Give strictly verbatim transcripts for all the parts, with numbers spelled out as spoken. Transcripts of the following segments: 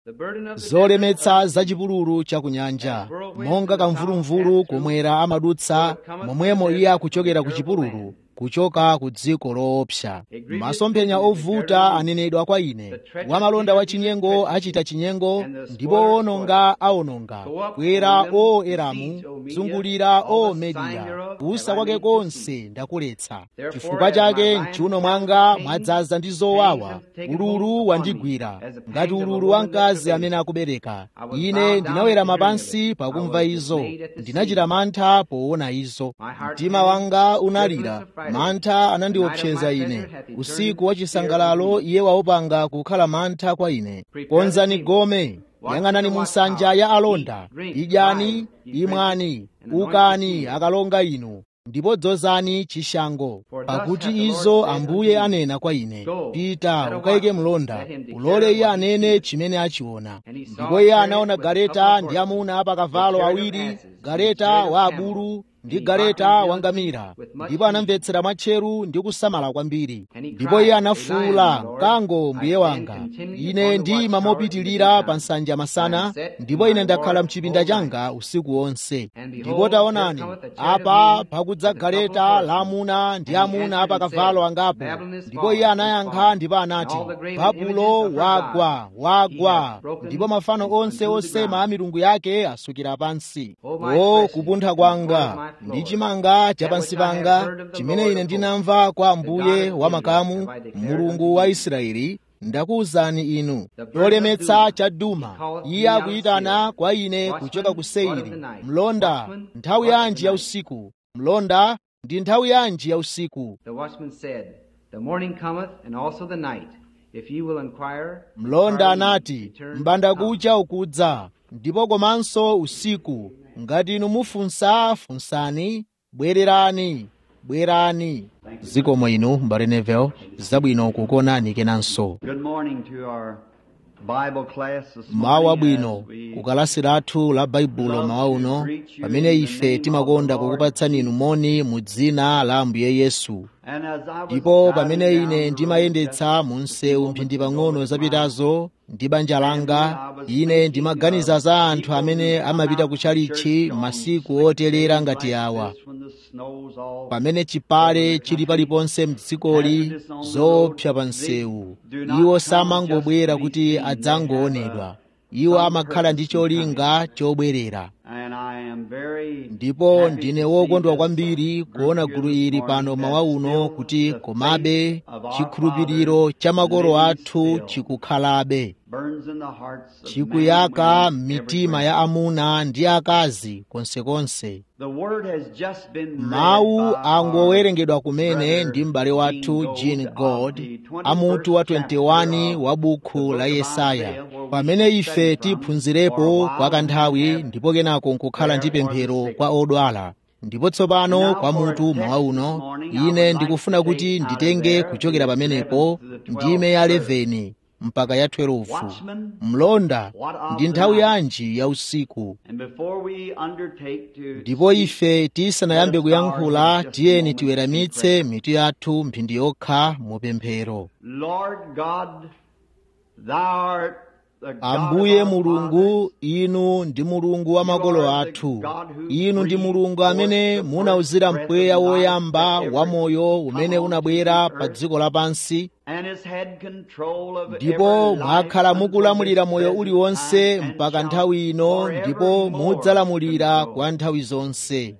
zolemetsa zachipululu cha kunyanja, monga kamvulumvulu kumwera amadutsa, momwemo iye akuchokera ku chipululu, kuchoka ku dziko loopsa. Masomphenya ovuta anenedwa kwa ine, wamalonda wa chinyengo achita chinyengo, ndipo owononga awononga. Kwera o Elamu, zungulira o Mediya, kuusa kwake konse ndakuletsa. Chifukwa chake m'chiuno mwanga mwadzaza ndi zowawa, ululu wandigwira, ngati ululu wa mkazi amene akubereka. Ine ndinawera pansi pakumva izo, ndinachita mantha poona izo. Mtima wanga unalira, mantha anandiopseza ine. Usiku wa chisangalalo iye waupanga kukhala mantha kwa ine. Konzani gome, yang'anani mu nsanja ya alonda, idyani, imwani, ukani akalonga inu, ndipo dzozani chishango. Pakuti izo Ambuye anena kwa ine, pita ukayike mlonda, ulole iye anene chimene achiona. Ndipo iye anaona galeta ndi amuna apakavalo awiri, galeta wa abulu ndi galeta wangamira, ndipo anamvetsera mwatcheru ndi kusamala kwambiri. Ndipo iye anafuwula, mkango mbuye wanga. Ine ndiyima mopitilira pa nsanja masana, ndipo ine ndakhala mchipinda changa usiku wonse. Ndipo taonani, apa pakudza galeta la amuna ndi amuna apakavalo angapo. Ndipo iye anayankha ndipo anati, Babulo wagwa, wagwa, ndipo mafano onse osema a milungu yake asukira pansi. O kupuntha kwanga, ndi chimanga cha pansi panga, chimene ine ndinamva kwa Ambuye wa makamu, Mulungu wa Israeli, ndakuwuzani inu. Cholemetsa cha Duma, iye akuyitana kwa ine kuchoka ku Seiri. Mlonda, nthawi yanji ya usiku? Mlonda, ndi nthawi yanji ya usiku? Mlonda anati, mbandakucha ukudza, ndipo komanso usiku. Ngati inu mufunsa, funsani, bwererani, bwerani. Zikomo inu mbale Neville, zabwino kukuonani kenanso. Mawa bwino kukalasi lathu la Baibulo mawa uno, pamene ife timakonda kukupatsani inu moni mu dzina la Ambuye Yesu. Ndipo pamene ine ndimayendetsa mu msewu mphindi pang'ono zapitazo ndi banja langa, ine ndimaganiza za anthu amene amapita kutchalichi masiku otelera ngati awa, pamene chipale chili paliponse m'dzikoli, zoopsa pa msewu. Iwo samangobwera kuti adzangoonedwa, iwo amakhala ndi cholinga chobwerera. Ndipo ndine wokondwa kwambiri kuona gulu ili pano mawa uno, kuti komabe chikhulupiriro cha makolo athu chikukhalabe, chikuyaka m'mitima ya amuna ndi akazi konsekonse. Mawu angowerengedwa kumene ndi m'bale wathu Jean God, amutu wa ishirini e wani wa bukhu la Yesaya, pamene ife tiphunzirepo kwa kanthawi, ndipo kenako nkukhala ndi pemphero kwa odwala. Ndipo tsopano kwa mutu mawa uno, ine ndikufuna kuti nditenge kuchokera pamenepo ndime ya eleveni mpaka ya twelve. Mlonda, ndi nthawi yanji ya usiku? Ndipo ife tisanayambe kuyankhula, tiyeni tiweramitse mitu yathu mphindi yokha mu pemphero. Ambuye Mulungu, inu ndi Mulungu wa makolo athu. Inu ndi Mulungu amene munawuzira mpweya woyamba wa moyo umene unabwera pa dziko lapansi, ndipo mwakhala mukulamulira moyo uliwonse mpaka nthawi ino, ndipo mudzalamulira kwa nthawi zonse.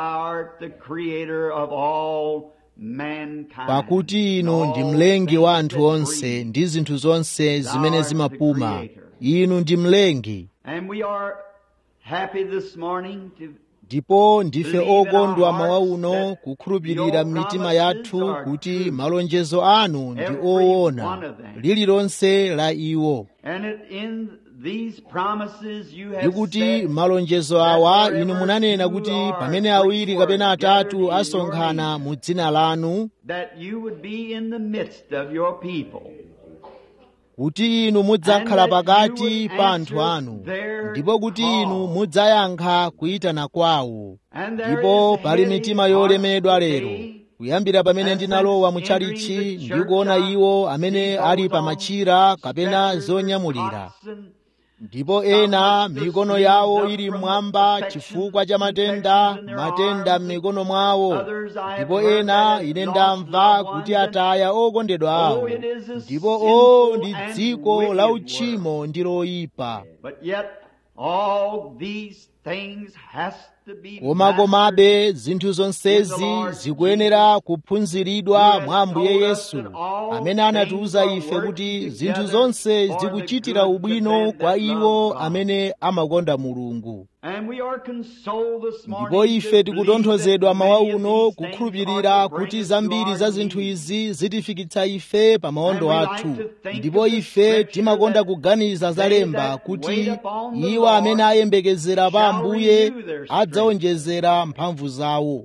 Pakuti inu ndi mlengi wa anthu onse ndi zinthu zonse zimene zimapuma. Inu ndi mlengi. Ndipo ndife okondwa mawa uno kukhulupirira m'mitima yathu kuti malonjezo anu ndi owona, lililonse la iwo. Ndikuti malonjezo awa inu munanena kuti pamene awiri kapena atatu asonkhana mu dzina lanu, kuti inu mudzakhala pakati pa anthu anu, ndipo kuti inu mudzayankha kuyitana kwawo. Ndipo pali mitima yolemedwa lero, kuyambira pamene ndinalowa mutchalichi ndi kuona iwo amene ali pa machira kapena zonyamulira, ndipo ena mikono yawo ili mmwamba chifukwa cha matenda, matenda m'mikono mwawo. Ndipo ena ine ndamva kuti ataya okondedwa awo. Ndipo o ndi dziko la uchimo ndi loyipa. Koma komabe zinthu zonsezi zikuyenera kuphunziridwa mwa Ambuye Yesu, amene anatiwuza ife kuti zinthu zonse zikuchitira ubwino kwa iwo amene amakonda Mulungu. Ndipo ife tikutonthozedwa mawa uno kukhulupirira kuti zambiri za zinthu izi zitifikitsa ife pa maondo athu. Ndipo ife timakonda kuganiza zalemba kuti iwo amene ayembekezera pa Ambuye adzawonjezera mphamvu zawo.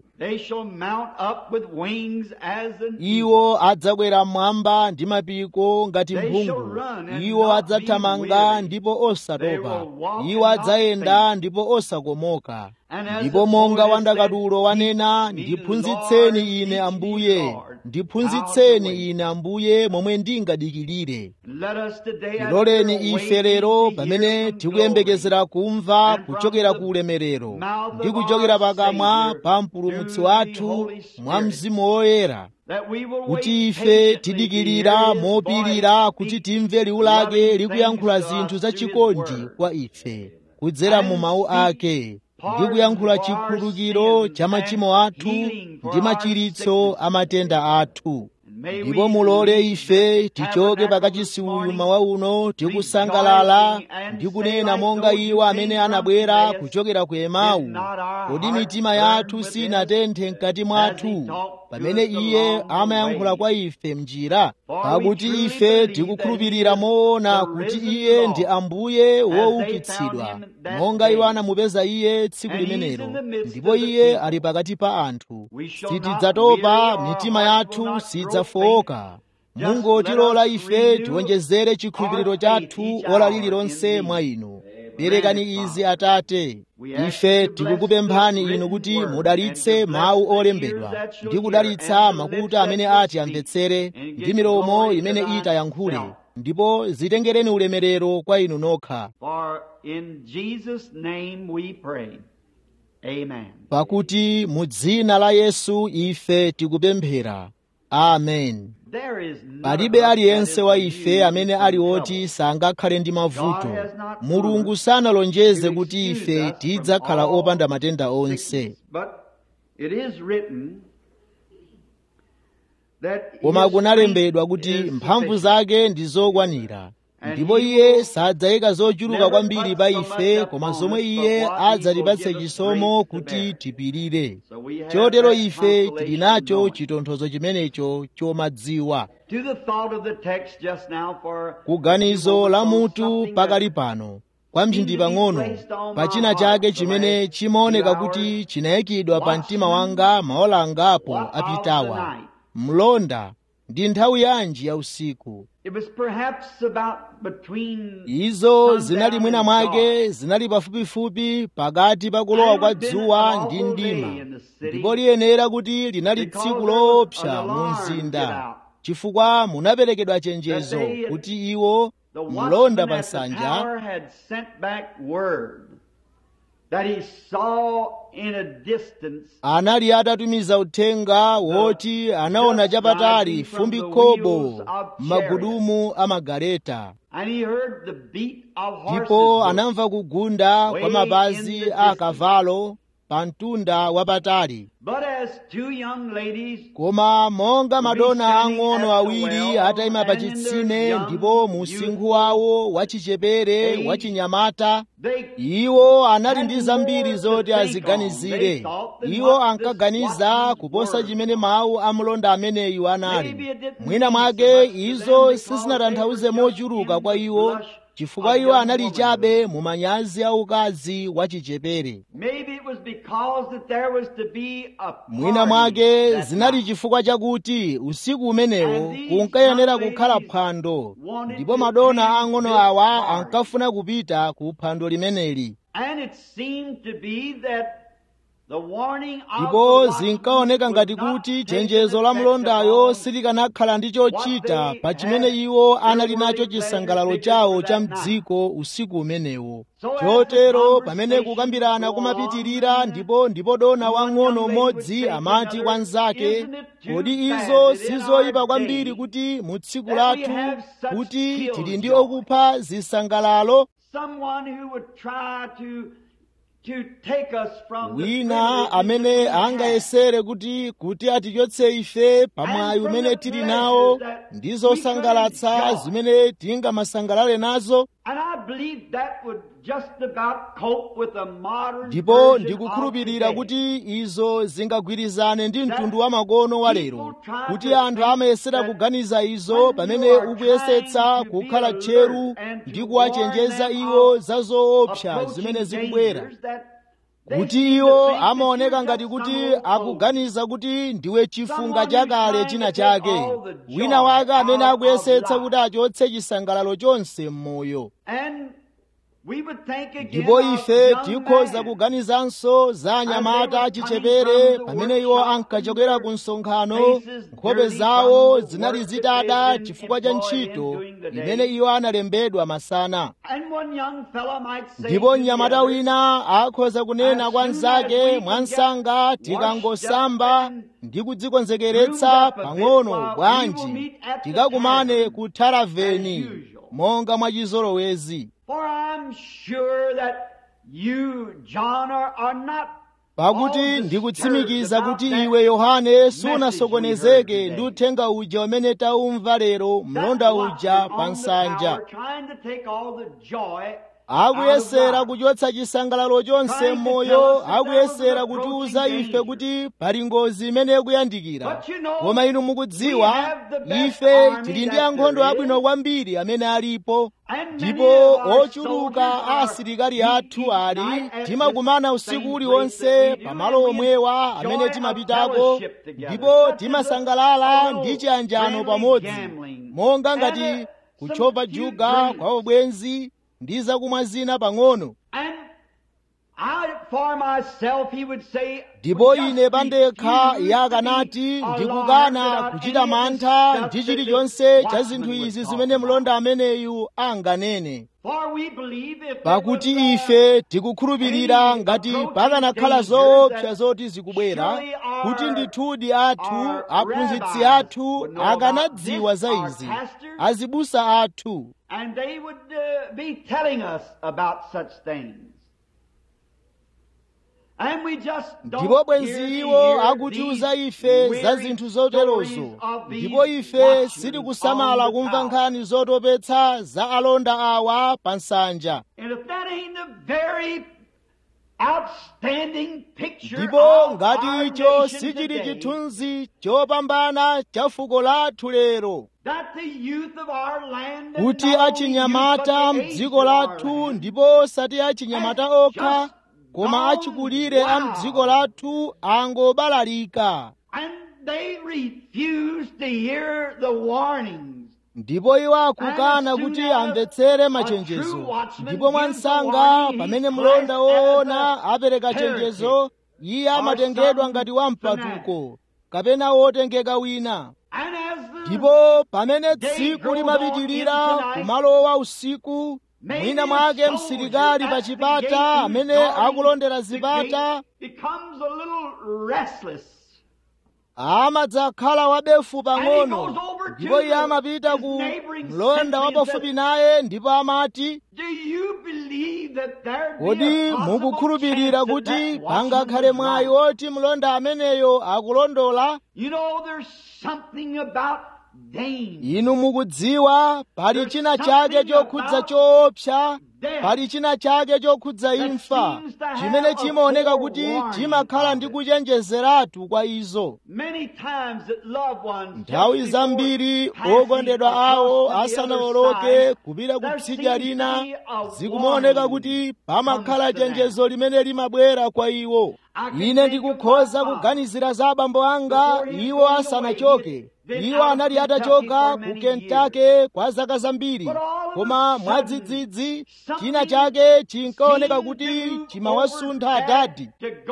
Iwo adzakwera mmwamba ndi mapiko ngati mphungu. Iwo adzathamanga ndipo osatopa. Iwo adzayenda ndipo osakomoka. Ndipo monga wandakatulo wanena, ndiphunzitseni ine Ambuye, ndiphunzitseni ine Ambuye momwe ndingadikirire. Tiloleni ife lero pamene tikuyembekezera kumva kuchokera ku ulemerero ndi kuchokera pakamwa pa mpulumutsi wathu mwa Mzimu Woyera, kuti ife tidikirira mopirira kuti timve liwu lake likuyankhula zinthu zachikondi kwa ife kudzera mu mawu ake, ndi kuyankhula chikhululukiro cha machimo athu ndi machiritso a matenda athu. Ndipo mulole ife tichoke pakachisi uyu mawa uno tikusangalala ndi kunena monga iwo amene anabwera kuchokera ku Emau, kodi mitima yathu sinatenthe mkati mwathu pamene iye amayankhula kwa ife m'njira? Pakuti ife tikukhulupirira moona kuti iye ndi Ambuye woukitsidwa, monga iwo anamupeza iye tsiku limenelo, ndipo iye ali pakati pa anthu. Sitidzatopa, mitima yathu sidzafowoka. Mungotilola ife tiwonjezere chikhulupiriro chathu ora lililonse mwa inu. Perekani izi Atate. Ife tikukupemphani inu kuti mudalitse mawu olembedwa ndi kudalitsa makutu amene ati amvetsere ndi milomo imene itayankhule, ndipo zitengereni ulemerero kwa inu nokha. Pakuti mu dzina la Yesu ife tikupemphera. Amen. Palibe aliyense wa ife amene ali oti sangakhale ndi mavuto. Mulungu sanalonjeze kuti ife tidzakhala opanda matenda onse. Koma kunalembedwa kuti mphamvu zake ndi zokwanira, ndipo iye sadzayika zochuluka kwambiri pa ife, koma zomwe iye adzatipatse chisomo kuti tipirire. Chotero ife tili nacho chitonthozo chimenecho chomadziwa. Kuganizo la mutu pakali pano kwa mphindi pang'ono, pachina chake chimene chimaoneka kuti chinayikidwa pa mtima wanga maola angapo apitawa. Mlonda, ndi nthawi yanji ya usiku? Izo zinali mwina mwake zinali pafupifupi pakati pa kulowa kwa dzuwa ndi mdima, ndipo liyenera kuti linali tsiku loopsa mu mzinda, chifukwa munaperekedwa chenjezo kuti iwo, mlonda pa nsanja, anali atatumiza uthenga woti anaona chapatali fumbi khobo m'magudumu a magaleta, ndipo anamva kugunda kwa mapazi a akavalo pa mtunda wapatali. Koma monga madona ang'ono awiri atayima pa chitsime, ndipo mu msinkhu wawo wachichepere wachinyamata, iwo anali ndi zambiri zoti aziganizire. Iwo ankaganiza kuposa chimene mawu a mlonda ameneyu anali. Mwina mwake izo sizinatanthauze mochuluka kwa iwo, chifukwa iwo anali chabe mu manyazi a ukazi wachichepere. Mwina mwake zinali chifukwa chakuti usiku umenewo kunkayenera kukhala phwando, ndipo madona ang'ono awa ankafuna kupita ku phwando limeneli. ndipo zinkaoneka ngati kuti chenjezo la mlondayo silikanakhala ndi chochita pa chimene iwo anali nacho chisangalalo chawo cha mdziko usiku umenewo. Chotero pamene kukambirana kumapitirira, ndipo ndipo dona wang'ono umodzi amati kwa mnzake, kodi izo sizoyipa kwambiri kuti mu tsiku lathu kuti tili ndi okupha zisangalalo? Wina amene angayesere kuti kuti atichotse ife pamwayi umene tili nawo ndi zosangalatsa zimene tingamasangalale nazo. Ndipo ndikukhulupirira kuti izo zingagwirizane ndi mtundu wa makono wa lero, kuti anthu amayesera kuganiza izo pamene ukuyesetsa kukhala tcheru ndi kuwachenjeza iwo za zoopsa zimene zikubwera, kuti iwo amaoneka ngati kuti akuganiza kuti ndiwe chifunga chakale china chake, wina wake amene akuyesetsa kuti achotse chisangalalo chonse m'moyo. Ndipo ife tikhoza kuganizanso za anyamata achichepere pamene iwo ankachokera ku msonkhano, nkhope zawo zinali zitada chifukwa cha ntchito imene iwo analembedwa masana. Ndipo mnyamata wina akhoza kunena kwa mnzake, mwansanga tikangosamba ndi kudzikonzekeretsa pang'ono bwanji tikakumane ku taraveni monga mwachizolowezi. Pakuti ndikutsimikiza kuti iwe Yohane sunasokonezeke ndi uthenga uja umene taumva lero mlonda uja pa nsanja, akuyesera kuchotsa chisangalalo chonse m'moyo, akuyesera kutiuza ife kuti pali ngozi imene ikuyandikira. Koma inu mukudziwa ife tili ndi ankhondo abwino kwambiri amene alipo, ndipo ochuluka a asilikali athu ali timakumana usiku uliwonse pamalo omwewa amene timapitako, ndipo timasangalala ndi chiyanjano pamodzi, monga ngati kuchova juga kwa ubwenzi ndi zakumwa zina pang'ono. Ndipo ine pandekha iye akanati ndikukana kuchita mantha ndi chilichonse cha zinthu izi zimene mlonda ameneyu anganene. Pakuti ife tikukhulupirira ngati pakanakhala zoopsa zoti zikubwera, kuti ndithudi athu, aphunzitsi athu akanadziwa za izi, azibusa athu, and they would uh, be telling us about such things. And we just ndipo bwenzi iwo akutiuza ife za zinthu zoterozo, ndipo ife sitikusamala kumva nkhani zotopetsa za alonda awa pa nsanja. Ndipo ngati icho sichili chithunzi chopambana cha fuko lathu lero, kuti achinyamata m'dziko lathu, ndipo osati achinyamata okha, koma achikulire a m'dziko lathu angobalalika. Ndipo iwo akukana kuti amvetsere machenjezo. Ndipo mwansanga pamene mlonda woona apereka chenjezo, iye amatengedwa ngati wampatuko kapena wotengeka wina. Ndipo pamene tsiku limapitirira kumalowa usiku, mwina mwake msilikali pa chipata amene akulondera zipata amadzakhala wabefu pang'ono, ndipo iye amapita ku mlonda wapafupi naye ndipo amati, kodi mukukhulupirira kuti pangakhale mwayi woti mlonda ameneyo akulondola? Inu mukudziwa pali china chake chokhudza choopsa, pali china chake chokhudza imfa, chimene chimaoneka kuti chimakhala ndi kuchenjezeratu kwa izo. Nthawi zambiri okondedwa awo asanawoloke kupita kutsidya lina, zikumaoneka kuti pamakhala chenjezo limene limabwera kwa iwo. Ine ndikukhoza kuganizira za abambo anga iwo asanachoke, iwo anali atachoka ku Kentucky kwa zaka zambiri, koma mwadzidzidzi china chake chinkaoneka kuti chimawasuntha adadi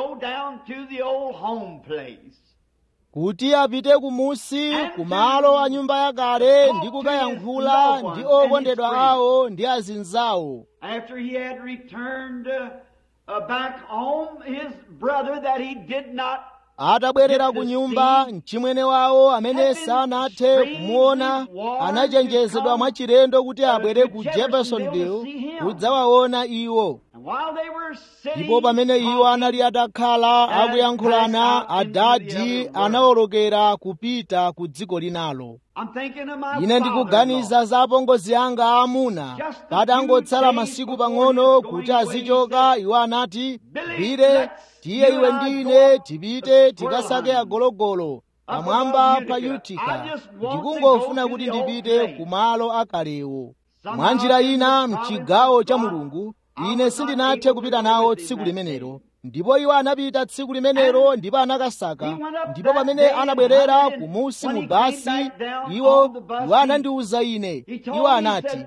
kuti apite kumusi kumalo a nyumba yakale ndi kukayankhula ndi okondedwa awo ndi azinzawo. After he had returned uh, uh, back home, his brother that he did not atabwerera ku nyumba, mchimwene wawo amene sanathe kumuona anachenjezedwa mwachilendo kuti abwere ku Jeffersonville kudzawaona iwo. Ndipo pamene iwo anali atakhala akuyankhulana, adadi anawolokera kupita ku dziko linalo. Ine ndikuganiza za apongozi anga aamuna, patangotsala masiku pang'ono kuti azichoka, iwo anati, "Bire, tiye iwe ndine tipite tikasake agologolo pamwamba pa Utica. Ndikungofuna kuti ndipite kumalo akalewo." Mwa njira ina, mchigawo cha Mulungu, ine sindinathe kupita nawo tsiku limenelo. Ndipo iwo anapita tsiku limenelo ndipo anakasaka. Ndipo pamene anabwerera kumusi mu basi, iwo iwo anandiwuza ine. Iwo anati,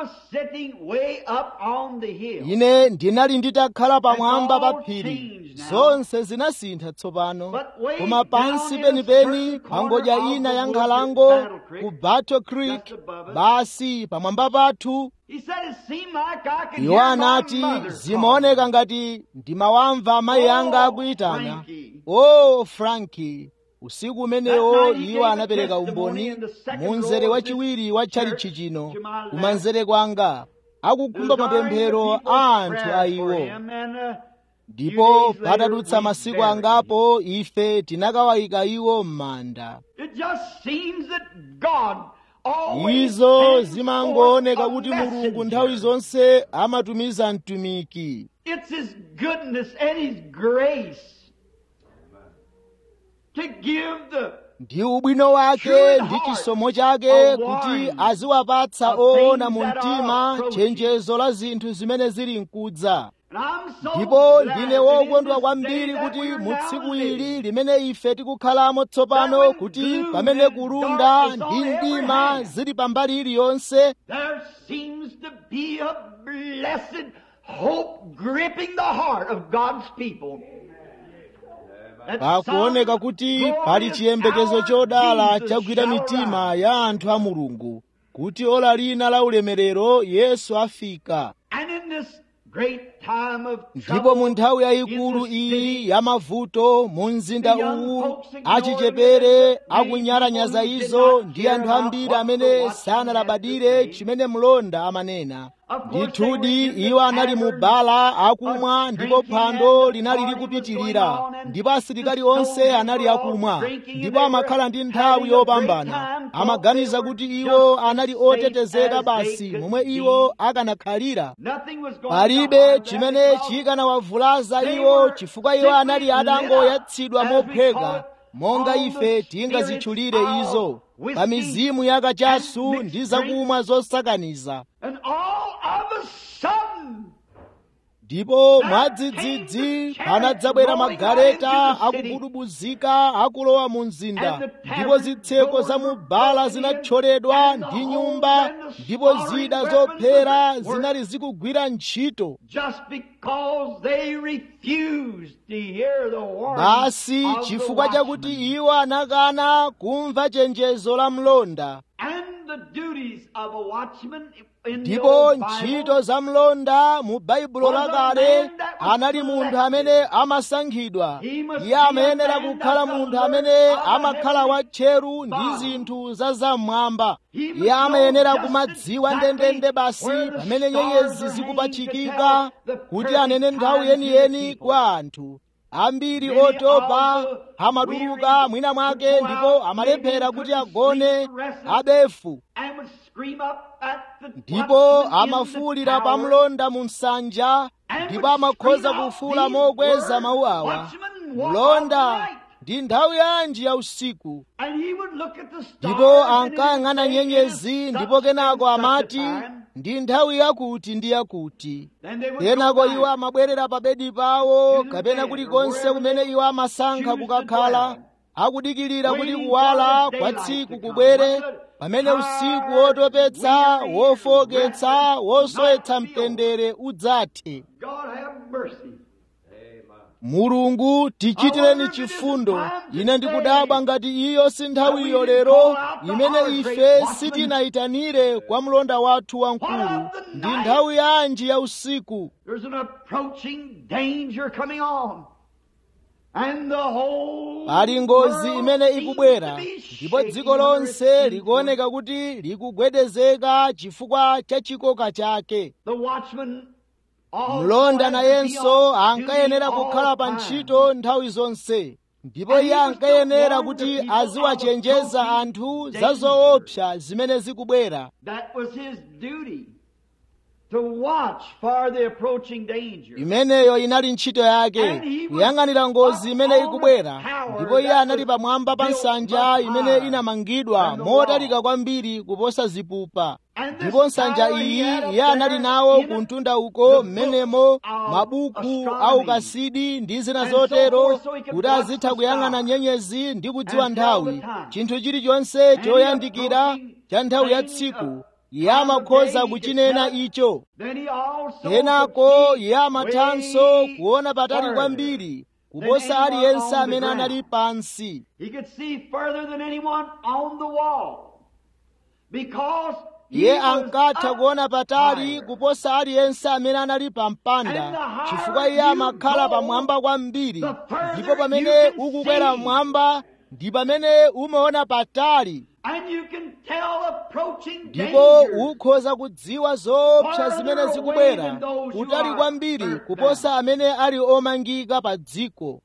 "Ine ndinali nditakhala pamwamba pa phiri. Zonse zinasintha tsopano, koma pansi penipeni pa ngodya ina ya nkhalango ku Battle Creek, basi pamwamba pathu." Iwo anati, "Zimaoneka ngati ndimawamva amayi anga akuyitana, o Frankie." Usiku umenewo iwo anapereka umboni munzere wachiwiri wa tchalitchi chino, kumanzere kwanga, akukhumba mapemphero a anthu a iwo. Ndipo patadutsa masiku angapo ife tinakawayika iwo m'manda. Izo zimangooneka kuti Mulungu nthawi zonse amatumiza mtumiki. It's his goodness and his grace to give the ndi ubwino wake ndi chisomo chake kuti aziwapatsa oona mu mtima chenjezo la zinthu zimene zili mkudza. Ndipo ndine wokondwa kwambiri kuti mu tsiku ili limene ife tikukhalamo tsopano, kuti pamene kulunda ndi mdima zili pambali iliyonse, there seems to be a blessed hope gripping the heart of God's people. pakuoneka kuti pali chiyembekezo chodala chagwira mitima ya anthu a Mulungu, kuti ola lina la ulemerero Yesu afika. And in this great time of ndipo mu nthawi yayikulu iyi ya mavuto mu mzinda uwu, achichepere akunyalanyaza izo ndi anthu ambiri amene sanalabadire chimene mlonda amanena. Ndithudi iwo anali mu bala akumwa, ndipo phwando linali likupitirira, ndipo asilikali onse anali akumwa, ndipo amakhala ndi nthawi yopambana. Amaganiza kuti iwo anali otetezeka basi momwe iwo akanakhalira. Palibe chimene chikanawavulaza iwo, chifukwa iwo anali atangoyatsidwa mopheka, monga ife tingazitchulire izo, pa mizimu yakachasu ndi zakumwa zosakaniza. Ndipo mwadzidzidzi panadzabwera magaleta akubudubuzika akulowa mu mzinda, ndipo zitseko za mu bala zinathyoledwa ndi nyumba, ndipo zida zophera zinali zikugwira ntchito. Basi chifukwa chakuti iwo anakana kumva chenjezo la mlonda. Ndipo ntchito za mlonda mu Baibulo lakale anali munthu amene amasankhidwa. Iye amayenera kukhala munthu amene amakhala watcheru ndi zinthu za zamwamba. Iye amayenera kumadziwa ndendende basi pamene nyenyezi zikupachikika, kuti anene nthawi yeniyeni kwa anthu. Ambiri otopa amatuluka mwina mwake ndipo amalephera kuti agone abefu, ndipo amafuwulira pa mlonda mu nsanja, ndipo amakhoza kufuwula mokweza mawu awa, "Mlonda, ndi nthawi yanji ya usiku?" Ndipo ankayang'ana nyenyezi, ndipo kenako amati, "Ndi nthawi yakuti ndi yakuti." Kenako iwo amabwerera pa bedi pawo kapena kulikonse kumene iwo amasankha kukakhala. akudikirira kuti kuwala kwa tsiku kubwere, pamene usiku wotopetsa, wofoketsa, wosowetsa mtendere udzathe. Mulungu tichitireni chifundo. Ine ndikudabwa ngati iyo si nthawiyo lero imene ife sitinayitanire kwa mlonda wathu wamkulu. Ndi nthawi yanji ya usiku. Pali ngozi imene ikubwera, ndipo dziko lonse likuoneka kuti likugwedezeka chifukwa cha chikoka chake. Mlonda nayenso ankayenera kukhala pa ntchito nthawi zonse, ndipo iye ankayenera kuti aziwachenjeza anthu za zoopsa zimene zikubwera. Imeneyo inali ntchito yake, kuyang'anira ngozi imene ikubwera, ndipo iye anali pamwamba pa nsanja imene inamangidwa motalika kwambiri kuposa zipupa. Ndipo nsanja iyi iye anali nawo ku mtunda uko mmenemo mabuku aukasidi ndi zina zotero kuti azitha kuyang'ana nyenyezi ndi kudziwa nthawi, chinthu chilichonse choyandikira cha nthawi ya tsiku. Iye amakhoza kuchinena icho. Kenako iye amathanso kuona patali kwambiri kuposa aliyense amene anali pansi. Iye ankatha kuona patali kuposa aliyense amene anali pa mpanda, chifukwa iye amakhala pamwamba kwambiri, ndipo pamene ukukwera mmwamba ndi pamene umaona patali. Ndipo ukhoza kudziwa zoopsa zimene zikubwera kutali kwambiri kuposa amene ali omangika pa dziko.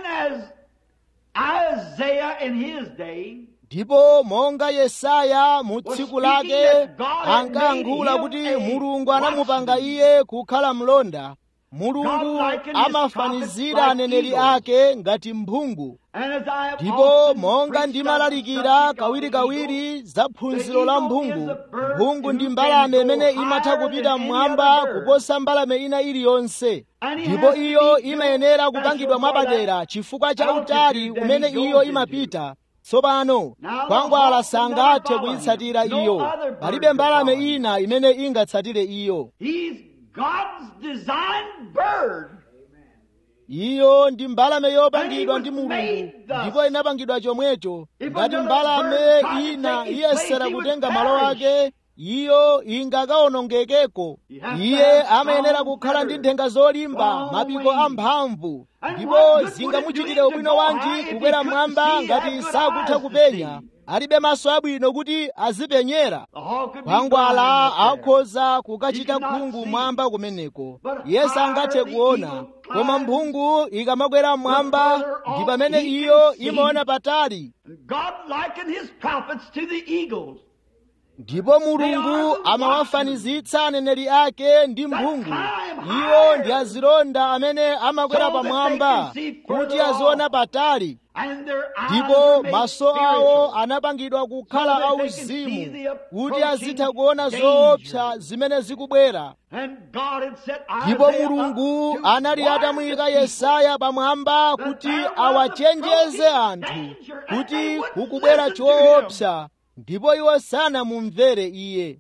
Ndipo monga Yesaya mu tsiku lake ankayankhula kuti Mulungu anamupanga iye kukhala mlonda, Mulungu amafanizira aneneri ake ngati mphungu. Ndipo monga ndimalalikira kawirikawiri za phunziro la mphungu, mphungu ndi mbalame imene imatha kupita mmwamba kuposa mbalame ina iliyonse. Ndipo iyo imayenera kupangidwa mwapadera chifukwa cha utali umene iyo imapita. Tsopano khwangwala sangathe kuyitsatira iyo, palibe mbalame ina imene ingatsatire iyo. Iyo ndi mbalame yopangidwa ndi Mulungu, ndipo inapangidwa chomwecho. Ngati mbalame ina iyesera kutenga malo ake, iyo ingakawonongekeko. Iye amayenera kukhala ndi nthenga zolimba, mapiko amphamvu, ndipo zingamuchitire ubwino wanji kukwera mmwamba ngati sakutha kupenya, alibe maso abwino kuti azipenyera. Khwangwala akhoza kukachita khungu mwamba kumeneko, iye sangathe kuona, koma mphungu ikamakwera mmwamba ndi pamene iyo imaona patali. Ndipo Mulungu amawafanizitsa aneneri ake ndi mphungu. Iwo ndi azilonda amene amakwera pamwamba kuti aziona patali, ndipo maso awo anapangidwa kukhala auzimu kuti azitha kuona zoopsa zimene zikubwera. Ndipo Mulungu anali atamuyika Yesaya pamwamba kuti awachenjeze anthu kuti kukubwera choopsa, ndipo iwo sanamumvere iye.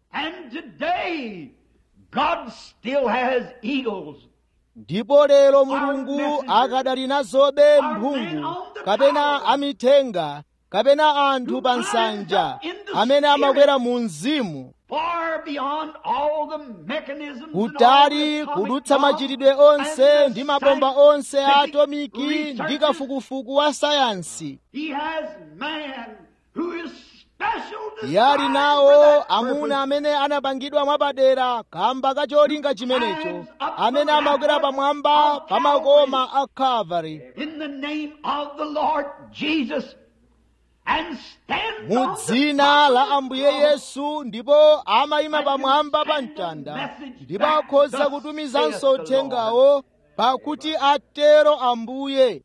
Ndipo lero Mulungu akadali nazobe mphungu kapena amithenga kapena anthu pa nsanja amene amakwera mu mzimu, kutali kudutsa machitidwe onse ndi mabomba onse a atomiki ndi kafukufuku wa sayansi. Yali nawo amuna amene anapangidwa mwapadera kamba kacholinga chimenecho, amene amakwera pamwamba pa makoma a Calvary mu dzina la Ambuye Yesu, ndipo amayima pamwamba pa mtanda, ndipo akhoza kutumizanso uthengawo pakuti atero Ambuye.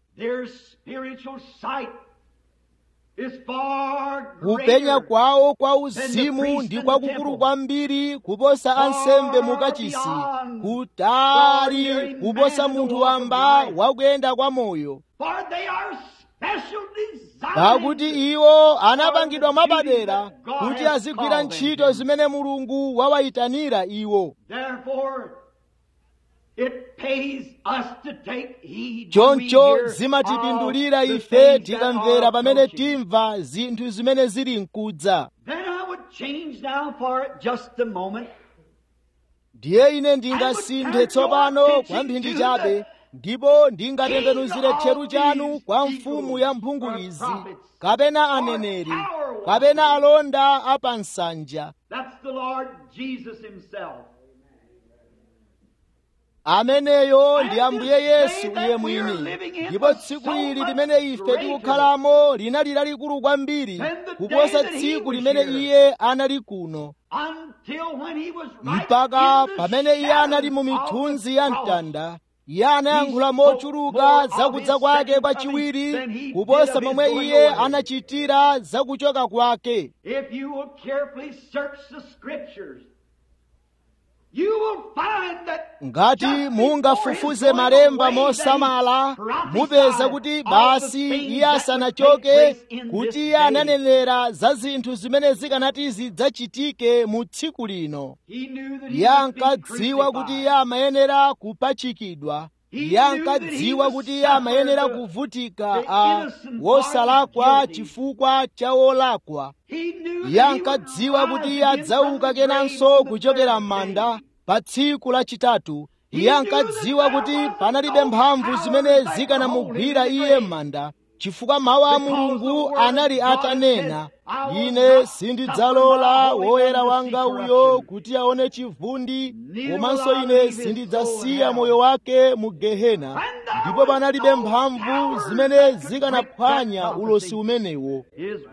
Kupenya kwawo kwa uzimu ndi kwakukulu kwambiri kuposa ansembe mukachisi, kutali kuposa munthu wamba wakuyenda kwa moyo. pakuti iwo anapangidwa mwapadera kuti azigwira ntchito zimene Mulungu wawayitanira iwo. Choncho zimatipindulira ife tikamvera pamene timva zinthu zimene zili mkudza. Ndiye ine ndingasinthe tsopano kwa mphindi chabe, ndipo ndingatembenuzire tcheru chanu kwa mfumu ya mphungu izi, kapena aneneri, kapena alonda apansanja. Ameneyo ndi Ambuye Yesu iye mwini. Ndipo tsiku ili limene ife tikukhalamo linali lalikulu kwambiri kuposa tsiku limene iye anali kuno, mpaka pamene iye anali mu mithunzi ya mtanda. Iye anayankhula mochuluka za kudza kwake kwachiwiri kuposa momwe iye anachitira za kuchoka kwake. Ngati mungafufuze malemba mosamala, mupeza kuti basi iye asanachoke, kuti iye ananenera za zinthu zimene zikanati zidzachitike mu tsiku lino. Iye ankadziwa kuti iye amayenera kupachikidwa. Iye ankadziwa kuti iye amayenera kuvutika a wosalakwa chifukwa cha wolakwa. Iye ankadziwa kuti iye adzauka kenanso kuchokera m'manda pa tsiku lachitatu. Iye ankadziwa kuti panalibe mphamvu zimene zikanamugwira iye m'manda, chifukwa mawu a Mulungu anali atanena, ine sindidzalola woyera wanga uyo kuti aone chivundi, komanso ine sindidzasiya moyo wake mu gehena. Ndipo panalibe mphamvu zimene zikanaphwanya ulosi umenewo.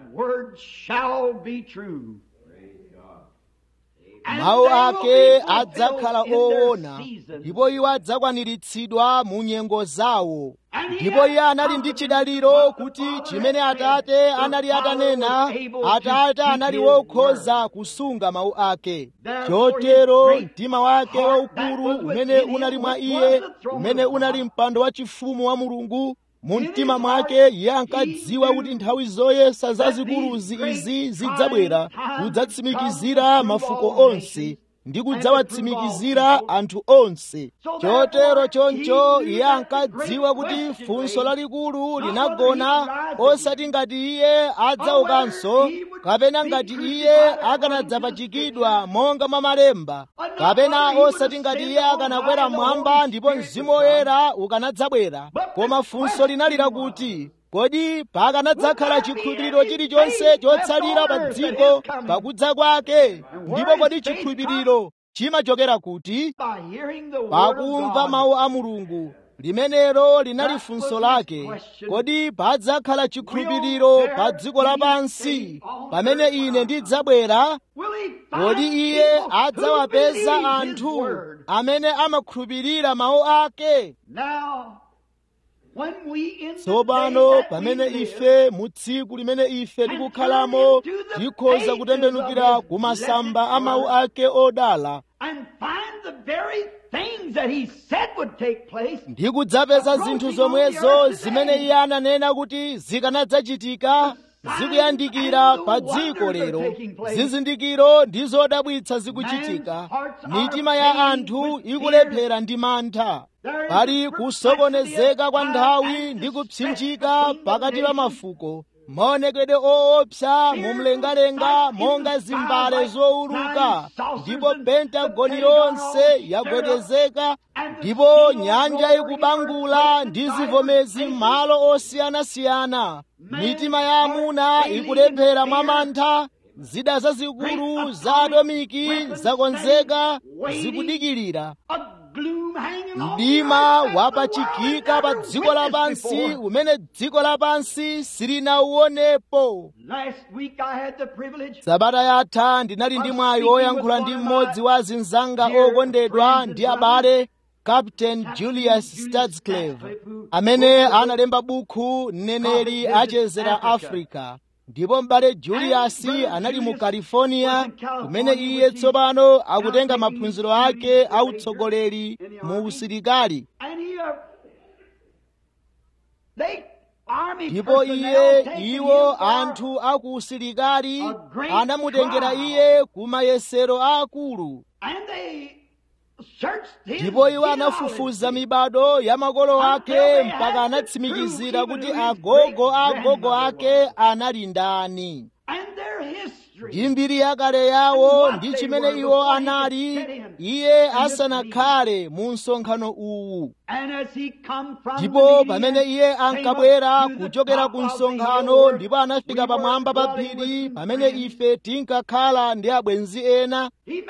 Mawu ake adzakhala oona, ndipo iwo adzakwaniritsidwa mu nyengo zawo. Ndipo iye anali ndi chidaliro kuti chimene Atate anali atanena, Atate anali wokhoza kusunga mawu ake. Chotero mtima wake waukulu umene unali mwa iye, umene unali mpando wachifumu wa Mulungu, mu mtima mwake iye ankadziwa kuti nthawi zoyesa zazikuluzi izi zidzabwera kudzatsimikizira mafuko onse ndi kudzawatsimikizira anthu onse. Chotero choncho iye ankadziwa kuti funso lalikulu linagona, osati ngati iye adzaukanso, kapena ngati iye akanadzapachikidwa monga mwa malemba, kapena osati ngati iye akanakwera mmwamba ndipo Mzimu Woyera ukanadzabwera. Koma funso linali lakuti, kodi pakanadzakhala chikhulupiriro chilichonse chotsalira pa dziko pakudza kwake? Ndipo kodi chikhulupiriro chimachokera kuti? Pakumva mawu a Mulungu. Limenelo linali funso lake. Kodi padzakhala chikhulupiriro pa dziko lapansi pamene ine ndidzabwera? Kodi iye adzawapeza anthu amene amakhulupirira mawu ake? Tsopano pamene ife mu tsiku limene ife tikukhalamo tikhoza kutembenukira ku masamba a mawu ake odala ndi kudzapeza zinthu zomwezo zimene iye ananena kuti zikanadzachitika zikuyandikira pa dziko lero. Zizindikiro ndi zodabwitsa zikuchitika. Mitima ya anthu ikulephera ndi mantha. Pali kusokonezeka kwa nthawi ndi kupsinjika pakati pa mafuko. Maonekedwe oopsa mumlengalenga monga zimbale zowuluka, ndipo Pentagoni yonse yagwedezeka, ndipo nyanja ikubangula ndi zivomezi m'malo osiyanasiyana. Mitima ya amuna ikulephera mwa mantha. Zida zazikulu za atomiki zakonzeka zikudikirira. Mdima wapachikika pa dziko lapansi umene dziko lapansi silinauonepo. Sabata yatha ndinali ndi mwayi woyankhula ndi mmodzi wa azinzanga okondedwa ndi abale, Captain Julius Stadsclave, amene analemba buku Mneneri Achezera Africa. Ndipo m'bale Julius anali mu California, kumene iye tsopano akutenga maphunziro ake autsogoleri mu usilikali. ndipo iye iwo anthu akusilikali anamutengera iye ku mayesero aakulu, ndipo iwo anafufuza mibado ya makolo ake mpaka anatsimikizira kuti agogo a agogo ake anali ndani. Ndi mbiri yakale yawo ndi chimene iwo anali iye asanakhale mu msonkhano uwu. Ndipo pamene iye ankabwera kuchokera ku msonkhano, ndipo anafika pamwamba pa phiri pamene ife tinkakhala ndi abwenzi ena,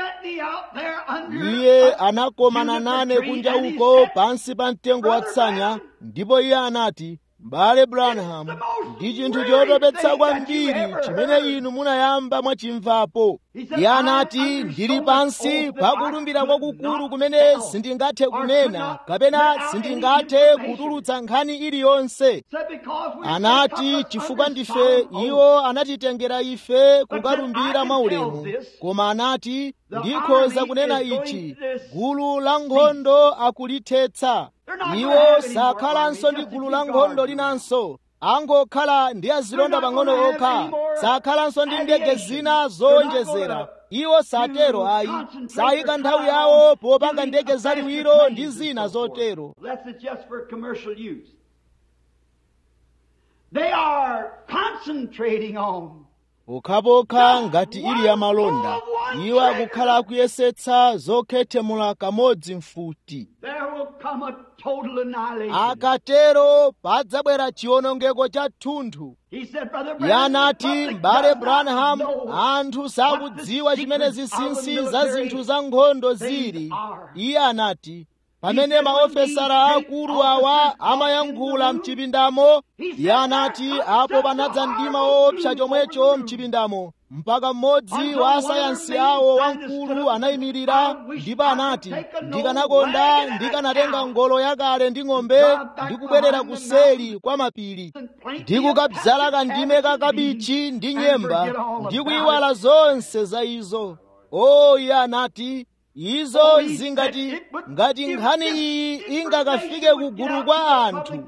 iye anakomana nane kunja uko pansi pa mtengo wa tsanya, ndipo iye anati, M'bale Branham, ndi chinthu chotopetsa kwambiri chimene inu munayamba mwachimvapo. Iye anati, ndili pansi pakulumbira kwakukulu kumene sindingathe kunena kapena sindingathe kutulutsa nkhani iliyonse. Anati chifukwa ndife iwo anatitengera ife kukalumbira mwaulemu, koma anati ndikhoza kunena ichi, gulu la nkhondo akulithetsa. Iwo sakhalanso ndi gulu la nkhondo linanso, angokhala ndi azilonda pang'ono okha, sakhalanso ndi ndege zina zowonjezera. Iwo satero ayi, sayika nthawi yawo popanga ndege zaliwiro ndi zina zotero. They are concentrating on pokhapokha ngati ili ya malonda, iwo akukhala akuyesetsa zokhethemula kamodzi mfuti. Akatero padzabwera chiwonongeko cha thunthu. Iye anati, M'bale Branham, anthu sakudziwa chimene zinsinsi za zinthu za nkhondo zili. Iye anati, pamene maofesara akulu awa amayankhula mchipindamo, iye anati apo panadza mdima woopsa chomwecho mchipindamo, mpaka mmodzi wa asayansi awo wamkulu anayimirira ndipo anati, ndikanakonda ndikanatenga ngolo yakale ndi ng'ombe ndi kubwerera kuseli kwa mapiri ndi kukabzala kandime ka kabichi ndi nyemba ndi kuyiwala zonse za izo. O, iye anati, izo zingati ngati nkhani iyi ingakafike kugulu kwa anthu,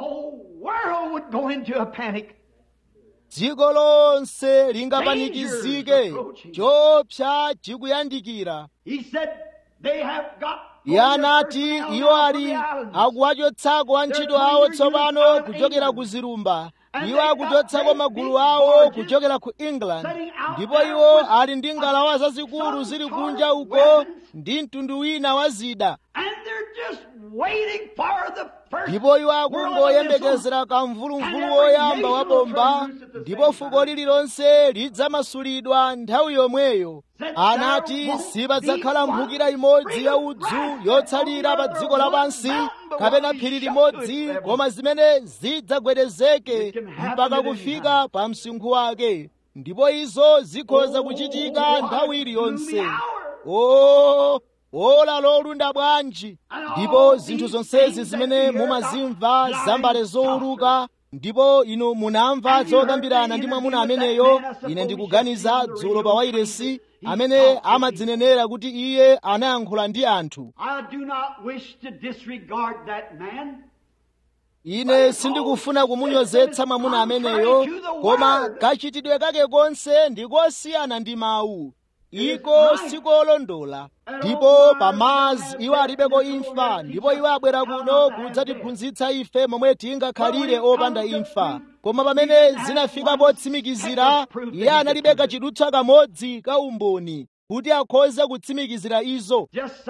dziko lonse lingapanikizike, choopsa chikuyandikira. Iye anati iwo ali akuwachotsako antchito awo tsopano kuchokera ku zilumba, iwo akuchotsako magulu awo kuchokera ku England, ndipo iwo ali ndi ngalawa zazikulu zili kunja uko ndi mtundu wina wa zida, ndipo iwo akungoyembekezera kamvuluvulu woyamba wa bomba, ndipo fuko lililonse lidzamasulidwa nthawi yomweyo. Anati sipadzakhala mphukira imodzi ya udzu yotsalira pa dziko lapansi, kapena phiri limodzi, koma zimene zidzagwedezeke mpaka kufika pa msinkhu wake, ndipo izo zikhoza kuchitika nthawi iliyonse. O, ola lolunda bwanji! Ndipo zinthu zonsezi zimene mumazimva zambale zowuluka, ndipo inu munamva zokambirana ndi mwamuna ameneyo, ine ndikuganiza dzulo pa wairesi, amene amadzinenera kuti iye anayankhula ndi anthu. Ine sindikufuna kumunyozetsa mwamuna ameneyo, koma kachitidwe kake konse ndikosiyana ndi mawu. Iko sikolondola. Ndipo pamazi iwo alibeko imfa, ndipo iwo abwera kuno kudzatiphunzitsa ife momwe tingakhalire opanda imfa. Koma pamene zinafika potsimikizira, iye analibe kachidutswa kamodzi ka umboni kuti akhoze kutsimikizira izo.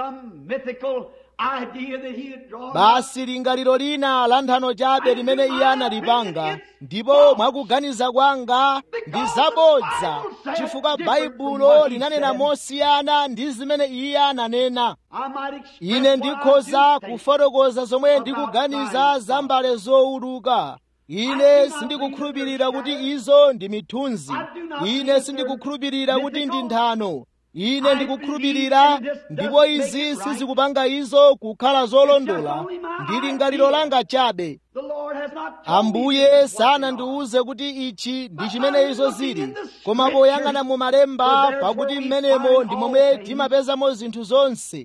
Basi lingaliro lina la nthano chabe limene iye analipanga, ndipo mwakuganiza kwanga ndi zabodza, chifukwa Baibulo linanena mosiyana ndi zimene iye ananena. Ine ndikhoza kufotokoza zomwe ndikuganiza za mbale zowuluka. Ine sindikukhulupirira kuti izo ndi mithunzi. Ine sindikukhulupirira kuti ndi nthano. Ine ndikukhulupirira, ndipo izi sizikupanga izo kukhala zolondola. Ndi lingaliro langa chabe. Ambuye sanandiwuze kuti ichi ndi chimene izo zili, koma poyang'ana mu malemba, pakuti mmenemo ndi momwe timapezamo zinthu zonse.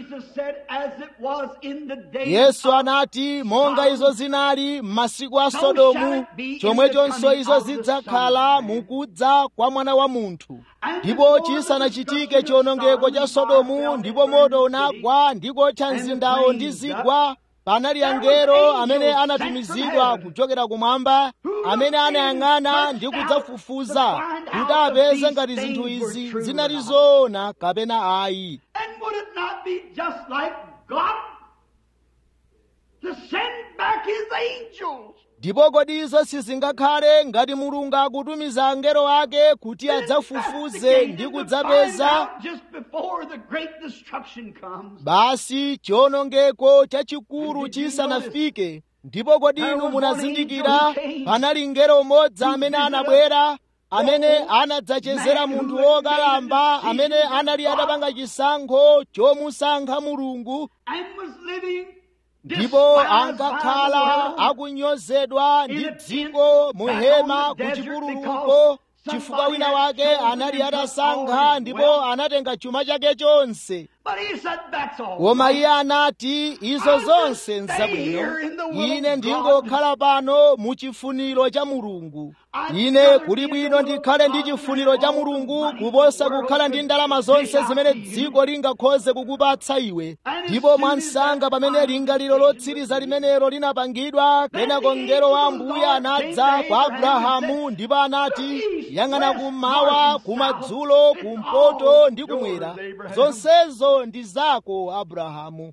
Yesu anati, monga izo zinali m'masiku a Sodomu, chomwechonso izo zidzakhala mukudza kwa Mwana wa Munthu. Ndipo chisanachitike chiwonongeko cha Sodomu, ndipo moto unagwa ndi kotcha mzindawo ndi zigwa, panali angelo amene anatumizidwa kuchokera kumwamba, amene anayang'ana ndi kudzafufuza kuti apeze ngati zinthu izi zinali zoona kapena ayi. Ndipo kodi izo sizingakhale ngati Mulungu akutumiza angelo ake kuti adzafufuze ndi kudzapeza basi chiwonongeko chachikulu chisanafike? Ndipo kodi inu munazindikira panali ngelo umodzi amene anabwera, amene anadzachezera munthu wokalamba, amene anali atapanga chisankho chomusankha Mulungu, ndipo ankakhala akunyozedwa ndi dziko muhema kuchipululuko, chifukwa wina wake anali atasankha ndipo anatenga chuma chake chonse. Koma iye anati, izo zonse nzabwino, ine ndingokhala pano mu chifuniro cha Mulungu. Ine kuli bwino ndikhale ndi chifuniro cha Mulungu kuposa kukhala ndi ndalama zonse zimene dziko lingakhoze kukupatsa iwe. Ndipo mwansanga pamene lingaliro lotsiriza limenelo linapangidwa, kenako mngelo wa Ambuye anadza kwa Abrahamu ndipo anati, yang'ana kummawa, kumadzulo, kumpoto ndi kumwera, zonsezo ndi zako Abrahamu.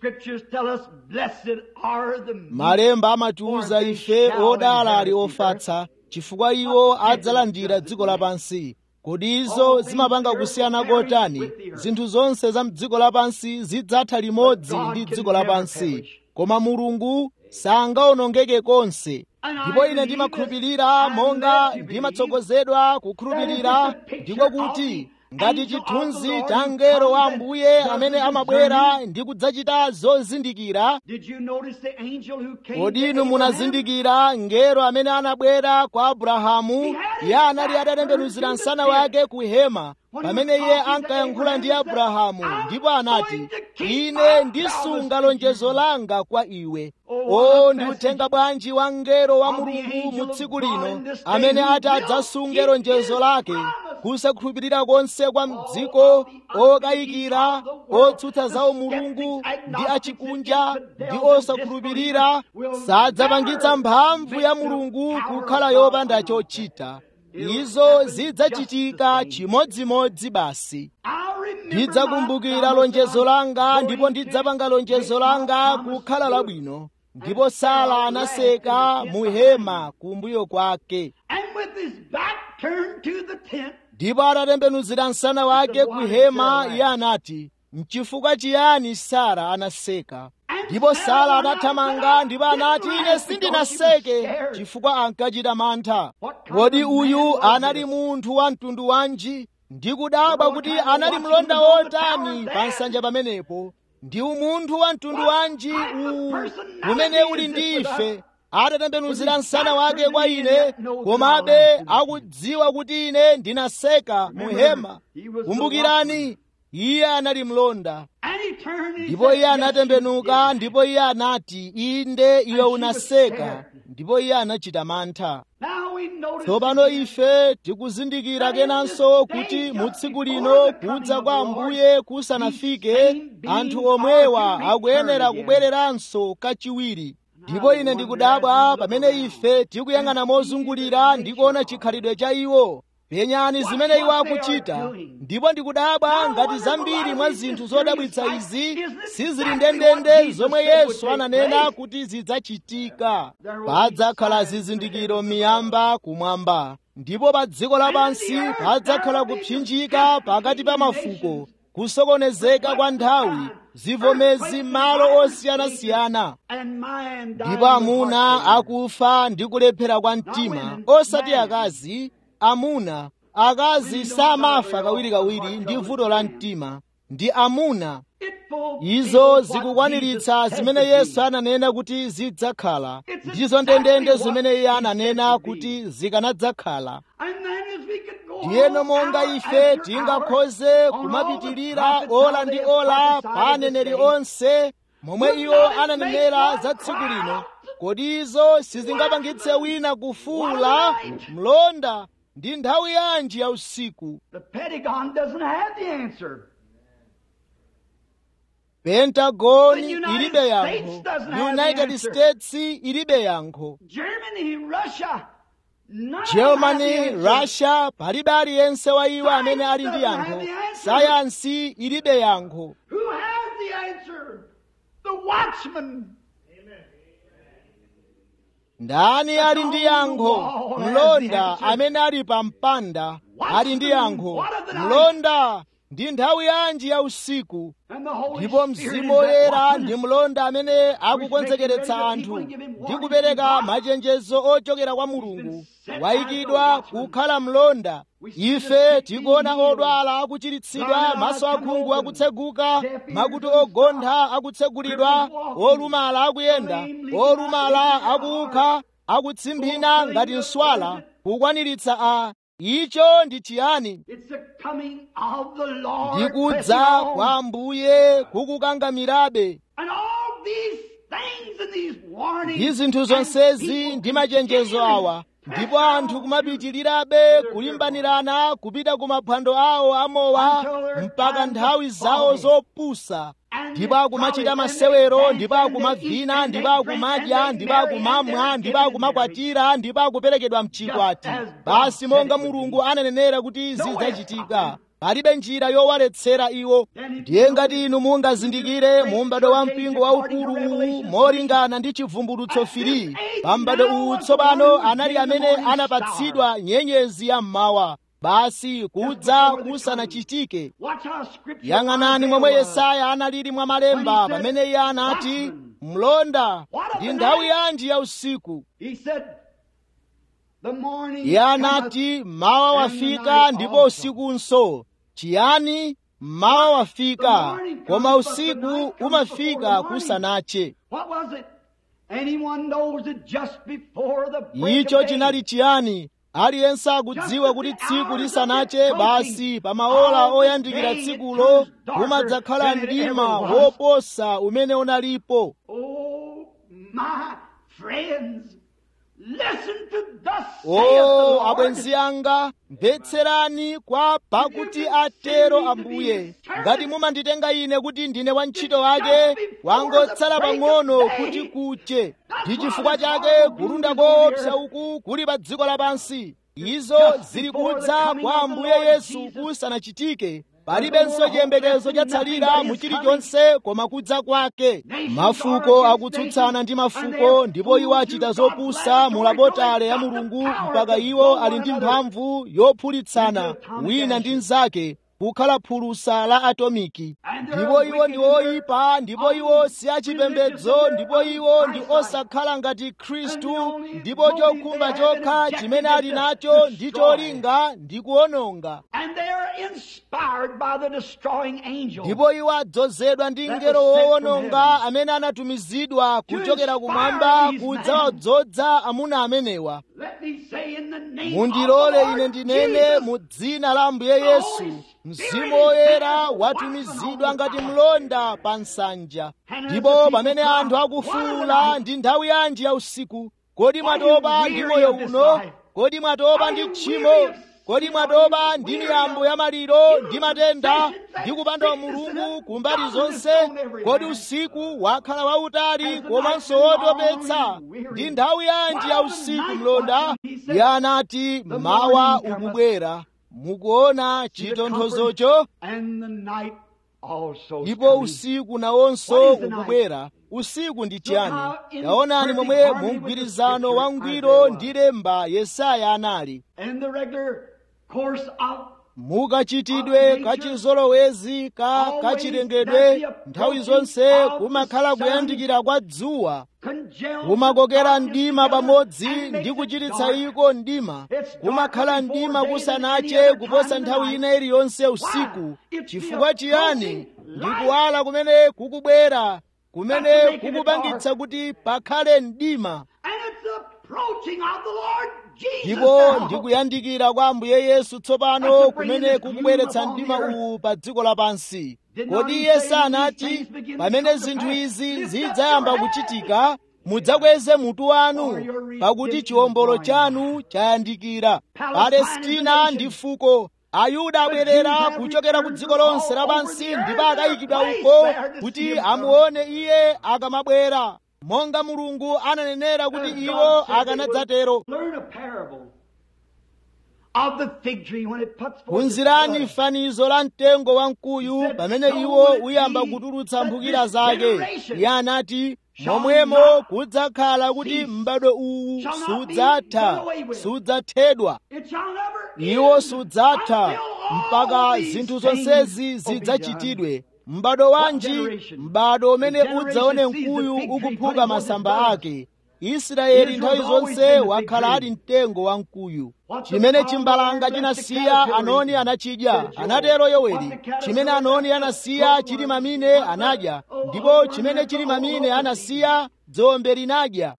Malemba amatiuza ife odala ali ofatsa, chifukwa iwo adzalandira dziko lapansi. Kodi izo zimapanga kusiyana kotani? Zinthu zonse za m'dziko lapansi zidzatha limodzi ndi dziko lapansi, koma Mulungu sangawonongeke konse. Ndipo ine ndimakhulupirira, monga ndimatsogozedwa kukhulupirira, ndiko kuti ngati chithunzi cha mngelo wa Ambuye amene amabwera ndi kudzachita zozindikira. Kodi inu munazindikira mngelo amene anabwera kwa Abrahamu? Iye anali atatembenuzira msana wake ku hema pamene iye ankayankhula ndi Abrahamu, ndipo anati, ine ndisunga lonjezo langa kwa iwe. O, ndi uthenga bwanji wa mngelo wa Mulungu mu tsiku lino, amene ati adzasunge lonjezo lake! Kusakhulupirira konse kwa mdziko, okayikira, otsutsa zawo Mulungu ndi achikunja ndi osakhulupirira sadzapangitsa mphamvu ya Mulungu kukhala yopanda chochita. Izo zidzachitika chimodzimodzi basi. Ndidzakumbukira lonjezo langa ndipo ndidzapanga lonjezo langa kukhala labwino. Ndipo Sara anaseka mu hema kumbuyo kwake, ndipo atatembenuzira msana wake ku hema, iye anati, n'chifukwa chiyani Sara anaseka? Ndipo Sara anathamanga ndipo anati, ine sindinaseke, chifukwa ankachita mantha. Kodi uyu anali munthu wa mtundu wanji? Ndikudabwa kuti anali mlonda wotani pa nsanja pamenepo. Ndi umunthu wa mtundu wanji uwu umene uli ndi ife, atatembenuzira msana wake kwa ine, komabe akudziwa kuti ine ndinaseka mu hema. Kumbukirani, iye anali mlonda. Ndipo iye anatembenuka, ndipo iye anati, inde iwe unaseka. Ndipo iye anachita mantha. Tsopano ife tikuzindikira kenanso kuti mu tsiku lino kudza kwa Ambuye kusanafike, anthu omwewa akuyenera kubwereranso kachiwiri. Ndipo ine ndikudabwa pamene ife tikuyang'ana mozungulira ndi kuona chikhalidwe cha iwo. Penyani zimene iwo akuchita. Ndipo ndikudabwa ngati zambiri mwa zinthu zodabwitsa izi sizili ndendende zomwe Yesu ananena kuti zidzachitika. Padzakhala zizindikiro miyamba kumwamba, ndipo pa dziko lapansi padzakhala kupsinjika pakati pa mafuko, kusokonezeka kwa nthawi, zivomezi m'malo osiyanasiyana, ndipo amuna akufa ndi kulephera kwa mtima, osati akazi. Amuna, akazi samafa kawirikawiri ndi vuto la mtima. Ndi amuna izo zikukwaniritsa zimene Yesu ananena kuti zidzakhala, ndizo ndendende zimene Iye ananena kuti zikanadzakhala. Ndiyeno monga ife tingakhoze kumapitirira ola ndi ola pa aneneri onse momwe iwo ananenera za tsiku lino, kodi izo sizingapangitse wina kufuwula, mlonda, ndi nthawi yanji ya usiku? Pentagoni ilibe yankho, United States ilibe yankho, Germany, Russia, palibe aliyense wa iwo amene ali ndi yankho. Sayansi ilibe yankho. Ndani ali ndi yankho? Mlonda amene ali pa mpanda ali ndi yankho. Mlonda, ndi nthawi yanji ya usiku? Ndipo Mzimu Woyera ndi mlonda amene akukonzekeretsa anthu ndi kupereka machenjezo ochokera kwa Mulungu. Wayikidwa kukhala mlonda. Ife tikuona odwala akuchiritsidwa, maso akhungu akutseguka, makutu ogontha akutsegulidwa, olumala akuyenda, olumala akuukha, akutsimphina ngati nswala, kukwaniritsa a icho ndi chiyani? Ndikudza kwa Ambuye kukukangamirabe. Ndi zinthu zonsezi ndi machenjezo awa, ndipo anthu kumapitirirabe kulimbanirana kupita ku maphwando awo amowa mpaka nthawi zawo zopusa, ndipo akumachita masewero, ndipo akumavina, ndipo akumadya, ndipo akumamwa, ndipo akumakwatira, ndipo akuperekedwa mchikwati, basi monga Mulungu ananenera kuti zidzachitika. Palibe njira yowaletsera iwo. Ndiye ngati inu mungazindikire mu m'bado wa mpingo waukulu uwu molingana ndi chivumbulutso firi, pa m'bado uwu tsopano anali amene anapatsidwa nyenyezi ya mmawa, basi kudza kusanachitike. Yang'anani momwe Yesaya analili mwa malemba pamene iye anati, mlonda, ndi nthawi yanji ya usiku? Iye anati, mawa wafika ndipo usikunso. Chiyani? Mawa wafika, koma usiku umafika kusanache. Icho chinali chiyani? Aliyense akudziwa kuti tsiku lisanache, basi pa maola oyandikira tsikulo umadzakhala mdima woposa umene unalipo. Oh, abwenzi anga, mvetserani kwa pakuti atero Ambuye. Ngati mumanditenga ine kuti ndine wantchito wake, wangotsala pang'ono kuti kuche. Ndi chifukwa chake kulunda koopsa uku kuli pa dziko lapansi. Izo zili kudza kwa Ambuye Yesu kusanachitike. Palibenso chiyembekezo chatsalira mu chilichonse koma kudza kwake. Mafuko akutsutsana ndi mafuko, ndipo iwo achita zopusa mu labotale ya Mulungu mpaka iwo ali ndi mphamvu yophulitsana wina ndi mnzake kukhala phulusa la atomiki. Ndipo iwo ndi oyipa, ndipo iwo si achipembedzo, ndipo iwo ndi osakhala ngati Khristu, ndipo chokhumba chokha chimene ali nacho ndi cholinga ndi kuwononga. Ndipo iwo adzozedwa ndi mngelo wowononga amene anatumizidwa kuchokera kumwamba kudzawadzoza amuna amenewa. Mundilole ine ndinene mu dzina la Ambuye Yesu, Mzimu Woyera watumizidwa ngati mlonda pa nsanja. Ndipo pamene anthu akufuwula, ndi nthawi yanji ya usiku? Kodi mwatopa ndi moyo uno? Kodi mwatopa ndi tchimo? Kodi mwatopa ndi miyambo ya maliro ndi matenda ndi kupanda Mulungu kumbali zonse? Kodi usiku wakhala wautali komanso wotopetsa? Ndi nthawi yanji ya usiku mlonda? Iye anati, mawa ukubwera. Mukuona chitonthozocho? Ndipo usiku nawonso ukubwera. Usiku ndi chiyani? Taonani momwe mu mgwirizano wangwiro ndi lemba Yesaya anali. Mukachitidwe kachizolowezi ka kachilengedwe, nthawi zonse kumakhala kuyandikira kwa dzuwa, kumakokera mdima pamodzi ndi kuchititsa iko mdima. Kumakhala mdima kusanache kuposa nthawi ina iliyonse usiku. Chifukwa chiyani? ndi kuwala kumene kukubwera, kumene kukupangitsa kuti pakhale mdima. Ndipo ndikuyandikira kwa Ambuye Yesu tsopano kumene kukubweretsa mdima uwu pa dziko lapansi. Kodi Iye sanati pamene zinthu izi zidzayamba kuchitika, mudzakweze mutu wanu, pakuti chiwombolo chanu chayandikira. Palestina ndi fuko, Ayuda abwerera kuchokera ku dziko lonse lapansi ndipo akayikidwa uko kuti amuone Iye akamabwera, monga Mulungu ananenera kuti iwo akanadzatero. Phunzirani fanizo la mtengo wamkuyu pamene iwo uyamba kutulutsa mphukira zake. Iye anati momwemo kudzakhala kuti m'bado uwu sudzatha, sudzathedwa. Iwo sudzatha mpaka zinthu zonsezi zidzachitidwe. M'bado wanji? M'bado umene udzaone mkuyu ukuphuka masamba ake. Israeli nthawi zonse wakhala ali mtengo wa mkuyu. Chimene chimbalanga chinasiya Anoni anachidya, anatero Yoweli. Chimene Anoni anasiya Chilimamine anadya, ndipo chimene Chilimamine anasiya dzombe linadya.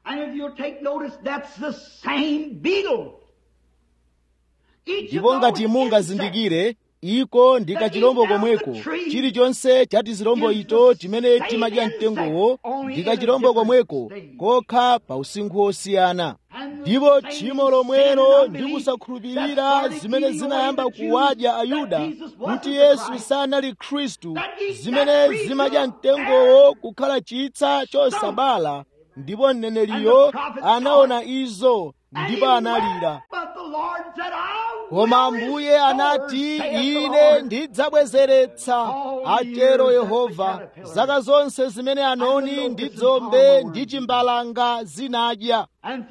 Ndipo ngati mungazindikire, iko ndi kachilombo komweko. Chilichonse cha tizilombo ito chimene timadya mtengowo ndi kachilombo komweko, kokha pa usinkhu osiyana. Ndipo tchimo lomwelo ndi kusakhulupirira zimene zinayamba kuwadya Ayuda kuti Yesu sanali Khristu, zimene zimadya mtengowo kukhala chitsa chosabala. Ndipo mneneriyo anaona izo ndipo analira. Koma Ambuye anati, Ine ndidzabwezeretsa, atero Yehova, zaka zonse zimene Anoni ndi dzombe ndi chimbalanga zinadya.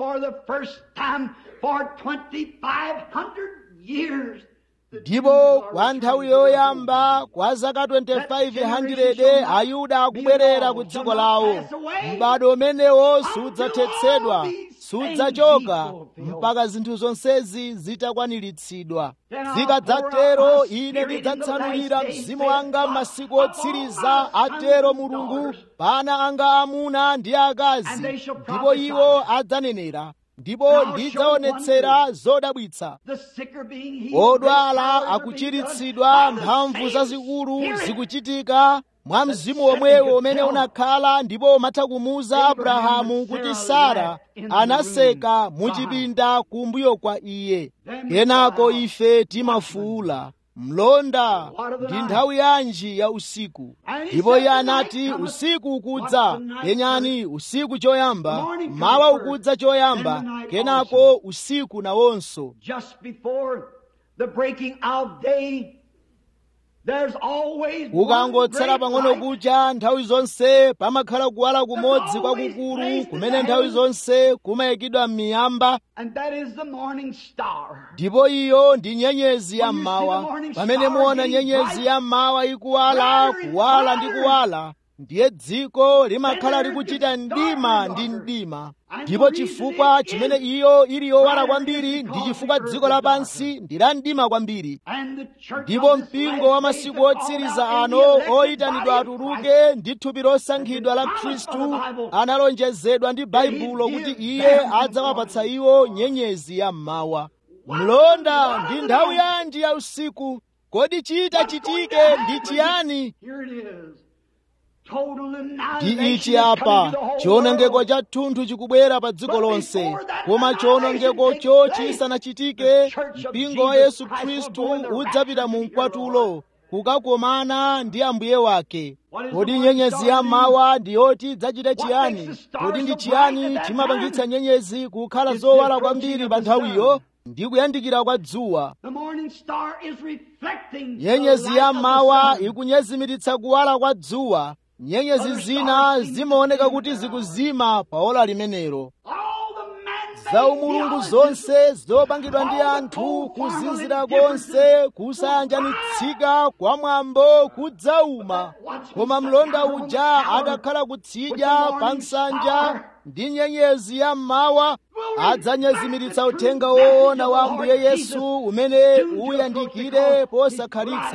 Ndipo kwa nthawi yoyamba kwa zaka twenty-five hundred Ayuda akubwerera ku dziko lawo. M'bado umenewo sudzathetsedwa, sudzachoka mpaka zinthu zonsezi zitakwaniritsidwa. Zikadzatero Ine ndidzatsanulira mzimu wanga m'masiku otsiriza, atero Mulungu, pa ana anga amuna ndi akazi, ndipo iwo adzanenera. Ndipo ndidzaonetsera zodabwitsa. Odwala akuchiritsidwa, mphamvu zazikulu zikuchitika mwa mzimu omwewo umene unakhala ndipo umatha kumuwuza Abrahamu kuti Sara anaseka muchipinda kumbuyo kwa iye. Kenako ife timafuula, mlonda, ndi nthawi yanji ya usiku? Ndipo iye anati, usiku ukudza, penyani usiku choyamba, mawa ukudza choyamba, kenako usiku nawonso. Kukangotsala pang'ono kucha, nthawi zonse pamakhala kuwala kumodzi kwakukulu kumene nthawi zonse kumayikidwa m'miyamba. Ndipo iyo ndi nyenyezi ya mmawa. Pamene muona nyenyezi ya mmawa ikuwala, kuwala ndi kuwala, ndiye dziko limakhala likuchita mdima ndi mdima. Ndipo chifukwa chimene iyo ili yowala kwambiri ndi chifukwa dziko lapansi ndi la mdima kwambiri. Ndipo mpingo wa masiku otsiriza ano, oyitanidwa atuluke ndi thupi losankhidwa la Khristu, analonjezedwa ndi Baibulo kuti Iye adzawapatsa iwo nyenyezi ya mmawa. Mlonda, ndi nthawi yanji ya usiku? Kodi chita chitike ndi chiyani? Ndi ichi apa, chiwonongeko cha thunthu chikubwera pa dziko lonse. Koma chiwonongekocho chisanachitike, mpingo wa Yesu Khristu udzapita mu mkwatulo kukakomana ndi Ambuye wake. Kodi nyenyezi ya mmawa ndi yoti idzachite chiyani? Kodi ndi chiyani chimapangitsa nyenyezi kukhala zowala kwambiri pa nthawiyo? Ndi kuyandikira kwa dzuwa. Nyenyezi ya mmawa ikunyezimiritsa kuwala kwa dzuwa. Nyenyezi zina zimaoneka kuti zikuzima pa ola limenelo. Za umulungu zonse zopangidwa ndi anthu, kuzizira konse kusayanjanitsika kwa mwambo kudzauma. Koma mlonda uja adakhala kutsidya pa nsanja ndi nyenyezi ya mmawa, adzanyezimiritsa uthenga woona wa Ambuye Yesu umene uyandikire posakhalitsa.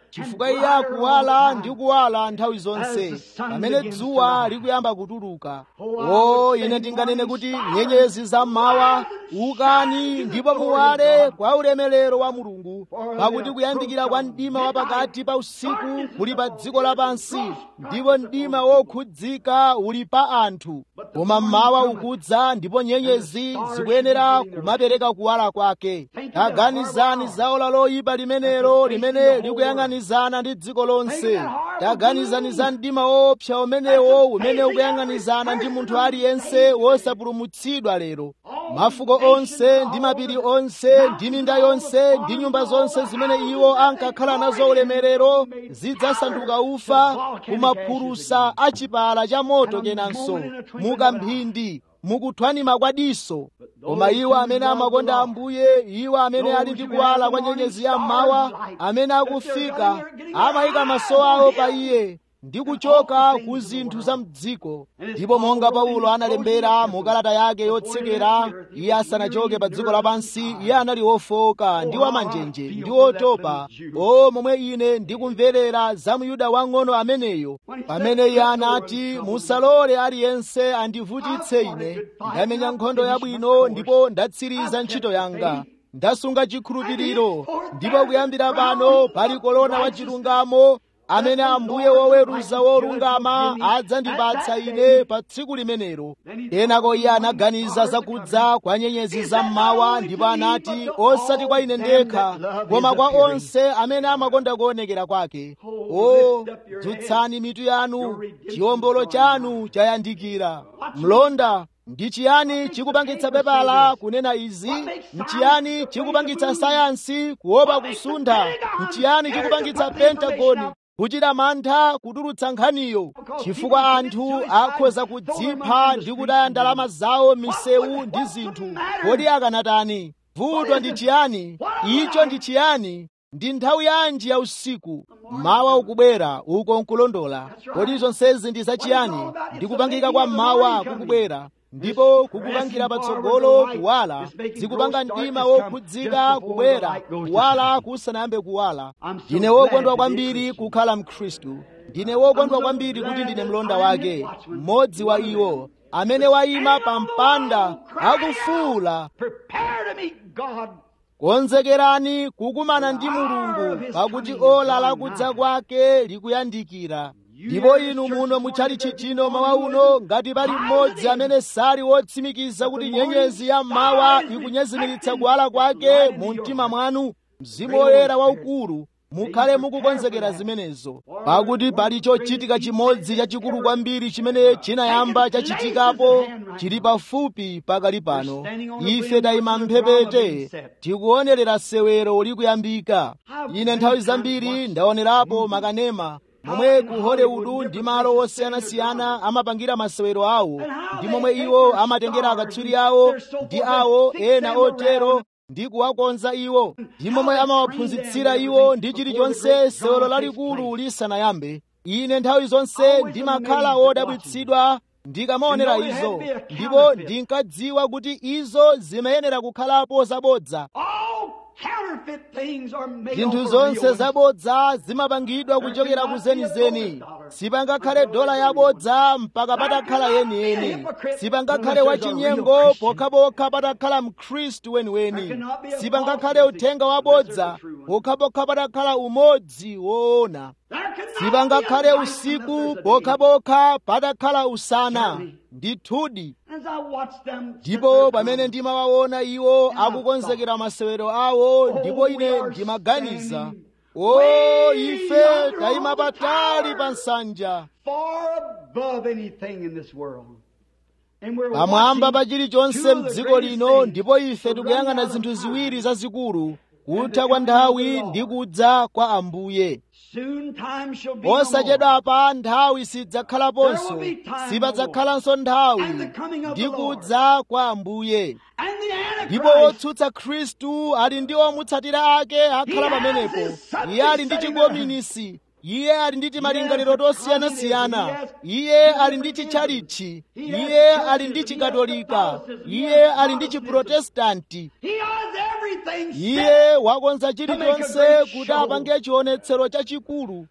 chifukwa iye akuwala ndi kuwala nthawi zonse pamene dzuwa likuyamba kutuluka. O, ine ndinganene kuti nyenyezi zammawa, ukani ndipo muwale kwa ulemerero wa Mulungu, pakuti kuyandikira kwa mdima wa pakati pa usiku kuli pa dziko lapansi, ndipo mdima wokhudzika uli pa anthu. Koma mmawa ukudza ndipo nyenyezi zikuyenera kumapereka kuwala kwake. Taganizani za ola loyipa limenelo limene likuyang'anizana ndi dziko lonse. Taganizani za mdima woopsa umenewo umene ukuyang'anizana ndi munthu aliyense wosapulumutsidwa lero. Mafuko onse ndi mapiri onse ndi minda yonse ndi nyumba zonse zimene iwo ankakhala nazo ulemerero zidzasanduka ufa kumaphulusa a chipala cha moto kenanso mukamphindi mukuthwanima kwa diso. Koma iwo amene amakonda Ambuye, iwo amene ali ndi kuwala kwa nyenyezi ya mmawa, amene akufika amayika maso awo pa Iye ndi kuchoka ku zinthu za mdziko. Ndipo monga Paulo analembera mu kalata yake yotsekera, iye asanachoke pa dziko lapansi, iye anali wofowoka ndi wamanjenje ndi wotopa. O, momwe ine ndikumverera za Myuda wang'ono ameneyo pamene iye anati, musalole aliyense andivutitse ine. Ndamenya nkhondo yabwino ndipo ndatsiriza ntchito yanga. Ndasunga chikhulupiriro, ndipo kuyambira pano pali korona wa chilungamo amene Ambuye woweruza wolungama adzandipatsa ine pa tsiku limenelo. Kenako iye anaganiza zakudza kwa nyenyezi zammawa, ndipo anati, osati kwa ine ndekha, koma kwa onse amene amakonda kuonekera kwake. O, dzutsani mitu yanu, chiwombolo chanu chayandikira. Mlonda, ndi chiyani chikupangitsa pepala kunena izi? Nchiyani chikupangitsa sayansi kuopa kusuntha? Nchiyani chikupangitsa Pentagoni kuchita mantha kutulutsa nkhaniyo? Chifukwa anthu akhoza kudzipha ndi kutaya ndalama zawo misewu ndi zinthu. Kodi akanatani? Vuto ndi chiyani? Icho ndi chiyani? Ndi nthawi yanji ya usiku? Mawa ukubwera uko nkulondola. Kodi zonsezi ndi zachiyani? Ndi kupangika kwa mawa kukubwera, ndipo kukupangira patsogolo kuwala, zikupanga mdima wokhudzika kubwera, kuwala kusanayambe kuwala. Ndine wokondwa kwambiri kukhala Mkhristu. Ndine wokondwa kwambiri kuti ndine mlonda wake, mmodzi wa iwo amene wayima pa mpanda akufuwula, konzekerani kukumana ndi Mulungu, pakuti ola lakudza kwake likuyandikira. Ndipo inu muno mutchalichi chino mawa uno, ngati pali mmodzi amene sali wotsimikiza kuti nyenyezi ya mmawa ikunyezimiritsa kuwala kwake mu mtima mwanu, Mzimu Woyera waukulu, mukhale mukukonzekera zimenezo. Pakuti pali chochitika chimodzi chachikulu kwambiri chimene chinayamba chachitikapo, chili pafupi pakali pano. Ife tayima mphepete tikuonerera sewero likuyambika. Ine nthawi zambiri ndaonerapo makanema momwe ku Hollywood ndi malo osiyanasiyana amapangira masewero awo, ndi momwe iwo amatengera akatswiri awo ndi awo ena otero ndi kuwakonza iwo, ndi momwe amawaphunzitsira iwo ndi chilichonse sewero lalikulu lisanayambe. Ine nthawi zonse ndimakhala wodabwitsidwa ndikamaonera izo, ndipo ndinkadziwa kuti izo zimayenera kukhalapo zabodza. Zinthu zonse zabodza zimapangidwa kuchokera ku zenizeni. Sipangakhale dola yabodza mpaka patakhala yeniyeni. Sipangakhale wachinyengo pokhapokha patakhala Mkhristu weniweni. Sipangakhale uthenga wabodza pokhapokha patakhala umodzi woona. Sipangakhale usiku pokhapokha patakhala usana. Ndithudi. Ndipo pamene ndimawaona iwo akukonzekera masewero awo, ndipo ine ndimaganiza, o, ife tayima patali pa nsanja, pamwamba pa chilichonse m'dziko lino, ndipo ife tikuyang'ana zinthu ziwiri zazikulu: kutha kwa nthawi ndi kudza kwa Ambuye. Posachedwapa nthawi sidzakhalaponso, sipadzakhalanso nthawi, ndi kudza kwa Ambuye. Ndipo wotsutsa Khristu ali ndi omutsatira ake akhala pamenepo. Iye ali ndi chikominisi, iye ali ndi timalingaliro tosiyanasiyana, iye ali ndi chitchalichi, iye ali ndi chikatolika, iye ali ndi chiprotestanti, iye wakonza chilichonse kuti apange chionetsero chachikulu.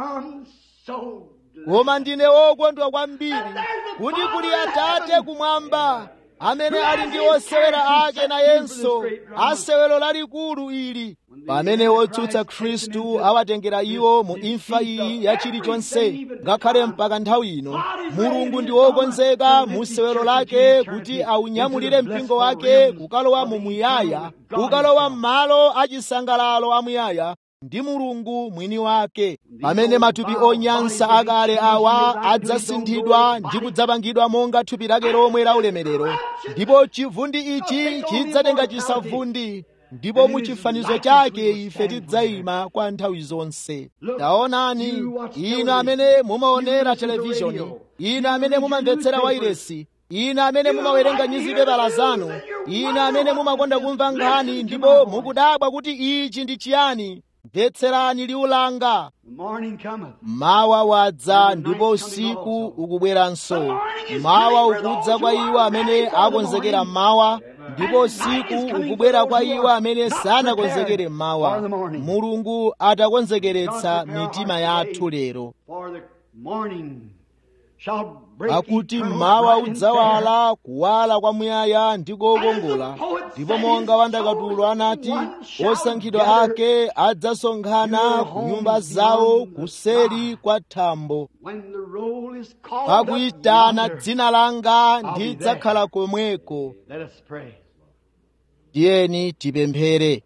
Koma ndine wokondwa kwambiri kuti kuli Atate kumwamba amene ali ndi osewera ake nayenso asewero lalikulu ili. Pamene wotsutsa Khristu awatengera iwo mu imfa iyi ya chilichonse, ngakhale mpaka nthawi ino, Mulungu ndi wokonzeka mu sewero lake kuti aunyamulire mpingo wake kukalowa mu muyaya, kukalowa m'malo achisangalalo amuyaya ndi Mulungu mwini wake. Pamene matupi onyansa akale awa adzasinthidwa ndi kudzapangidwa monga thupi lake lomwe la ulemerero, ndipo chivundi ichi chidzatenga chisavundi, ndipo mu chifanizo chake ife tidzayima kwa nthawi zonse. Taonani, inu amene mumaonera televishoni, inu amene mumamvetsera wailesi, inu amene mumawerenga nyuzipepala zanu, inu amene mumakonda kumva nkhani ndipo mukudabwa kuti ichi ndi chiyani, mvetserani liwu langa. Mawa wadza ndipo usiku ukubweranso. Mawa ukudza kwa iwo amene akonzekera mawa, ndipo usiku ukubwera kwa iwo amene sanakonzekere mawa. Mulungu atakonzekeretsa mitima yathu lero. Pakuti mawa udzawala kuwala kwamuyaya ndi kokongola, ndipo monga wandakatulo anati, osankhidwa ake adzasonkhana ku nyumba zawo kuseri kwa thambo. Pakuyitana dzina langa ndidzakhala komweko. Tiyeni tipemphere.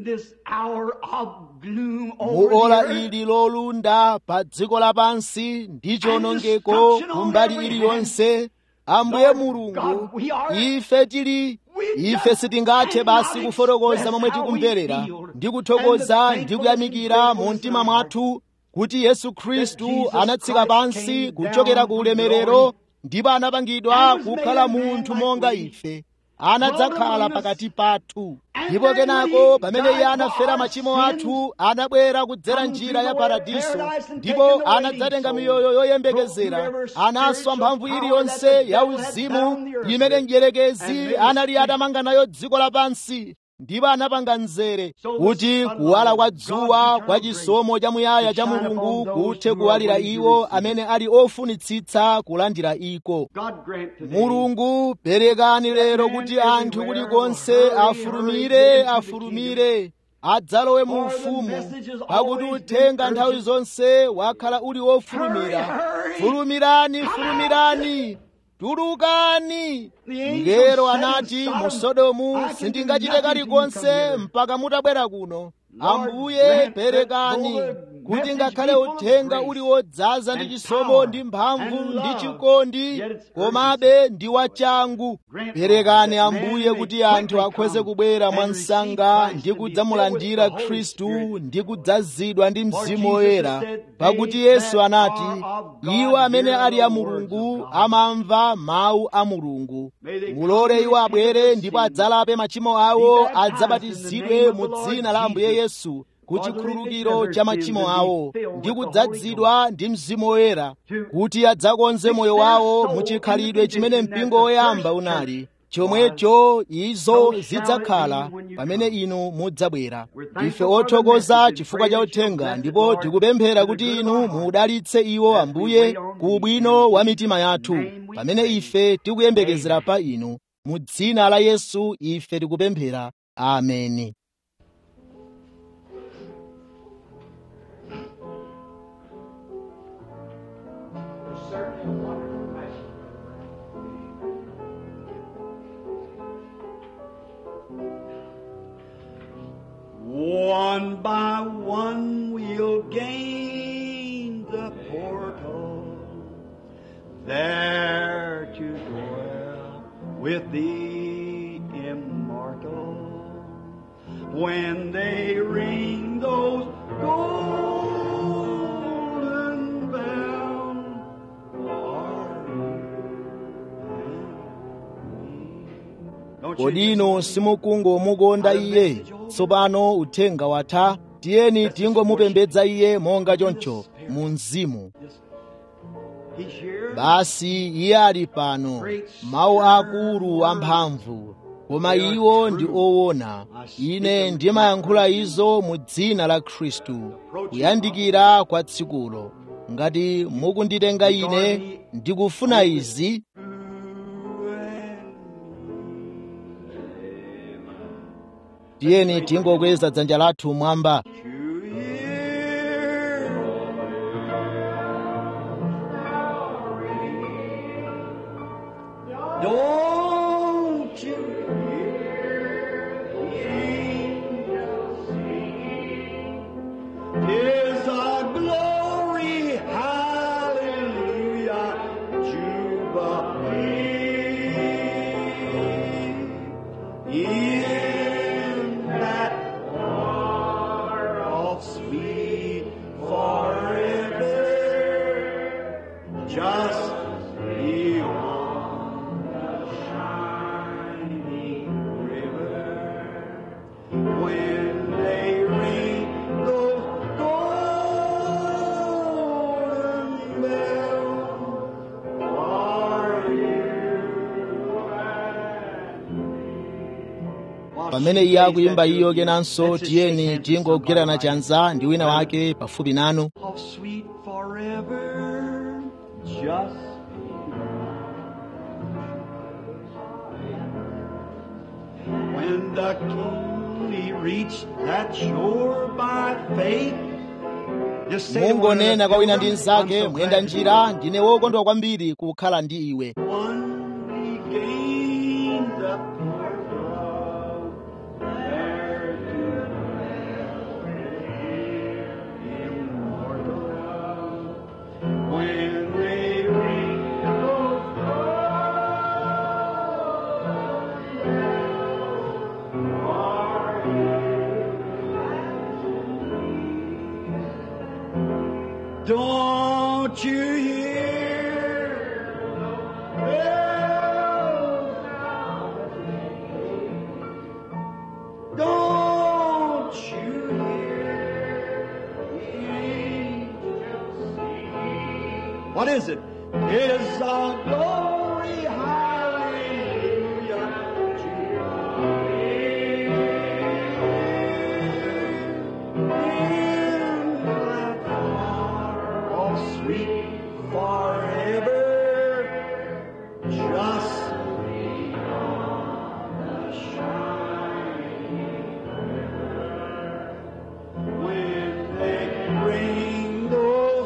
Mu ora ili lolunda pa dziko lapansi ndi chionongeko kumbali iliyonse, Ambuye Mulungu, ife tili ife sitingathe basi kufotokoza momwe tikumverera ndi kuthokoza ndi kuyamikira mu mtima mwathu kuti Yesu Khristu anatsika pansi kuchokera ku ulemerero ndipo anapangidwa kukhala munthu monga ife, anadzakhala pakati pathu. Ndipo kenako pamene iye anafera machimo athu, anabwera kudzera njira ya paradiso, ndipo anadzatenga miyoyo yoyembekezera, anaswa mphamvu iliyonse ya uzimu imene mdierekezi anali atamanga nayo dziko lapansi, ndipo anapanga mzere kuti kuwala kwa dzuwa kwa chisomo chamuyaya cha Mulungu kuthe kuwalira iwo amene ali ofunitsitsa kulandira iko. Mulungu, perekani lero kuti anthu kulikonse afulumire afulumire adzalowe mu ufumu, pakuti uthenga nthawi zonse wakhala uli wofulumira. Fulumirani, fulumirani, tulukani. Mngelo anati mu Sodomu, sindingachite kalikonse mpaka mutabwera kuno. Ambuye, perekani kuti ngakhale uthenga uli wodzaza ndi chisomo ndi mphamvu ndi chikondi, komabe ndi wachangu. Perekani Ambuye kuti anthu akhoze kubwera mwansanga ndi kudzamulandira Khristu ndi kudzazidwa ndi Mzimu Woyera, pakuti Yesu anati, iwo amene ali a Mulungu amamva mawu a Mulungu. Mulole iwo abwere ndipo adzalape machimo awo, adzabatizidwe mu dzina la Ambuye Yesu ku chikhululukiro cha machimo awo ndi kudzazidwa ndi Mzimu Woyera, kuti adzakonze moyo wawo mu chikhalidwe chimene mpingo woyamba unali. Chomwecho izo zidzakhala pamene inu mudzabwera. Ife othokoza chifukwa cha uthenga, ndipo tikupemphera kuti inu mudalitse iwo Ambuye ku ubwino wa mitima yathu pamene ife tikuyembekezera pa inu. Mu dzina la Yesu ife tikupemphera. Ameni. One by one we'll gain the portal, there to dwell with the immortal. When they ring those golden bells, Kodi inu simukungomukonda Iye? Tsopano uthenga watha, tiyeni tingomupembedza Iye monga choncho. mu mzimu. He's here. Basi iye ali pano, mawu akulu amphamvu, koma iwo ndi owona. Ine ndimayankhula izo mu dzina la Khristu, kuyandikira kwa tsikulo. Ngati mukunditenga ine ndikufuna izi, tiyeni tingokweza dzanja lathu mwamba. Don't you hear the angels sing? 'Tis our glory, hallelujah, jubilee. In that far off sweet forever, just beyond the shining river, when they ring those golden bells, are you Pamene iye akuyimba iyo kenanso, tiyeni tingogwirana chanza ndi wina wake pafupi nanu. of sweet forever, just when the king he reached that shore by faith. Just say Mungonena kwa wina ndi mnzake, mwenda njira, ndine wokondwa kwambiri kukhala ndi iwe. one regained the pardon there to live immortal. When they ring those don't you hear the bells now? Don't you hear the angels sing? What is it? It's our glory, hallelujah, jubilee. In that far off sweet forever, just beyond the shining river, when they bring those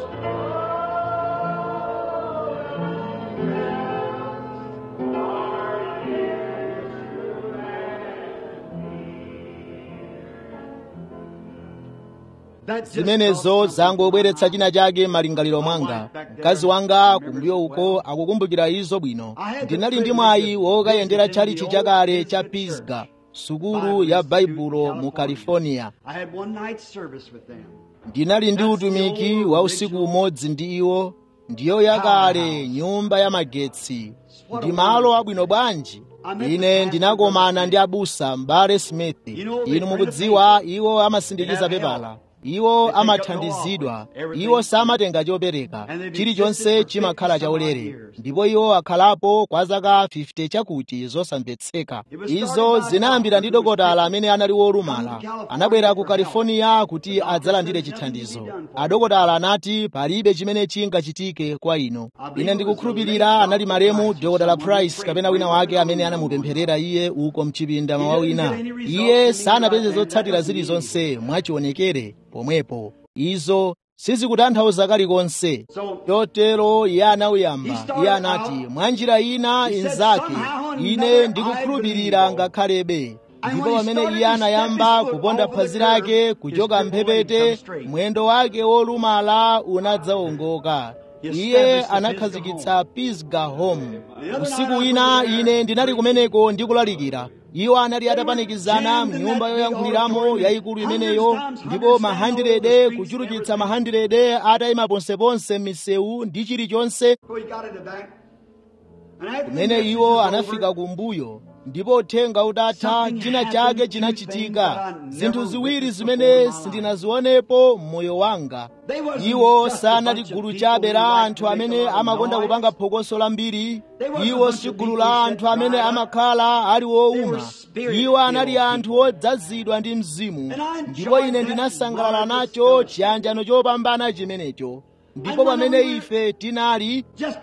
Zimenezo zangobweretsa china chake malingaliro mwanga. Mkazi wanga kumbuyo uko akukumbukira izo bwino. Ndinali ndi mwayi wokayendera tchalitchi chakale cha Pisgah, sukulu ya Baibulo mu California. I had one night service with them. Ndinali ndi utumiki wa usiku umodzi ndi iwo, ndiyo yakale nyumba ya magetsi. Ndi malo abwino bwanji. Ine ndinakomana ndi abusa m'bale Smith. Inu mukudziwa iwo amasindikiza pepala. Iwo amathandizidwa, iwo samatenga chopereka, chilichonse chimakhala chaulere, ndipo iwo akhalapo kwa zaka fifty chakuti zosamvetseka. Izo zinayambira ndi dokotala amene anali wolumala, anabwera ku California kuti adzalandire chithandizo. Adokotala anati palibe chimene chingachitike kwa inu. Ine ndikukhulupirira anali malemu Dokotala Price kapena wina wake amene anamupempherera iye uko mchipinda mawa wina. Iye sanapeze zotsatira zilizonse mwachionekere pomwepo. Izo sizikutanthauza kalikonse. Chotero iye anauyamba. Iye anati mwanjira ina inzake, ine ndikukhulupirira ngakhalebe. Ndipo pamene iye anayamba kuponda phazi lake kuchoka mphepete, mwendo wake wolumala unadzawongoka. Iye anakhazikitsa Pisgah Home. Usiku wina ine ndinali kumeneko ndikulalikira. Iwo anali atapanikizana mnyumba yoyankhuliramo yayikulu imeneyo, ndipo mahandirede kuchulukitsa mahandirede atayima ponseponse m'misewu ndi chilichonse. Kumene iwo anafika kumbuyo, ndipo uthenga utatha china chake chinachitika, zinthu ziwiri zimene sindinazionepo m'moyo wanga. Iwo sanali gulu chabe la anthu amene amakonda kupanga phokoso lambiri. Iwo si gulu la anthu amene amakhala ali wowuma. Iwo anali anthu odzazidwa ndi Mzimu, ndipo ine ndinasangalala nacho chiyanjano chopambana chimenecho. Ndipo pamene ife tinali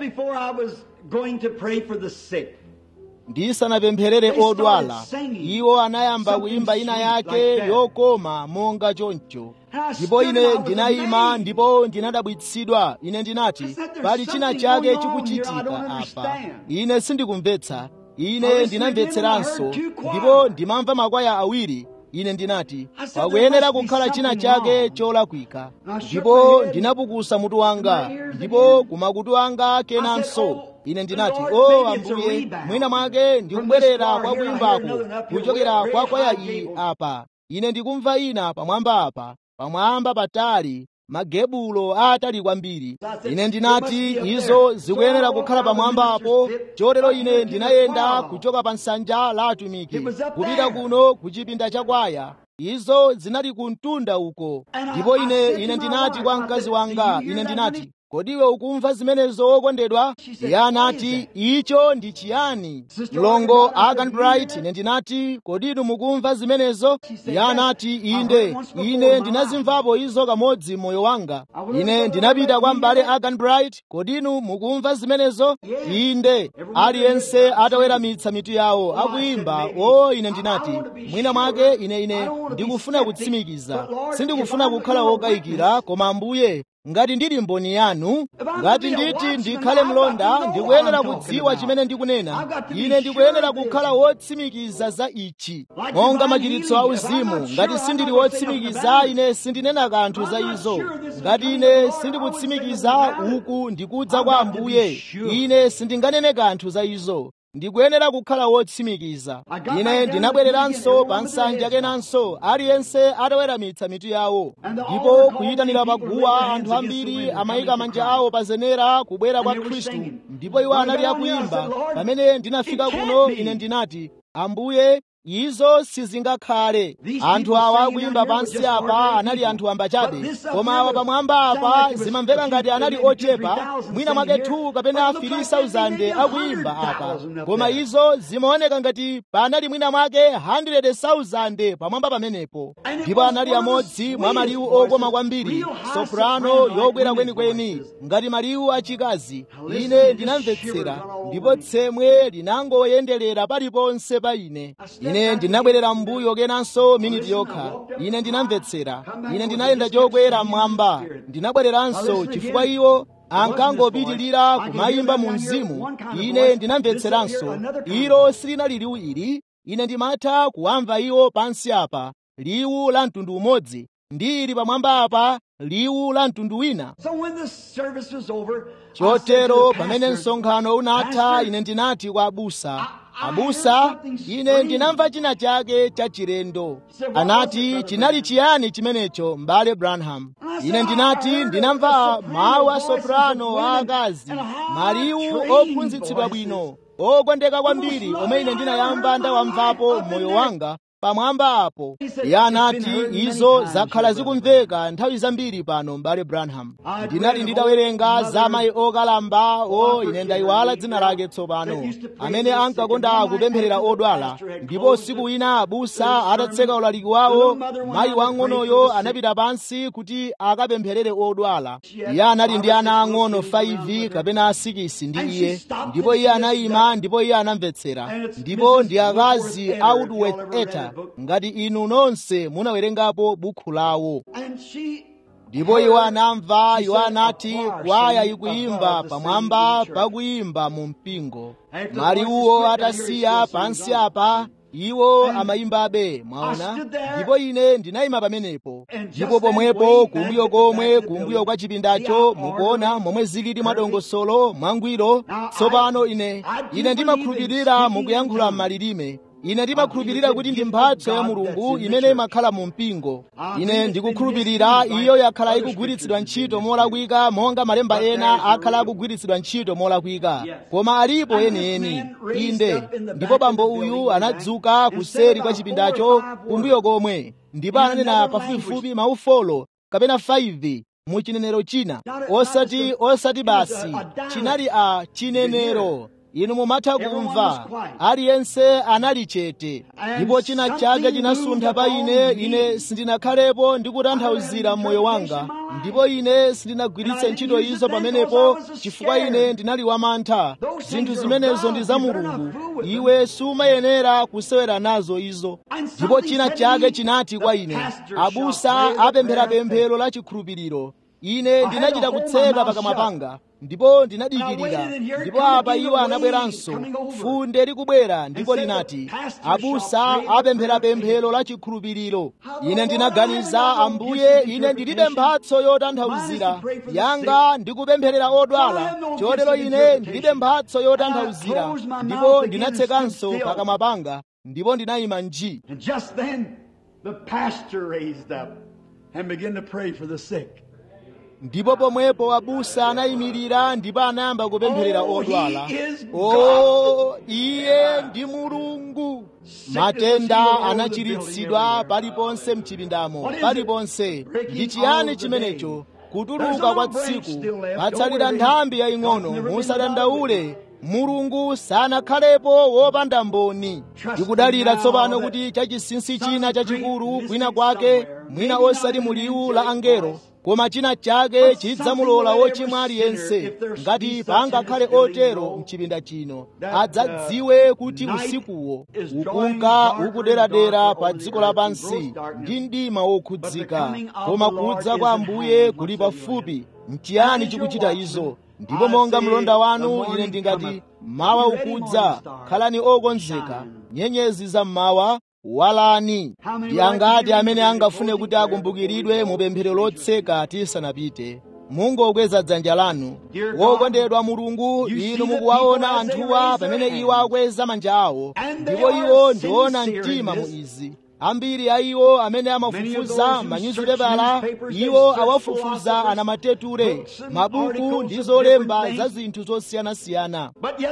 ndisanapempherere odwala, iwo anayamba kuyimba ina yake yokoma monga choncho. Ndipo ine ndinayima ndipo ndinadabwitsidwa. Ine ndinati, pali china chake chikuchitika apa. Ine sindikumvetsa. Ine ndinamvetseranso, ndipo ndimamva makwaya awiri. Ine ndinati, pakuyenera kukhala china chake cholakwika. Ndipo ndinapukusa mutu wanga, ndipo kumakutu anga kenanso. Ine ndinati, o Ambuye, mwina mwake ndikubwerera kwa kuyimbako kuchokera kwa kwaya iyi apa. Ine ndikumva ina pamwamba apa, pamwamba patali, magebulo atali kwambiri. Ine ndinati, izo zikuyenera kukhala pamwamba apo. Chotero ine ndinayenda kuchoka pa nsanja la atumiki kupita kuno ku chipinda cha kwaya. Izo zinali kumtunda uko. Ndipo ine ine ndinati kwa mkazi wanga, ine ndinati, kodi iwe ukumva zimenezo wokondedwa? Iye anati, icho ndi chiyani? Mlongo Agan Bright. Ine ndinati, kodi inu mukumva zimenezo? Iye anati, inde, ine ndinazimvapo izo kamodzi moyo wanga. Ine ndinapita kwa m'bale Agan Bright, kodi inu mukumva zimenezo? Inde. Aliyense ataweramitsa mitu yawo akuyimba. O, ine ndinati, mwina mwake ine ine ndikufuna kutsimikiza. Sindikufuna kukhala wokayikira, koma Ambuye, ngati ndili mboni yanu, ngati nditi ndikhale mlonda, ndikuyenera kudziwa chimene ndikunena. Ine ndikuyenera kukhala wotsimikiza za ichi. Monga machiritso auzimu, ngati sindili wotsimikiza, ine sindinena kanthu za izo. Ngati ine sindikutsimikiza uku ndikudza kwa Ambuye, ine sindinganene kanthu za izo. Ndikuyenera kukhala wotsimikiza. Ine ndinabwereranso pa nsanja kenanso, aliyense ataweramitsa mitu yawo. Ndipo kuyitanira paguwa, anthu ambiri amayika manja awo pa zenera kubwera kwa Khristu. Ndipo iwo anali akuyimba. Pamene ndinafika kuno, ine ndinati, Ambuye, izo sizingakhale. Anthu awa akuyimba pansi apa anali anthu amba chabe, koma awa pamwamba apa zimamveka ngati anali ochepa, mwina mwake two kapena three thousand akuyimba apa, koma izo zimaoneka ngati panali mwina mwake one hundred thousand pamwamba pamenepo. Ndipo anali amodzi mwa maliwu okoma kwambiri, soprano yokwera kwenikweni ngati maliwu achikazi. Ine ndinamvetsera, ndipo tsemwe linangoyenderera paliponse pa ine. Ine ndinabwerera mbuyo kenanso miniti yokha. Ine ndinamvetsera. Ine ndinayenda chokwera mmwamba. Ndinabwereranso chifukwa iwo ankangopitirira kumayimba mu mzimu. Ine ndinamvetseranso. Ilo silinali liwu ili. Ine ndimatha kuwamva iwo pansi apa, liwu la mtundu umodzi, ndi ili pamwamba apa, liwu la mtundu wina. Chotero pamene msonkhano unatha, ine ndinati kwa abusa, abusa, ine ndinamva china chake cha chilendo. Anati, chinali chiyani chimenecho, m'bale Branham? Ine ndinati, ndinamva mawu a soprano a akazi, maliwu ophunzitsidwa bwino, okondeka kwambiri, omwe ine ndinayamba ndawamvapo moyo wanga pamwamba apo. Iye anati, izo zakhala zikumveka nthawi zambiri pano, m'bale Branham. Ndinali nditawerenga za mayi okalamba, o ine ndayiwala dzina lake tsopano, amene ankakonda kupempherera odwala. Ndipo usiku wina abusa atatseka ulaliki wawo, mayi wang'onoyo anapita pansi kuti akapempherere odwala. Iye anali ndi ana ang'ono five kapena six ndi iye, ndipo iye anayima, ndipo iye anamvetsera. Ndipo ndi akazi a Woodworth Eta, ngati inu nonse munawerengapo bukhu lawo. Ndipo iwo anamva, iwo anati, kwaya ikuyimba pamwamba pakuyimba mu mpingo. Maliwuwo atasiya pansi apa, iwo amayimbabe, mwaona. Ndipo ine ndinayima pamenepo. Ndipo pomwepo kumbuyo komwe, kumbuyo kwa chipindacho, mukuona momwe zilili mwadongosolo mwangwiro. Tsopano ine ine ndimakhulupirira mukuyankhula m'malilime. ine ndimakhulupirira kuti ndi mphatso ya Mulungu imene imakhala mu mpingo. Ine ndikukhulupirira iyo yakhala ikugwiritsidwa ntchito molakwika monga malemba ena akhala akugwiritsidwa ntchito molakwika, koma alipo enieni. Inde, ndipo bambo uyu anadzuka kuseri kwa chipindacho kumbuyo komwe, ndipo ananena pafupifupi maufolo kapena faive mu chinenero china, osati osati basi chinali a chinenero. Inu mumatha kumva, aliyense anali chete, ndipo china chake chinasuntha pa ine. Ine sindinakhalepo ndikutanthauzira mmoyo wanga, ndipo ine sindinagwiritse ntchito izo pamenepo chifukwa ine ndinali wamantha. Zinthu zimenezo ndi za Mulungu, iwe sumayenera kusewera nazo izo. Ndipo china chake chinati kwa ine, abusa apemphera pemphero la chikhulupiriro. Ine ndinachita kutseka pakamwa panga, ndipo ndinadikirira, ndipo apa iwo anabweranso, funde likubwera, ndipo linati, abusa apemphera pemphero la chikhulupiriro. Ine ndinaganiza, Ambuye, ine ndilibe mphatso yotanthauzira, yanga ndikupempherera odwala, chotero ine ndilibe mphatso yotanthauzira. Ndipo ndinatsekanso pakamwa panga, ndipo ndinayima nji. And just then the pastor raised up and began to pray for the sick. Ndipo pomwepo abusa anayimirira ndipo anayamba kupempherera odwala. Oh, iye ndi Mulungu. Matenda anachiritsidwa paliponse mchipindamo, paliponse. Ndi chiyani chimenecho? Kutuluka kwa tsiku, patsalira nthambi yaying'ono. Musadandaule, Mulungu sanakhalepo wopanda mboni. Ndikudalira tsopano kuti chachinsinsi china chachikulu kwina kwake, mwina osati mu liwu la angelo, koma china chake chidzamulola wochimwa aliyense, ngati pangakhale otero mchipinda chino, adzadziwe kuti usikuwo ukunka ukuderadera pa dziko lapansi ndi mdima wokhudzika, koma kudza kwa Ambuye kuli pafupi. N'chiyani chikuchita izo? Ndipo monga mlonda wanu ine ndingati, mawa ukudza, khalani okonzeka, nyenyezi za mmawa walani. Ndi angati amene angafune kuti akumbukiridwe mu pemphero lotseka tisanapite? Mungokweza dzanja lanu. Wokondedwa Mulungu, inu mukuwaona anthuwa pamene iwo akweza manja awo, ndipo iwo ndiona mtima mu izi. Ambiri a iwo amene amafufuza manyuzipepala, iwo awafufuza anamateture, mabuku ndi zolemba za zinthu zosiyanasiyana.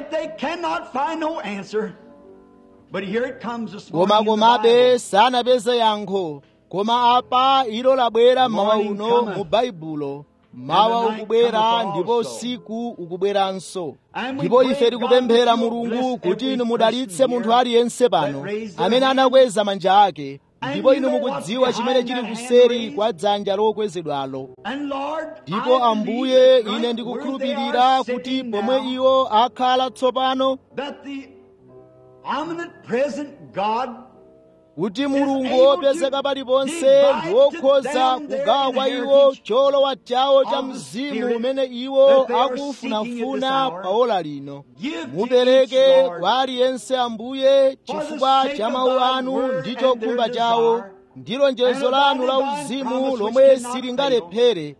Koma komabe sanapeze yankho. Koma apa ilo labwera mawa uno mu Baibulo. Mawa ukubwera ndipo usiku ukubweranso. Ndipo ife tikupemphera Mulungu kuti inu mudalitse munthu aliyense pano amene anakweza manja ake, ndipo inu mukudziwa chimene chili kuseri kwa dzanja lokwezedwalo. Ndipo Ambuye, ine ndikukhulupirira kuti pomwe iwo akhala tsopano, kuti Mulungu wopezeka paliponse ndi wokhoza kugawa kwa iwo cholowa chawo cha mzimu umene iwo akufunafuna pa ola lino. Mupereke kwa aliyense Ambuye chifukwa cha mawu anu ndi chokhumba chawo, ndi lonjezo lanu la uzimu lomwe silingalephere.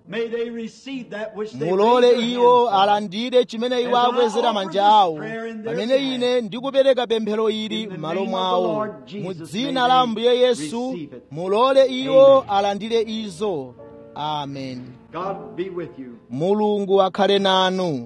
Mulole iwo alandire chimene iwo akwezera manja awo, pamene ine ndikupereka pemphero ili m'malo mwawo. Mu dzina la Ambuye Yesu, mulole iwo alandire izo. Amen. Mulungu akhale nanu.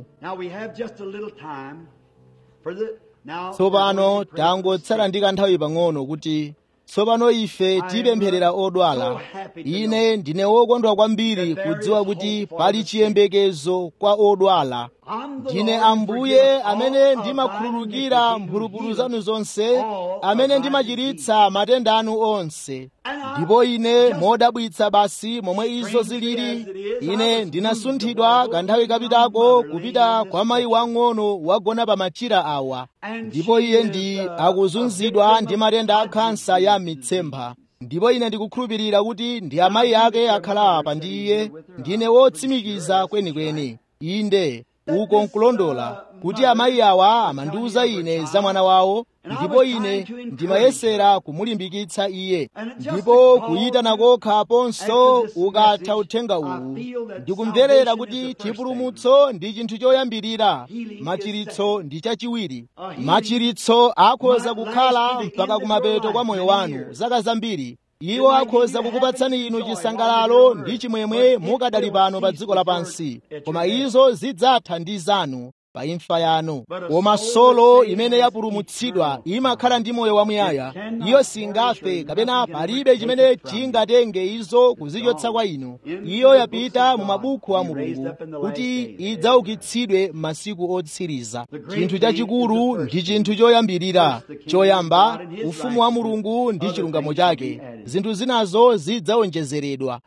Tsopano tangotsala ndi kanthawi pang'ono kuti tsopano ife tipempherera odwala. Ine ndine wokondwa kwambiri kudziwa kuti pali chiyembekezo kwa odwala. Ndine Ambuye amene ndimakhululukira mphulupulu zanu zonse, amene ndimachiritsa matenda anu onse. Ndipo ine modabwitsa basi momwe izo zilili, ine ndinasunthidwa kanthawi kapitako kupita kwa mayi wang'ono wagona pa machira awa, ndipo iye ndi akuzunzidwa ndi matenda a khansa ya mitsempha. Ndipo ine ndikukhulupirira kuti ndi amayi ake akhala apa ndi iye. Ndine wotsimikiza kwenikweni. Inde uko nkulondola kuti amayi awa amandiwuza ine za mwana wawo, ndipo ine ndimayesera kumulimbikitsa iye. Ndipo kuyitana kokhaponso ukatha uthenga uwu, ndikumverera kuti chipulumutso ndi chinthu choyambirira, machiritso ndi chachiwiri. Machiritso akhoza kukhala mpaka kumapeto kwa moyo wanu zaka zambiri. Iwo akhoza kukupatsani inu chisangalalo ndi chimwemwe mukadali pano pa dziko lapansi, koma izo zidzatha ndi zanu pa imfa yanu. Koma solo imene yapulumutsidwa imakhala ndi moyo wamuyaya. Iyo singafe, kapena palibe chimene chingatenge izo kuzichotsa kwa inu. Iyo yapita mu mabuku a Mulungu kuti idzaukitsidwe m'masiku otsiriza. Chinthu chachikulu ndi chinthu choyambirira. Choyamba, ufumu wa Mulungu ndi chilungamo chake. Zinthu zinazo zidzawonjezeredwa.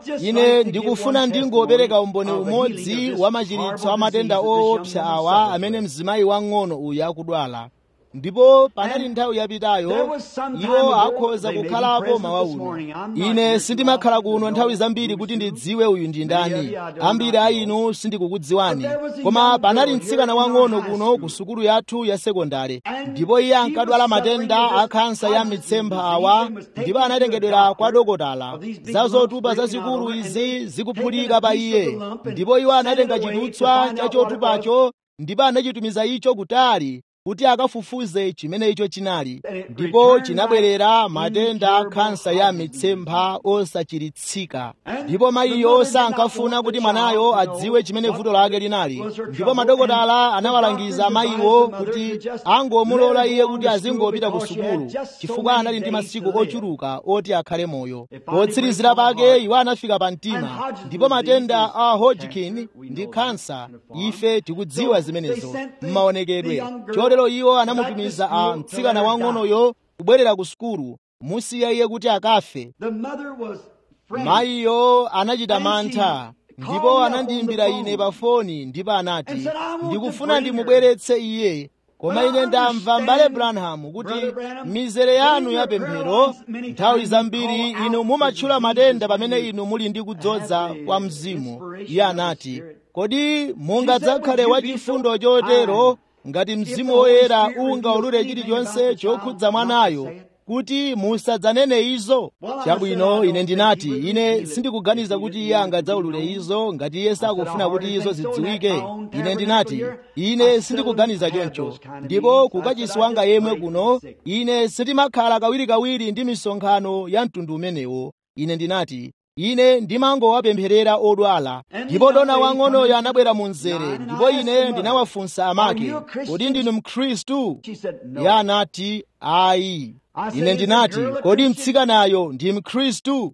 Ine ndikufuna ndingopereka umboni umodzi wa machiritso a matenda oopsa awa amene mzimayi wang'ono uyu akudwala. Ndipo panali nthawi yapitayo iwo akhoza kukhalapo mawa uno. Ine sindimakhala kuno nthawi zambiri kuti ndidziwe uyu ndi ndani. Ambiri a inu sindikukudziwani. Koma panali mtsikana wang'ono kuno ku sukulu yathu ya sekondari, ndipo iye ankadwala matenda a khansa ya mitsempha awa, ndipo anatengedwera kwa dokotala. Za zotupa zazikulu izi zikuphulika pa iye, ndipo iwo anatenga chidutswa cha chotupacho ndipo anachitumiza icho kutali kuti akafufuze chimene icho chinali, ndipo chinabwerera matenda a khansa ya mitsempha osachiritsika. Ndipo mayiyo sankafuna kuti mwanayo adziwe chimene vuto lake linali, ndipo madokotala anawalangiza amayiwo kuti angomulola iye kuti azingopita ku sukulu, chifukwa anali ndi masiku ochuluka oti akhale moyo. Potsirizira pake iwo anafika pa mtima, ndipo matenda a Hodgkin ndi khansa, ife tikudziwa zimenezo m'maonekedwe. Chotero iwo anamutumiza a mtsikana wang'onoyo kubwerera ku sukulu, musiya iye kuti akafe. Mayiyo anachita mantha, ndipo anandiyimbira ine pa foni, ndipo anati, ndikufuna ndimubweretse iye. Koma ine ndamva m'bale Branham kuti mizere yanu ya pemphero nthawi zambiri inu mumatchula matenda pamene inu muli ndi kudzoza kwa mzimu. Iye anati, kodi mungadzakhale wachifundo chotero ngati mzimu woyera ungaulule chilichonse chokhudza mwanayo kuti musadzanene izo? Chabwino, ine ndinati ine sindikuganiza kuti iye angadzaulule izo ngati iye sakufuna kuti izo zidziwike. Ine ndinati ine sindikuganiza choncho, ndipo kukachisi wanga yemwe kuno ine sindimakhala kawirikawiri ndi misonkhano ya mtundu umenewo. Ine ndinati ine ndimangowapempherera odwala. Ndipo dona wang'onoyo anabwera mu mzere, ndipo ine ndinawafunsa amake, kodi ndinu Mkhristu? Iye anati ayi. Ine ndinati, kodi mtsikanayo ndi Mkhristu?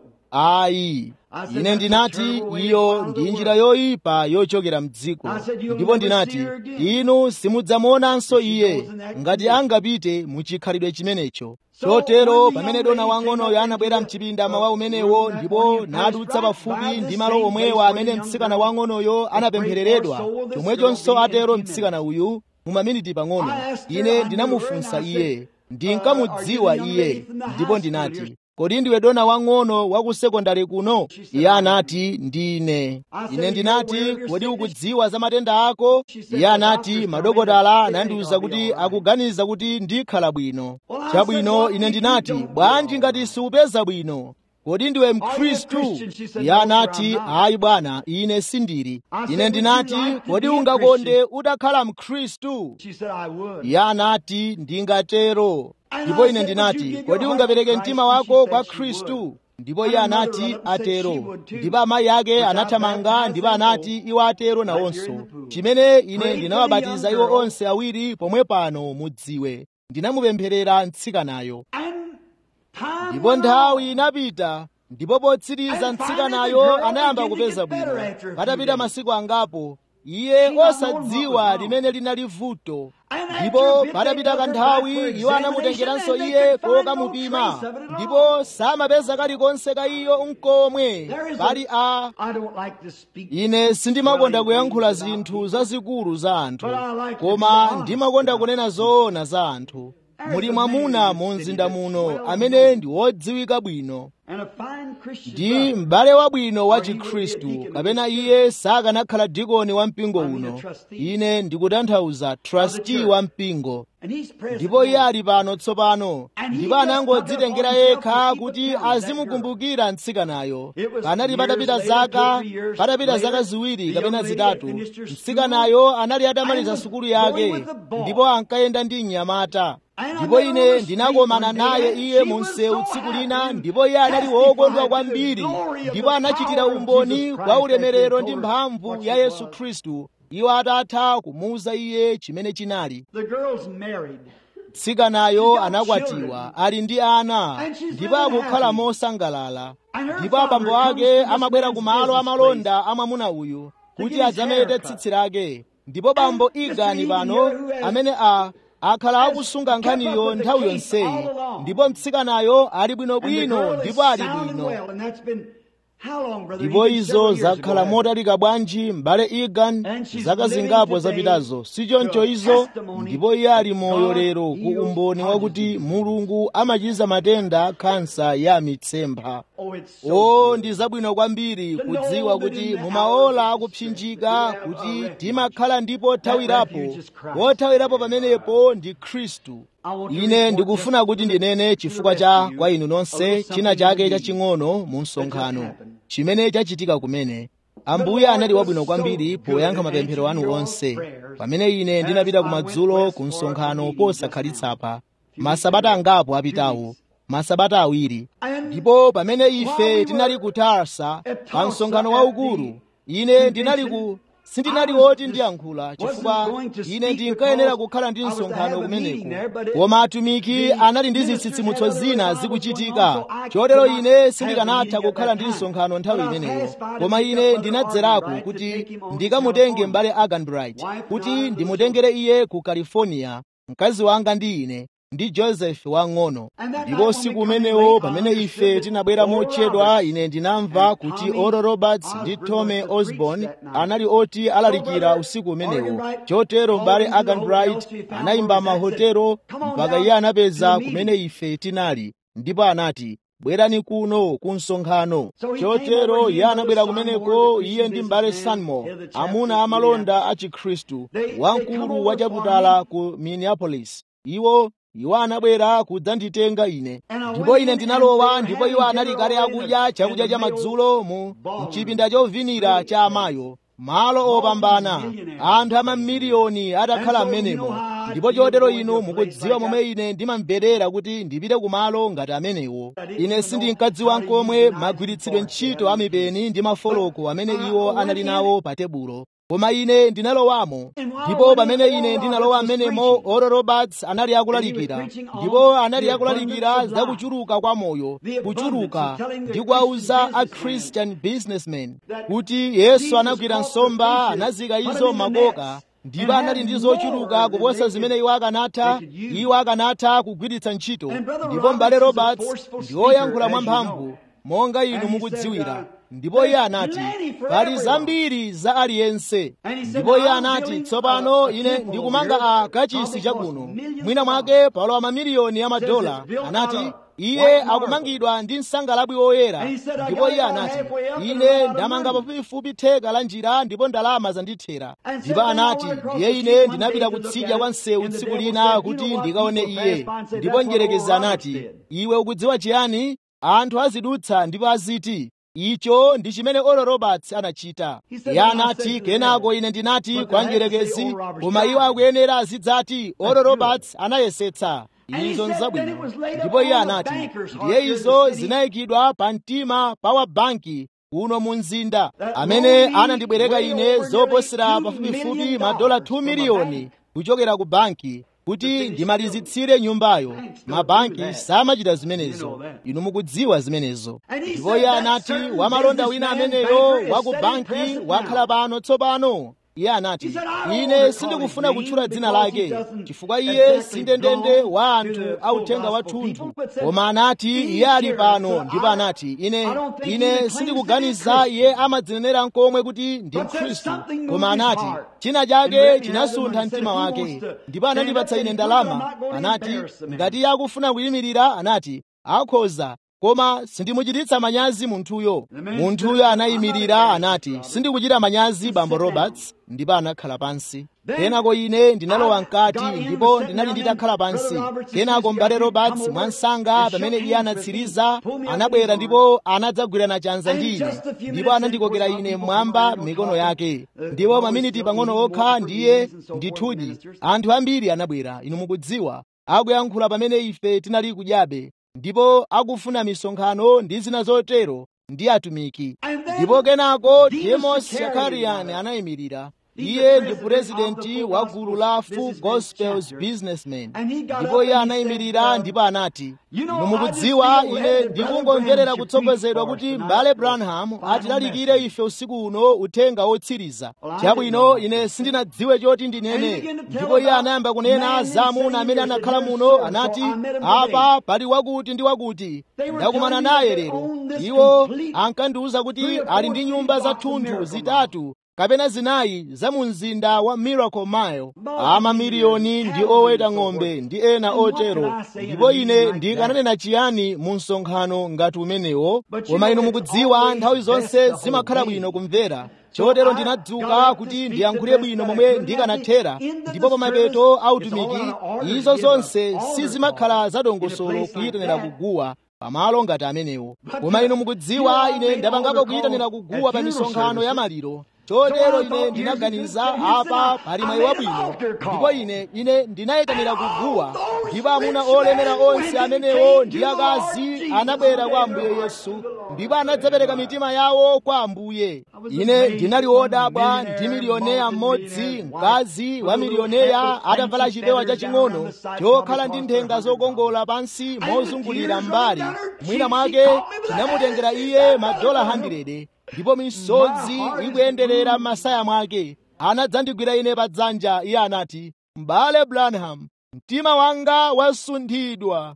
Ayi. Ine ndinati iyo ndi njira yoyipa yochokera mdziko. Ndipo ndinati inu simudzamuonanso iye ngati angapite muchikhalidwe chimenecho. Chotero pamene dona wang'onoyo anabwera mchipinda mawa umenewo, ndipo nadutsa pafupi ndi malo omwewo amene mtsikana wang'onoyo anapemphereredwa, chomwechonso atero mtsikana uyu mu maminiti pang'ono. Ine ndinamufunsa iye, ndinkamudziwa iye, ndipo ndinati, kodi ndiwe dona wang'ono wa ku sekondari kuno? Iye anati ndine. Ine ndinati, kodi ukudziwa za matenda ako? Iye anati madokotala anandiwuza kuti akuganiza kuti ndikhala bwino. Chabwino, ine ndinati bwanji ngati siupeza bwino? Kodi ndiwe Mkhristu? Iye anati ayi bwana, ine sindiri. Ine ndinati kodi ungakonde utakhala Mkhristu? Iye anati ndingatero. Ndipo ine ndinati kodi ungapereke mtima wako kwa Khristu? Ndipo iye anati atero. Ndipo amayi ake anathamanga ndipo anati iwo atero nawonso, chimene ine ndinawabatiza iwo onse awiri pomwe pano mudziwe. Ndinamupempherera mtsikanayo. Ndipo nthawi inapita, ndipo potsiriza mtsikanayo anayamba kupeza bwino. Patapita masiku angapo, iye osadziwa limene linali vuto. Ndipo patapita kanthawi iwo anamutengeranso iye kokamupima, ndipo samapeza kalikonse ka iyo nkomwe pali a. Ine sindimakonda kuyankhula zinthu zazikulu za anthu, koma ndimakonda kunena zoona za anthu. muli mwamuna mu mzinda muno amene ndi wodziwika bwino ndi m'bale wabwino wa Chikhristu, kapena iye sakanakhala dikoni wa mpingo uno. Ine ndikutanthauza trustee wa mpingo. Ndipo iye ali pano tsopano, ndipo anangodzitengera yekha kuti azimukumbukira mtsikanayo. Panali patapita zaka patapita zaka ziwiri kapena zitatu, mtsikanayo anali atamaliza sukulu yake, ndipo ankayenda ndi mnyamata. Ndipo ine ndinakomana naye iye mu msewu tsiku lina, ndipo iye anali wokondwa kwambiri, ndipo anachitira umboni kwa ulemerero ndi mphamvu ya Yesu Khristu, iwo atatha kumuwuza iye chimene chinali. Mtsikanayo anakwatiwa, ali ndi ana, ndipo akukhala mosangalala. Ndipo abambo ake amabwera ku malo amalonda a mwamuna uyu kuti adzamete tsitsi lake. Ndipo bambo Igani pano amene a akhala akusunga nkhaniyo nthawi yonseyi, ndipo mtsikanayo ali bwinobwino ndipo ali bwino. Ndipo izo zakhala motalika bwanji m'bale Egan, zaka zingapo zapitazo, sichoncho izo? Ndipo iye ali moyo lero ku umboni wakuti Mulungu amachiza matenda khansa ya mitsempha. O, ndi zabwino kwambiri kudziwa kuti mumaola akupsinjika kuti timakhala ndipo thawirapo, wothawirapo pamenepo ndi Khristu. Ine ndikufuna kuti ndinene chifukwa cha kwa inu nonse china chake chaching'ono mu msonkhano chimene chachitika kumene. Ambuye anali wabwino kwambiri poyankha mapemphero anu onse pamene ine ndinapita kumadzulo ku msonkhano posakhalitsa masabata angapo apitawo, masabata awiri. Ndipo pamene ife tinali ku Tarsa pa msonkhano waukulu, ine ndinali ku sindinali woti ndiyankhula chifukwa ine ndinkayenera kukhala ndi msonkhano kumeneko, koma atumiki anali ndi zitsitsimutso zina zikuchitika, chotero ine sindikanatha kukhala ndi msonkhano nthawi imeneyo. Koma ine ndinadzerako kuti ndikamutenge m'bale Aganbright, kuti ndimutengere iye ku California, mkazi wanga ndi ine ndi Joseph wang'ono. Ndipo usiku umenewo pamene ife tinabwera mochedwa, ine ndinamva kuti Oral Roberts ndi Tommy Osborne anali oti alalikira usiku umenewo. Chotero m'bale Aganbright anayimba mahotelo mpaka iye anapeza kumene ife tinali, ndipo anati, bwerani kuno ku msonkhano. Chotero iye anabwera kumeneko, iye ndi m'bale Sanmore, amuna amalonda a Chikhristu, wamkulu wa chaputala ku Minneapolis. Iwo iwo anabwera kudzanditenga ine, ndipo ine ndinalowa, ndipo iwo anali kale akudya chakudya cha madzulo mu mchipinda chovinira cha amayo, malo opambana, anthu amamiliyoni atakhala m'menemo. Ndipo chotero inu mukudziwa momwe ine ndimamverera kuti ndipite kumalo ngati amenewo. Ine sindinkadziwa nkomwe magwiritsidwe ntchito a mipeni ndi mafoloko amene iwo anali nawo pa tebulo, koma ine ndinalowamo. Ndipo pamene ine ndinalowa m'menemo, Oral Roberts anali akulalikira, ndipo anali akulalikira za kuchuluka kwa moyo, kuchuluka ndi kuwauza a Christian businessmen kuti Yesu anagwira nsomba, anazika izo makoka, ndipo anali ndi zochuluka kuposa zimene iwo akanatha iwo akanatha kugwiritsa ntchito. Ndipo m'bale Roberts ndi woyankhula mwamphamvu monga inu mukudziwira. Ndipo iye anati, pali zambiri za aliyense. Ndipo iye anati, tsopano ine ndikumanga a kachisi chakuno, mwina mwake palowa mamiliyoni ya madola. Anati iye akumangidwa ndi msangalabwi woyera. Ndipo iye anati, ine ndamanga pafupifupi theka la njira, ndipo ndalama zandithera. Ndipo anati, ndiye ine ndinapita kutsidya kwa msewu tsiku lina kuti ndikaone iye. Ndipo mdierekezi anati, iwe ukudziwa chiyani? Anthu azidutsa ndipo aziti, icho ndi chimene Oral Roberts anachita. Iye anati, kenako ine ndinati kwa mdierekezi, koma iwo akuyenera azidzati Oral Roberts anayesetsa. Izo nzabwino. Ndipo iye anati, ndiye izo zinayikidwa pa mtima pa wabanki kuno mu mzinda, amene anandibwereka ine zoposera pafupifupi madola two miliyoni kuchokera ku banki kuti ndimalizitsire nyumbayo. Mabanki samachita zimenezo, inu mukudziwa zimenezo. Ndipo iye anati, wamalonda wina ameneyo wa ku banki wakhala pano tsopano, Iye anati, ine sindikufuna kutchula dzina lake chifukwa iye sindendende wa anthu authenga wathunthu, koma anati iye ali pano, ndipo anati ine ine sindikuganiza iye amadzinenera nkomwe kuti ndi Mkhristu, koma anati china chake chinasuntha mtima wake, ndipo anandipatsa ine ndalama. Anati ngati iye akufuna kuyimirira, anati akhoza, koma sindimuchititsa manyazi munthuyo. Munthuyo anayimirira anati, sindikuchita manyazi bambo Roberts, ndipo anakhala pansi. Kenako ine ndinalowa mkati, ndipo ndinali nditakhala pansi. Kenako m'bale Roberts mwansanga pamene iye anatsiriza anabwera ndipo anadzagwirana chanza ndi ine, ndipo anandikokera ine mmwamba mikono yake. Ndipo maminiti pang'ono okha ndiye ndithudi anthu ambiri anabwera, inu mukudziwa, akuyankhula pamene ife tinali kudyabe, ndipo akufuna misonkhano ndi zina zotero ndi atumiki. Ndipo kenako Demos Shakarian anayimirira. Iye ndi purezidenti wa gulu la Full Gospels Businessmen. Ndipo iye anayimirira ndipo anati, inu mukudziwa ine ndikungomverera kutsogozedwa kuti m'bale Branham atilalikire ife usiku uno uthenga wotsiriza. Chabwino ine sindinadziwe choti ndinene. Ndipo iye anayamba kunena za amuna amene anakhala muno, anati apa pali wakuti ndi wakuti, ndakumana naye lero. Iwo ankandiwuza kuti ali ndi nyumba zathunthu zitatu kapena zinayi za mu mzinda wa Miracle Mile, amamiliyoni ndi oweta ng'ombe ndi ena otero. Ndipo ine ndikananena chiyani mu msonkhano ngati umenewo? Koma inu mukudziwa nthawi zonse zimakhala bwino kumvera. Chotero ndinadzuka kuti ndiyankhule bwino momwe ndikanathera, ndipo pamapeto autumiki izo zonse sizimakhala zadongosolo kuyitanira kuguwa pamalo ngati amenewo. Koma inu mukudziwa ine ndapangapo kuyitanira kuguwa pa misonkhano ya maliro. Chotero ine ndinaganiza apa pali mwayi wabwino, ndipo ine ine ndinayitanira kuguwa, ndipo amuna olemera onse amenewo ndi akazi anabwera kwa Ambuye Yesu, ndipo anadzapereka mitima yawo kwa Ambuye. Ine ndinali wodabwa ndi milioneya mmodzi, mkazi wa milioneya atavala chipewa chaching'ono chokhala ndi nthenga zokongola pansi mozungulira mbali. Mwina mwake chinamutengera iye madola hundred, ndipo misozi ikuyenderera m'masaya mwake. Anadzandigwira ine pa dzanja. Iye anati, m'bale Branham, mtima wanga wasunthidwa.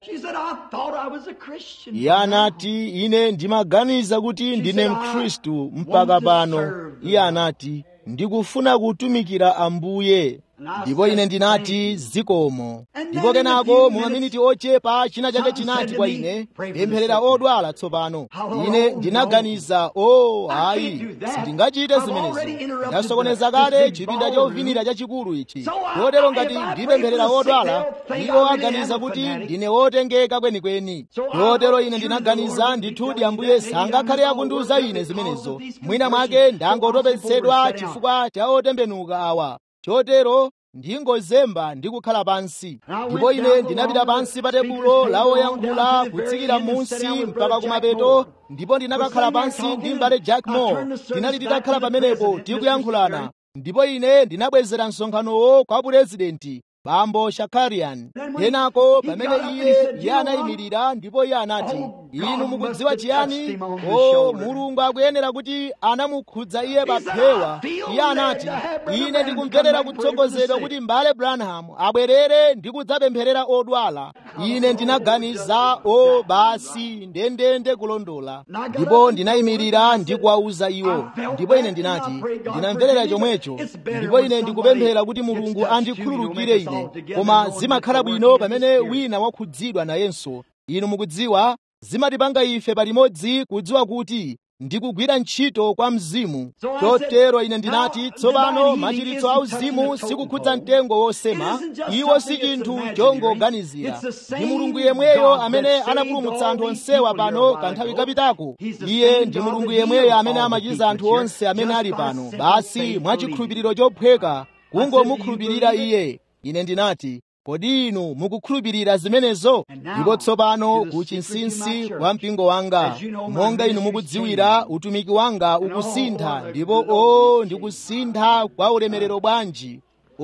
Iye anati, ine ndimaganiza kuti ndine Mkhristu mpaka pano. Iye anati, ndikufuna kutumikira Ambuye. Ndipo ine ndinati zikomo. Ndipo kenako mu maminiti ochepa china chake chinati kwa ine, pempherera odwala tsopano. Ine ndinaganiza, o ayi, sindingachite zimenezo, ndasokoneza kale chipinda chovinira chachikulu ichi. Kotero ngati ndipempherera odwala, iwo aganiza kuti ndine wotengeka kwenikweni. Kotero ine ndinaganiza, ndithudi Ambuye sangakhale akundiuza ine zimenezo. Mwina mwake ndangotopetsedwa chifukwa cha otembenuka awa. Chotero ndingozemba ndi kukhala pansi. Ndipo ine ndinapita pansi pa tebulo la woyankhula kutsikira munsi mpaka kumapeto, ndipo ndinakakhala pansi ndi m'bale Jack Moore. Tinali titakhala pamenepo tikuyankhulana, ndipo ine ndinabwezera msonkhanowo kwa purezidenti bambo Shakarian. Kenako pamene iye iye anayimirira, ndipo iye anati, inu mukudziwa chiyani? O Mulungu akuyenera kuti anamukhudza iye pa phewa. Iye anati, ine ndikumverera kutsogozedwa kuti m'bale Branham abwerere ndi kudzapempherera odwala. Ine ndinaganiza, o basi ndendende kulondola. Ndipo ndinayimirira ndi kuwawuza iwo, ndipo ine ndinati, ndinamverera chomwecho, ndipo ine ndikupemphera kuti Mulungu andikhululukire ine. Koma zimakhala bwino pamene wina wakhudzidwa nayenso. Inu mukudziwa, zimatipanga ife palimodzi kudziwa kuti ndikugwira ntchito kwa Mzimu. Chotero ine ndinati, tsopano machiritso a uzimu sikukhudza mtengo wosema. Iwo si chinthu chongoganizira. Ndi Mulungu yemweyo amene anapulumutsa anthu onsewa pano kanthawi kapitako. Iye ndi Mulungu yemweyo amene amachiza anthu onse amene ali pano, basi mwachikhulupiriro chophweka kungomukhulupirira Iye. Ine ndinati, kodi inu mukukhulupirira zimenezo? Ndipo tsopano ku chinsinsi kwa mpingo wanga, monga inu mukudziwira, utumiki wanga ukusintha, ndipo o ndikusintha kwa ulemerero bwanji!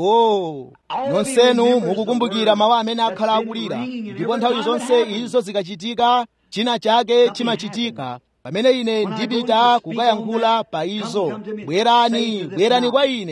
O nonsenu mukukumbukira mawu amene akhala akulira, ndipo nthawi zonse izo zikachitika, china chake chimachitika. Pamene ine ndipita kukayankhula pa izo, bwerani, bwerani kwa ine.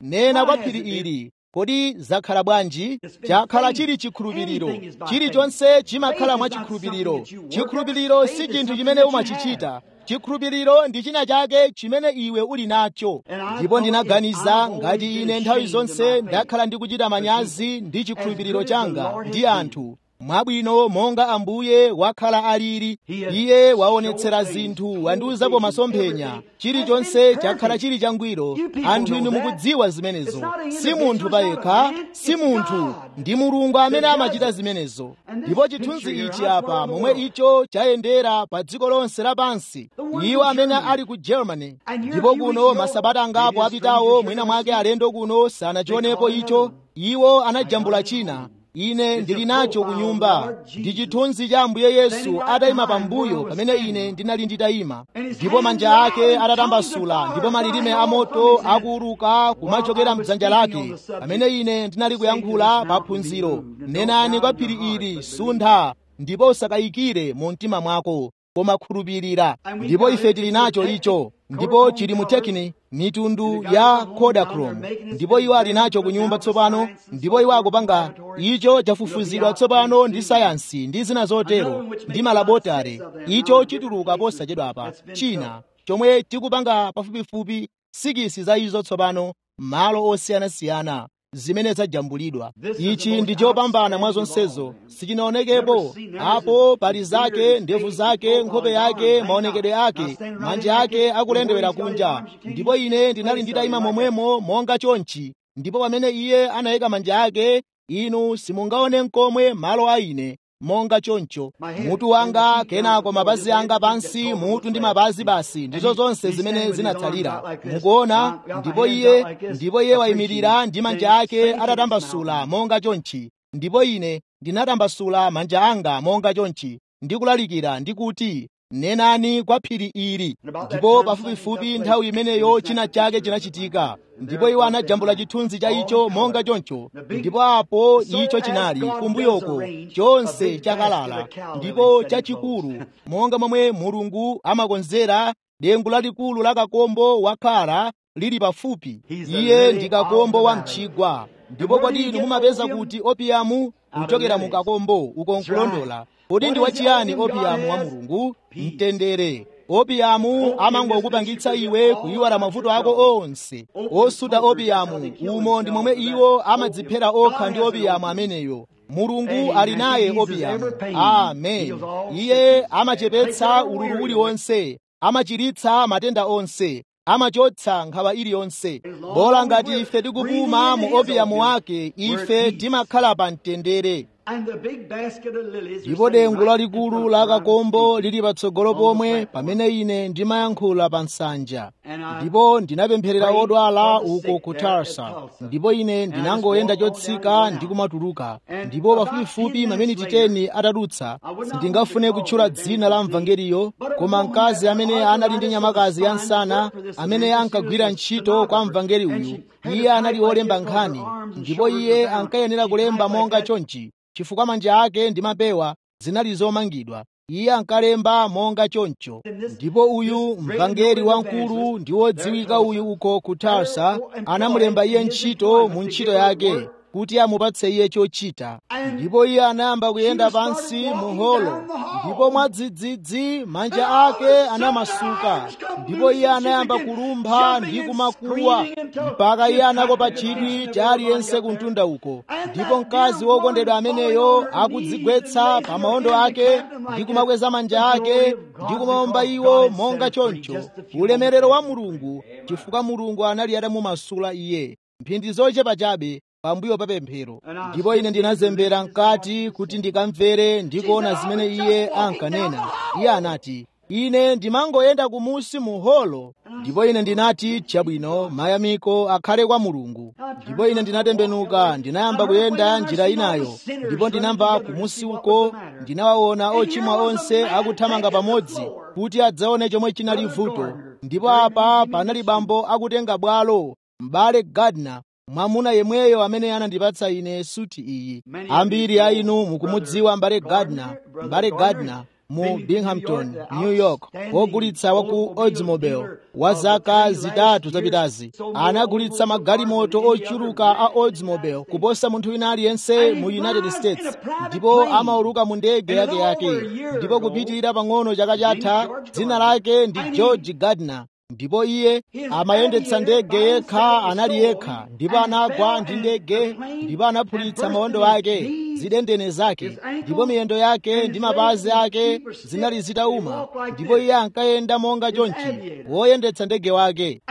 nena kwa phiri ili, kodi zakhala bwanji? Chakhala chili chikhulupiriro. Chilichonse chimakhala mwa chikhulupiriro. Chikhulupiriro si chinthu chimene umachichita. Chikhulupiriro ndi china chake chimene iwe uli nacho. Ndipo ndinaganiza ngati ine nthawi zonse ndakhala ndikuchita manyazi ndi chikhulupiriro changa ndi anthu, mwabwino monga Ambuye wakhala alili. Iye waonetsera zinthu, wandiuzapo masomphenya, chilichonse chakhala chili changwiro. Anthu inu mukudziwa zimenezo. Si munthu payekha, si munthu, ndi Mulungu amene amachita zimenezo. Ndipo chithunzi ichi apa momwe icho chayendera pa dziko lonse lapansi, iwo amene ali ku Germany. Ndipo kuno masabata angapo apitawo, mwina mwake alendo kuno sanachionepo icho, iwo anajambula china. Ine ndili nacho ku nyumba, ndi chithunzi cha Ambuye Yesu atayima pambuyo pamene ine ndinali nditayima, ndipo manja ake atatambasula, ndipo malilime amoto akuuluka kumachokera mdzanja lake pamene ine ndinali kuyankhula pa phunziro. Nenani kwa phiri ili, suntha, ndipo usakayikire mu mtima mwako, koma khulupirira. Ndipo ife tili nacho icho, ndipo chili mu tekini mitundu ya Kodachrome, ndipo iwo ali nacho ku nyumba tsopano, ndipo iwo akupanga icho chafufuzidwa tsopano ndi sayansi ndi zina zotero ndi malabotare. Icho chituluka posachedwa apa, china chomwe tikupanga pafupifupi sikisi za izo tsopano, malo osiyanasiyana zimene zajambulidwa. Ichi ndi chopambana mwa zonsezo, sichinaonekepo apo. Pali zake, ndevu zake, nkhope yake, maonekedwe ake, manja ake akulendewera kunja, ndipo ine ndinali nditayima momwemo monga chonchi. Ndipo pamene iye anayika manja ake, inu simungaone nkomwe malo a ine monga choncho. Mutu wanga, kenako mapazi anga pansi, mutu ndi mapazi basi, ndizo zonse zimene zinatsalira. Mukuona? Ndipo iye ndipo iye wayimirira ndi manja ake atatambasula monga chonchi, ndipo ine ndinatambasula manja anga monga chonchi, ndikulalikira ndikuti, nenani kwa phiri ili. Ndipo pafupifupi nthawi imeneyo china chake chinachitika, ndipo iwo anajambula chithunzi cha icho monga choncho, ndipo apo icho chinali kumbuyoko chonse chakalala ndipo chachikulu, monga momwe Mulungu amakonzera dengu lalikulu la kakombo wakhala lili pafupi. Iye ndi kakombo wa mchigwa. Ndipo kodi inu mumapeza kuti opiamu kuchokera mu kakombo uko nkulondola? Kodi ndi wachiyani opiamu wa Mulungu? Mtendere. Opiamu amangokupangitsa iwe kuyiwala mavuto ako onse. Osuta opiamu, umo ndi momwe iwo amadziphera okha ndi opiamu ameneyo. Mulungu ali naye opiamu. Amen. Iye amachepetsa ululu uliwonse, amachiritsa matenda onse, amachotsa nkhawa iliyonse. Bola ngati ife tikupuma mu opiamu wake, ife timakhala pa mtendere. Ndipo dengu lalikulu la kakombo lili patsogolo pomwe pamene ine ndimayankhula pa nsanja. Ndipo ndinapempherera odwala uko ku Tarsa, ndipo ine ndinangoyenda chotsika ndi kumatuluka. Ndipo pafupifupi maminiti teni atadutsa, sindingafune kutchula dzina la mvangeliyo, koma mkazi amene anali ndi nyamakazi ya nsana amene ankagwira ntchito kwa mvangeli uyu, iye anali wolemba nkhani, ndipo iye ankayenera kulemba monga chonchi chifukwa manja ake ndi mapewa zinali zomangidwa. Iye ankalemba monga choncho. Ndipo uyu mvangeli wamkulu ndi wodziwika uyu uko ku Tarsa anamulemba iye ntchito mu ntchito yake kuti amupatse iye chochita. Ndipo iye anayamba kuyenda pansi mu holo, ndipo mwadzidzidzi manja ake anamasuka, ndipo iye anayamba kulumpha ndi kumakuwa mpaka iye anakopa chidwi cha aliyense kuntunda uko. Ndipo mkazi wokondedwa ameneyo akudzigwetsa pa maondo ake ndi kumakweza manja ake ndi kumaomba iwo monga choncho, ulemerero wa Mulungu, chifukwa Mulungu anali atamumasula iye mphindi zochepa chabe pambuyo pa pemphero. Ndipo ine ndinazembera mkati kuti ndikamvere ndi kuona zimene iye ankanena. Iye anati, ine ndimangoyenda kumusi mu holo. Ndipo ine ndinati, chabwino, mayamiko akhale kwa Mulungu. Ndipo ine ndinatembenuka, ndinayamba kuyenda njira inayo, ndipo ndinamva kumusi uko, ndinawaona ochimwa onse akuthamanga pamodzi kuti adzaone chomwe chinali vuto. Ndipo apa panali bambo akutenga bwalo, m'bale Gardner, mwamuna yemweyo amene anandipatsa ine suti iyi. Ambiri a inu mukumudziwa m'bale Gardner. M'bale Gardner, mu Binghamton, New York, wogulitsa wa ku Oldsmobile wa zaka zitatu zapitazi anagulitsa magalimoto ochuluka a Oldsmobile kuposa munthu wina aliyense mu United States, ndipo amauluka mu ndege yake yake. Ndipo kupitirira pang'ono chaka chatha, dzina lake ndi George Gardner, ndipo iye amayendetsa ndege yekha, anali yekha, ndipo anagwa ndi ndege, ndipo anaphulitsa mawondo ake, zidendene zake, ndipo miyendo yake ndi mapazi ake zinali zitauma, ndipo iye ankayenda monga chonchi woyendetsa ndege wake.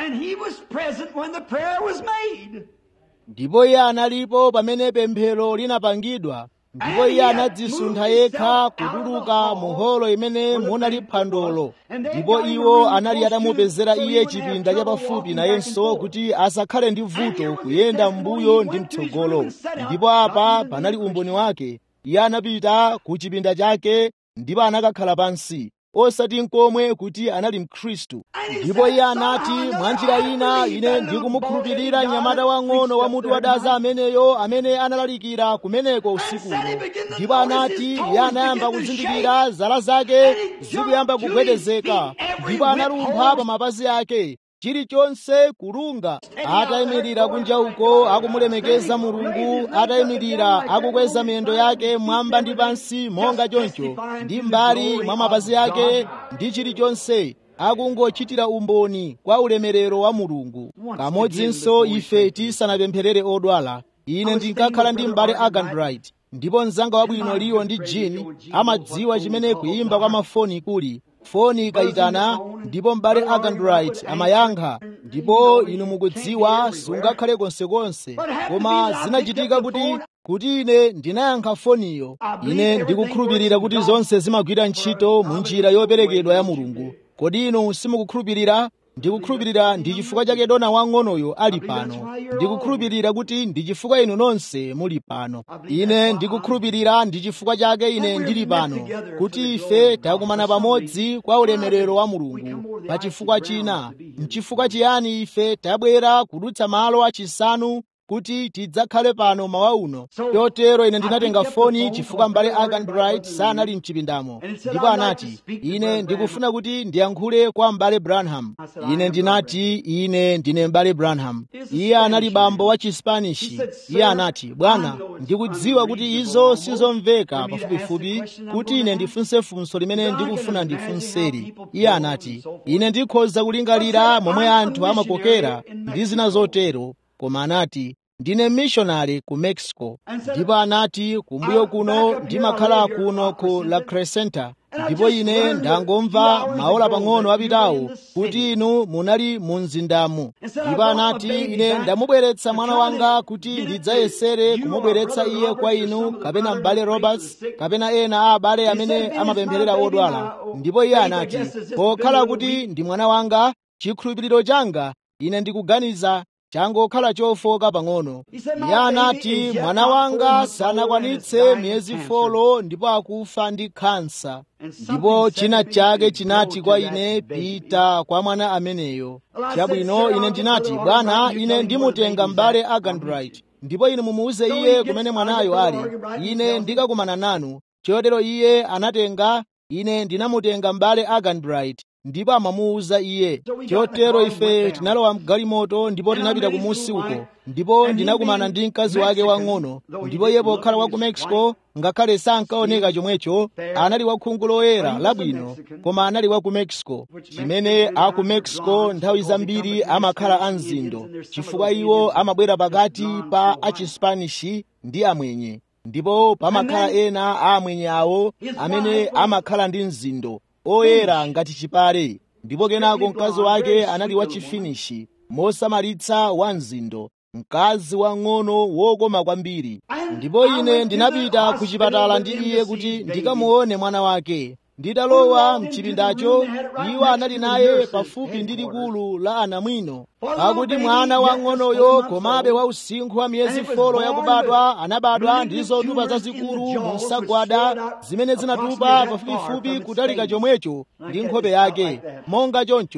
Ndipo iye analipo pamene pemphero linapangidwa, ndipo iye anadzisuntha yekha kutuluka mu holo imene munali phwandolo, ndipo iwo anali atamupezera iye chipinda chapafupi nayenso kuti asakhale ndi vuto kuyenda m'mbuyo ndi mtsogolo. Ndipo apa panali umboni wake. Iye anapita ku chipinda chake ndipo anakakhala pansi, osati nkomwe kuti anali Mkhristu. Ndipo iye anati, mwa njira ina ine ndikumukhulupirira mnyamata wang'ono wa mutu wadaza ameneyo amene analalikira kumeneko usikuno. Ndipo anati iye anayamba kuzindikira zala zake zikuyamba kugwedezeka, ndipo analumpha pa mapazi ake, chilichonse kulunga, atayimirira kunja uko akumulemekeza Mulungu, atayimirira akukweza miyendo yake mwamba ndi pansi monga choncho, ndi mbali mwa mapazi yake ndi chilichonse, akungochitira umboni kwa ulemerero wa Mulungu. Kamodzinso ife tisanapempherere odwala, ine ndinkakhala ndi m'bale Arganbright, ndipo mzanga wabwino Leo ndi Jean amadziwa chimene kuyimba kwa mafoni kuli. Foni ikayitana ndipo m'bale Arganbright amayankha, ndipo inu mukudziwa sungakhale konsekonse, koma zinachitika kuti kuti ine ndinayankha foniyo. Ine ndikukhulupirira kuti zonse zimagwira ntchito mu njira yoperekedwa ya Mulungu. Kodi inu simukukhulupirira? Ndikukhulupirira ndi chifukwa chake dona wang'onoyo ali pano. Ndikukhulupirira kuti ndi chifukwa inu nonse muli pano. Ine ndikukhulupirira ndi chifukwa chake ine ndili pano, kuti ife takumana pamodzi kwa ulemerero wa Mulungu. Pa chifukwa china, n'chifukwa chiyani ife tabwera kudutsa malo achisanu kuti tidzakhale pano mawa uno? Chotero ine ndinatenga foni chifukwa m'bale Arganbright sanali mchipindamo, ndipo anati, ine ndikufuna kuti ndiyankhule kwa m'bale Branham. Ine ndinati, ine ndine m'bale Branham. Iye anali bambo wa Chispanishi. Iye anati, bwana, ndikudziwa kuti izo sizomveka pafupifupi kuti ine ndifunse funso limene ndikufuna ndifunseri. Iye anati, ine ndikhoza kulingalira momwe anthu amakokera ndi zina zotero, koma anati, ndine missionary ku Mexico. Ndipo anati, kumbuyo kuno ndimakhala kuno ku La Crescenta, ndipo ine ndangomva maola pang'ono apitawo kuti inu munali mu mzindamu. Ndipo anati, ine ndamubweretsa mwana wanga kuti ndidzayesere kumubweretsa iye kwa inu, kapena m'bale Roberts, kapena ena a abale amene amapempherera odwala. Ndipo iye anati, pokhala kuti ndi mwana wanga, chikhulupiriro changa ine ndikuganiza changokhala chofoka pang'ono. Iye anati, mwana wanga sanakwanitse miyezi folo ndipo akufa ndi khansa. Ndipo china chake chinati kwa ine, pita kwa mwana ameneyo. Chabwino, ine ndinati, bwana, ine ndimutenga m'bale Arganbright, ndipo ine mumuuze iye kumene mwanayo ali, ine ndikakumana nanu. Chotero iye anatenga, ine ndinamutenga m'bale Arganbright, ndipo amamuuza iye. Chotero ife tinalowa mgalimoto ndipo tinapita kumusi uko, ndipo ndinakumana ndi mkazi wake wang'ono, ndipo iye pokhala wa ku Mexico, ngakhale sankaoneka chomwecho, anali wa khungu loyera labwino, koma anali wa ku Mexico, chimene a ku Mexico nthawi zambiri amakhala amzindo, chifukwa iwo amabwera pakati pa achispanishi ndi amwenye, ndipo pamakhala ena a amwenye awo amene amakhala ndi mzindo oyera ngati chipale. Ndipo kenako mkazi wake anali wa chifinishi mosamalitsa wa mzindo, mkazi wang'ono wokoma kwambiri. Ndipo ine ndinapita ku chipatala ndi iye kuti ndikamuone mwana wake. Nditalowa mchipindacho, iwo anali naye pafupi ndi likulu la anamwino, pakuti mwana wang'onoyo komabe wa usinkhu wa miyezi folo yakubadwa anabadwa ndi zotupa zazikulu mu nsagwada zimene zinatupa pafupifupi kutalika chomwecho ndi nkhope yake, monga choncho.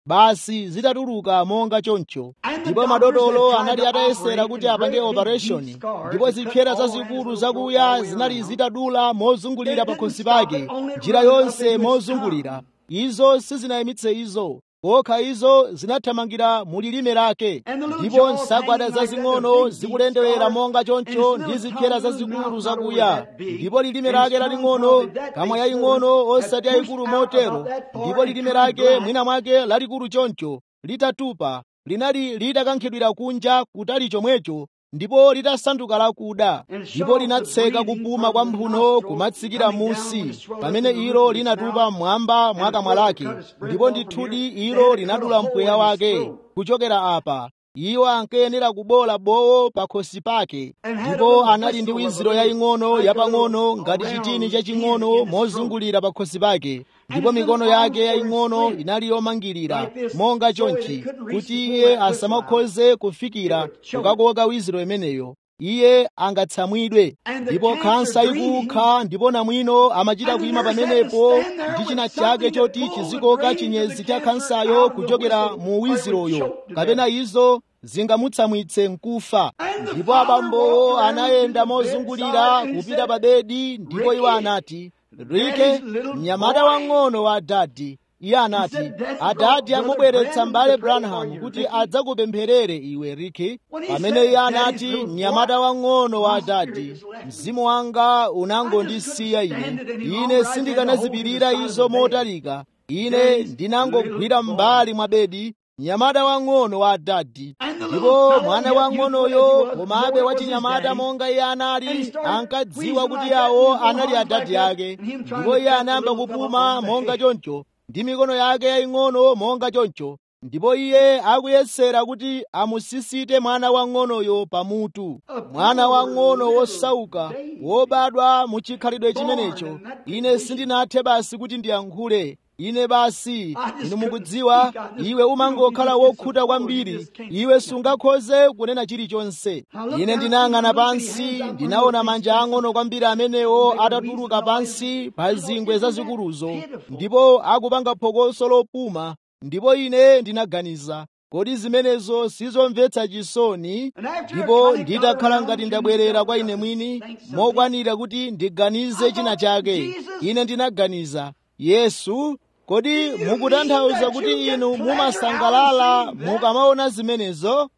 basi zitatuluka monga choncho. Ndipo madotolo anali atayesera kuti apange operation, ndipo zipyera zazikulu zakuya zinali zitadula mozungulira pa khosi pake, njira yonse mozungulira. Izo sizinayimitse izo kokha, izo zinathamangira mu lilime lake, ndipo nsagwada zazing'ono zikulendewera monga choncho ndi zipyera zazikulu zakuya, ndipo lilime lake laling'ono, kamwa yaying'ono osati yayikulu motero, ndipo lilime lake mwina mwake lalikulu choncho, litatupa, linali litakankhidwira kunja kutali chomwecho, ndipo litasanduka lakuda, ndipo linatseka kupuma kwa mphuno kumatsikira musi pamene ilo linatupa mmwamba mwa kamwa lake, ndipo ndithudi ilo linadula mpweya wake. Kuchokera apa iwo ankayenera kubola bowo pa khosi pake, ndipo anali ndi wiziro yaying'ono yapang'ono ngati chitini chaching'ono mozungulira pa khosi pake, ndipo mikono yake yaying'ono inali yomangirira monga chonchi kuti iye asamakhoze kufikira kukakoka wiziro imeneyo, iye angatsamwidwe. Ndipo khansa ikukha, ndipo namwino amachita kuyima pamenepo ndi china chake choti chizikoka chinyezi cha khansayo kuchokera mu wiziroyo, kapena izo zingamutsamwitse nkufa. Ndipo abambowo anayenda mozungulira kupita pa bedi, ndipo iwo anati, Rike, mnyamata wang'ono wa Dadi. Iye anati, Adadi amubweretsa m'bale Branham kuti adzakupempherere iwe Rike. Pamene iye anati mnyamata wang'ono wa Dadi, mzimu wanga unangondisiya ine. Ine sindikanazipirira izo motalika. Ine ndinangogwira m'mbali mwa bedi, mnyamata wang'ono wa Dadi. Ndipo mwana wang'onoyo, komabe wachinyamata monga iye anali, ankadziwa kuti awo anali adadi ake, ndipo iye anayamba kupuma monga choncho ndi mikono yake yaying'ono monga choncho, ndipo iye akuyesera kuti amusisite mwana wang'onoyo pamutu. Mwana wang'ono wosauka, wobadwa mu chikhalidwe chimenecho. Ine sindinathe basi kuti ndiyankhule. Ine basi, inu mukudziwa, iwe umangokhala wokhuta kwambiri, iwe sungakhoze kunena chilichonse. Ine ndinayang'ana pansi, ndinaona manja ang'ono kwambiri amenewo atatuluka pansi pa zingwe zazikuluzo, ndipo akupanga phokoso lopuma, ndipo ine ndinaganiza, kodi zimenezo sizomvetsa chisoni? Ndipo nditakhala ngati ndabwerera kwa ine mwini, mokwanira kuti ndiganize china chake, ine ndinaganiza, Yesu, kodi mukutanthauza kuti inu mumasangalala mukamaona zimenezo?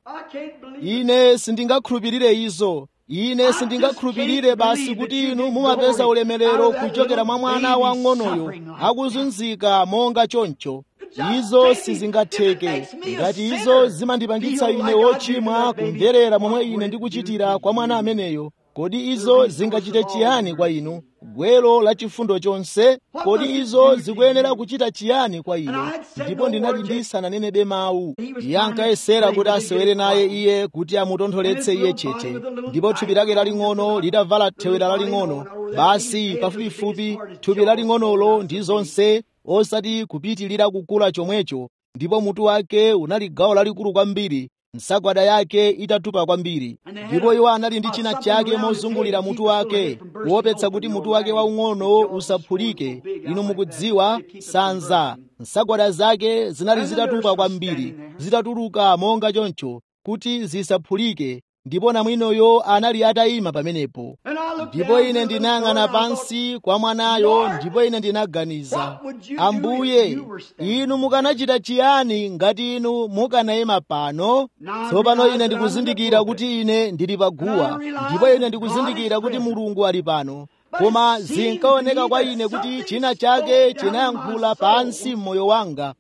Ine sindingakhulupirire izo. Ine sindingakhulupirire basi kuti inu mumapeza ulemerero kuchokera mwa mwana wang'onoyo akuzunzika monga choncho. Izo sizingatheke. Ngati izo zimandipangitsa ine wochimwa kumverera momwe ine ndikuchitira kwa mwana ameneyo, kodi izo zingachite chiyani kwa inu, gwero la chifundo chonse? Kodi izo zikuyenera kuchita chiyani kwa inu? Ndipo ndinali ndisananenebe mawu. Iye ankayesera kuti asewere naye iye, kuti amutontholetse iye chete, ndipo thupi lake laling'ono litavala thewera laling'ono, basi pafupifupi thupi laling'onolo ndi zonse, osati kupitilira kukula chomwecho, ndipo mutu wake unali gawo lalikulu kwambiri, nsagwada yake itatupa kwambiri, ndipo iwo anali ndi china chake mozungulira mutu wake, kuopetsa kuti mutu wake waung'ono usaphulike. Inu mukudziwa, sanza, nsagwada zake zinali zitatupa kwambiri, zitatuluka monga choncho kuti zisaphulike, ndipo namwinoyo anali atayima pamenepo. Ndipo ine ndinayang'ana pansi kwa mwanayo, ndipo ine ndinaganiza, Ambuye, inu mukanachita chiyani ngati inu mukanayima pano? Tsopano ine ndikuzindikira kuti ine ndili paguwa, ndipo ine ndikuzindikira kuti Mulungu ali pano, koma zinkaoneka kwa ine kuti china chake chinayankhula pansi m'moyo wanga.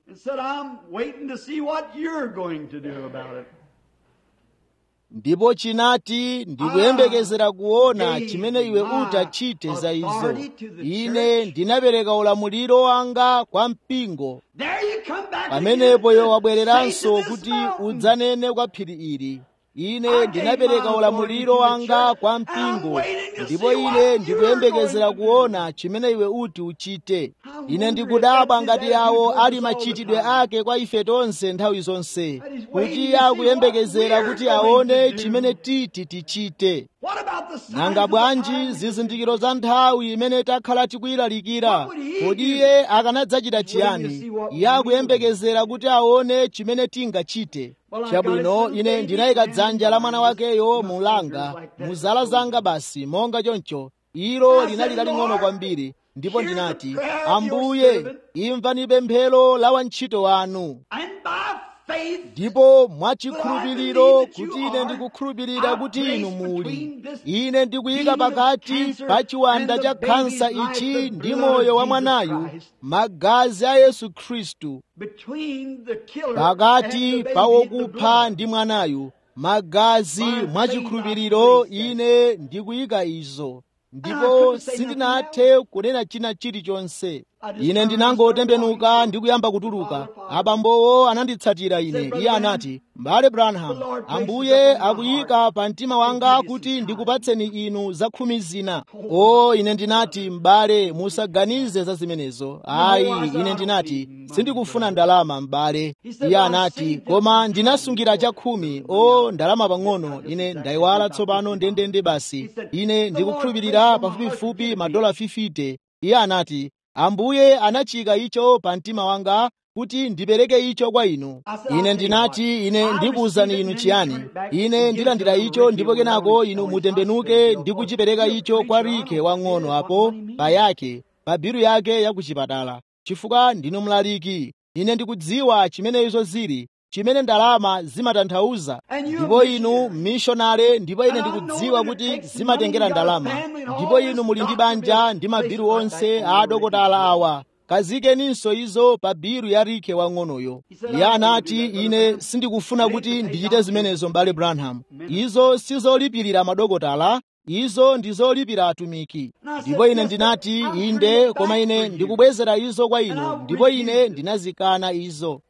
Ndipo chinati, ndikuyembekezera kuona chimene iwe utachite za izo. Ine ndinapereka ulamuliro wanga kwa mpingo. Pamenepo iwe wabwereranso kuti udzanene kwa phiri ili, ine ndinapereka ulamuliro wanga kwa mpingo, ndipo ine ndikuyembekezera kuona chimene iwe uti uchite. Ine ndikudabwa ngati awo ali machitidwe ake kwa ife tonse nthawi zonse, kuti iye akuyembekezera kuti aone chimene titi tichite. nanga bwanji zizindikiro za nthawi imene takhala tikuyilalikira? Kodi iye akanadzachita chiyani? Iye akuyembekezera kuti aone chimene tingachite. Chabwino, ine ndinayika dzanja la mwana wakeyo mulanga muzala zanga basi monga choncho. Ilo linali laling'ono kwambiri, ndipo ndinati, Ambuye, imvani pemphero la wantchito wanu. Ndipo mwachikhulupiriro, kuti ine ndikukhulupirira kuti inu muli, ine ndikuyika pakati pa chiwanda cha khansa ichi ndi moyo wa mwanayu magazi a Yesu Khristu, pakati pa wokupha ndi mwanayu magazi. Mwachikhulupiriro ine ndikuyika izo, ndipo sindinathe kunena china chilichonse. Ine ndinangotembenuka ndi kuyamba kutuluka. Abambowo ananditsatira ine. Iye anati, M'bale Branham, Ambuye akuyika pa mtima wanga kuti ndikupatseni inu za khumi zina. O, ine ndinati, m'bale, musaganize za zimenezo. Ayi, ine ndinati, sindikufuna ndalama m'bale. Iye anati, koma ndinasungira cha khumi. O, ndalama pang'ono. Ine ndayiwala tsopano ndendende basi. Ine ndikukhulupirira pafupifupi madola fifty. Iye anati, Ambuye anachika icho pa mtima wanga kuti ndipereke icho kwa inu. Ine ndinati, ine ndikuwuzani inu chiyani? Ine ndilandira icho, ndipo kenako inu mutembenuke ndi kuchipereka icho kwa Rike wang'ono apo pa yake, pa biru yake ya kuchipatala, chifukwa ndinu mlaliki. Ine ndikudziwa chimene izo zili, chimene ndalama zimatanthauza, ndipo inu mishonale, ndipo ine ndikudziwa kuti zimatengera ndalama, ndipo inu muli ndi banja ndi mabiru onse a adokotala awa. Kazikeninso izo pa biru ya Rike wang'onoyo. Iye anati, ine sindikufuna kuti ndichite zimenezo, m'bale Branham. Izo sizolipirira madokotala, izo ndizolipira atumiki. Ndipo ine ndinati, inde, koma ine ndikubwezera izo kwa inu, ndipo ine ndinazikana izo.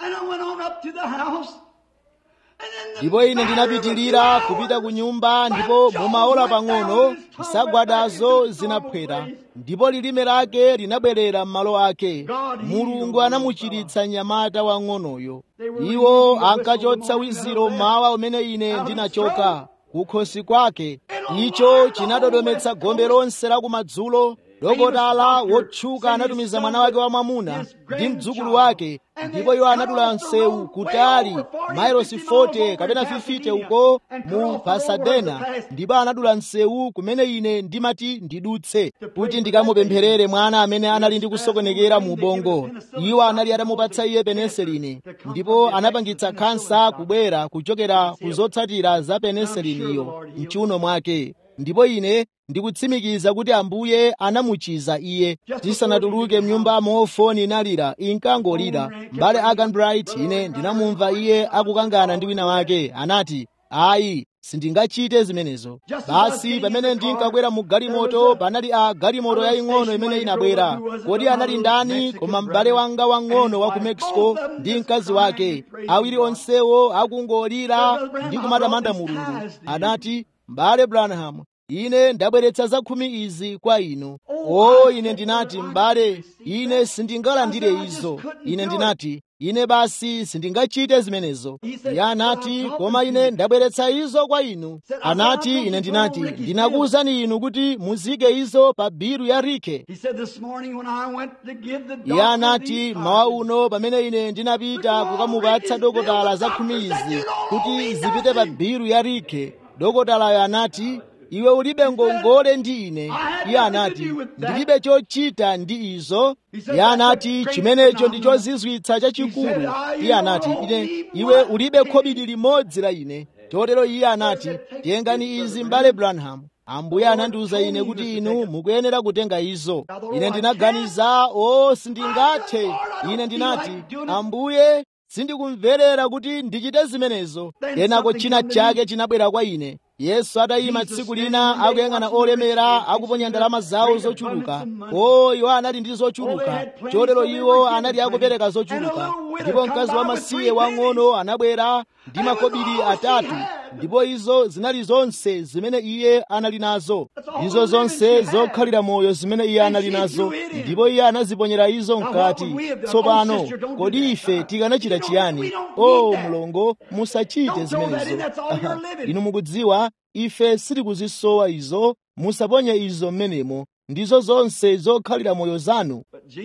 Ndipo ine ndinapitirira kupita ku nyumba, ndipo mumaola pang'ono nsagwadazo zinaphwera, ndipo lilime lake linabwerera m'malo ake. Mulungu anamuchiritsa mnyamata wang'onoyo. Iwo ankachotsa wiziro mawa umene ine ndinachoka kukhosi kwake. Icho chinadodometsa gombe lonse la kumadzulo. Dokotala wotchuka anatumiza mwana wake wamwamuna ndi mdzukulu wake, ndipo iwo anadula msewu kutali mailosi forty kapena fifty uko mu Pasadena, ndipo anadula msewu kumene ine ndimati ndidutse kuti ndikamupempherere mwana amene anali ndi kusokonekera mu ubongo. Iwo anali atamupatsa iye peneselini, ndipo anapangitsa khansa kubwera kuchokera ku zotsatira za peneseliniyo mchiuno mwake. Ndipo ine ndikutsimikiza kuti Ambuye anamuchiza iye. Tisanatuluke mnyumbamo, foni inalira, inkangolira. M'bale Aganbright, ine ndinamumva iye akukangana ndi wina wake. Anati, ayi, sindingachite zimenezo. Basi pamene ndinkakwera mu galimoto, panali a galimoto yaying'ono imene inabwera. Kodi anali ndani koma m'bale wanga wang'ono wa ku Mexico ndi mkazi wake, awiri onsewo akungolira ndi kumatamanda Mulungu. Anati, M'bale Branham, ine ndabweretsa za khumi izi kwa inu. O, ine ndinati, m'bale, ine sindingalandire izo. Ine ndinati, ine basi sindingachite zimenezo. Iye anati, koma ine ndabweretsa izo kwa inu. Anati, ine ndinati, ndinakuwuzani inu kuti muzike izo pa biru ya Rike. Iye anati, mawa uno pamene ine ndinapita kukamupatsa dokotala za khumi izi kuti zipite pa biru ya Rike, dokotalayo anati, iwe ulibe ngongole ndi ine. Iye anati, ndilibe chochita ndi izo. Iye anati, chimenecho ndi chozizwitsa chachikulu. Iye anati, ine iwe ulibe khobidi limodzi la ine. Chotero iye anati, tengani izi m'bale Branham. Ambuye anandiwuza ine kuti inu mukuyenera kutenga izo. Ine ndinaganiza, o, sindingathe. Ine ndinati, Ambuye, sindikumverera kuti ndichite zimenezo. Kenako china chake chinabwera kwa ine. Yesu atayima tsiku lina akuyang'ana olemera akuponya ndalama zawo zochuluka. O, iwo anali ndi zochuluka, chotero iwo anali akupereka zochuluka. Ndipo mkazi wamasiye wang'ono anabwera ndi makobiri atatu, ndipo izo zinali zonse zimene iye anali nazo, izo zonse zokhalira moyo zimene iye anali nazo, ndipo iye anaziponyera izo mkati. Tsopano kodi ife tikanachita chiyani? O mlongo, musachite zimenezo. Inu mukudziwa ife sitikuzisowa izo, musaponye izo mmenemo, ndizo zonse zokhalira moyo zanu.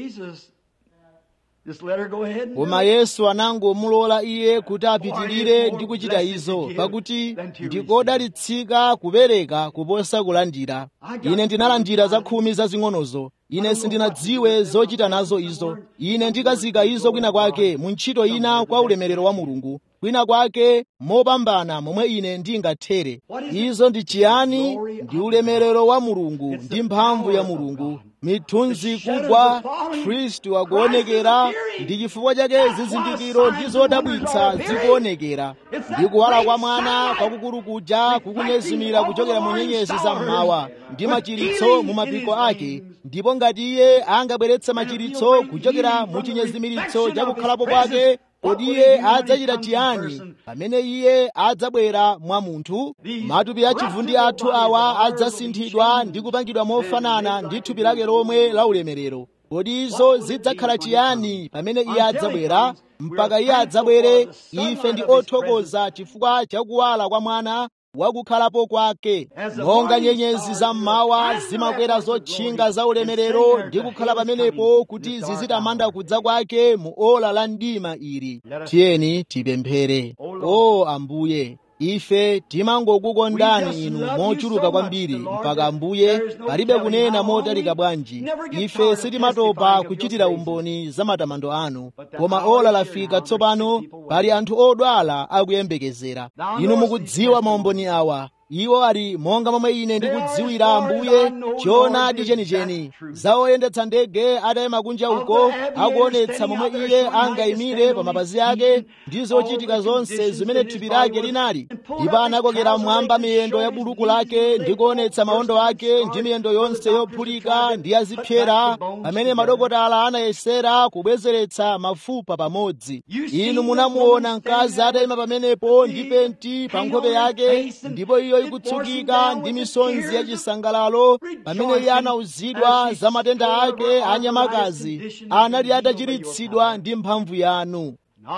Koma Yesu anangomulola iye kuti apitirire ndi kuchita izo, pakuti ndikodalitsika kupereka kuposa kulandira. Ine ndinalandira za khumi zazing'onozo, ine sindinadziwe zochita nazo izo. Ine ndikazika izo kwina kwake mu ntchito ina kwa ulemerero wa Mulungu, kwina kwake mopambana momwe ine ndingathere. Izo ndi chiyani? Ndi ulemerero wa Mulungu ndi mphamvu ya Mulungu, mithunzi kugwa, Khristu akuonekera, ndi chifukwa chake zizindikiro ndi zodabwitsa zikuonekera, ndi kuwala kwa mwana kwakukulu kuja kukunyezimira kuchokera mu nyenyezi za mmawa, ndi machiritso mu mapiko ake. Ndipo ngati iye angabweretse machiritso kuchokera mu chinyezimiritso cha kukhalapo kwake, kodi iye adzachita chiyani pamene iye adzabwera mwa munthu? Matupi a chivundi athu awa adzasinthidwa ndi kupangidwa mofanana ndi thupi lake lomwe la ulemerero. Kodi izo zidzakhala chiyani pamene iye adzabwera? Mpaka iye adzabwere, ife ndi othokoza chifukwa cha kuwala kwa mwana wakukhalapo kwake. Monga nyenyezi za mmawa zimakwera zotchinga za ulemerero ndi kukhala pamenepo kuti zizitamanda kudza kwake mu ola la mdima ili. Tiyeni tipemphere. O Ambuye, ife timangokukondani inu mochuluka kwambiri, mpaka Ambuye palibe kunena motalika bwanji. Ife sitimatopa kuchitira umboni za matamando anu, koma ola lafika tsopano, pali anthu odwala akuyembekezera. Inu mukudziwa maumboni awa. Iwo ali monga momwe ine ndikudziwira Ambuye, choonadi chenicheni za oyendetsa ndege atayima kunja uko akuonetsa momwe iye angayimire pa mapazi ake ndi zochitika zonse zimene thupi lake linali, ndipo anakokera mmwamba miyendo ya buluku lake ndi kuonetsa mawondo ake ndi miyendo yonse yophulika ndi yazipyera, pamene madokotala anayesera kubwezeretsa mafupa pamodzi. Inu munamuona mkazi atayima pamenepo ndi penti pa nkhope yake, ndipo iyo ikutsukika ndi misonzi ya chisangalalo, pamene iye anauzidwa za matenda ake anyamakazi anali atachiritsidwa ndi mphamvu yanu.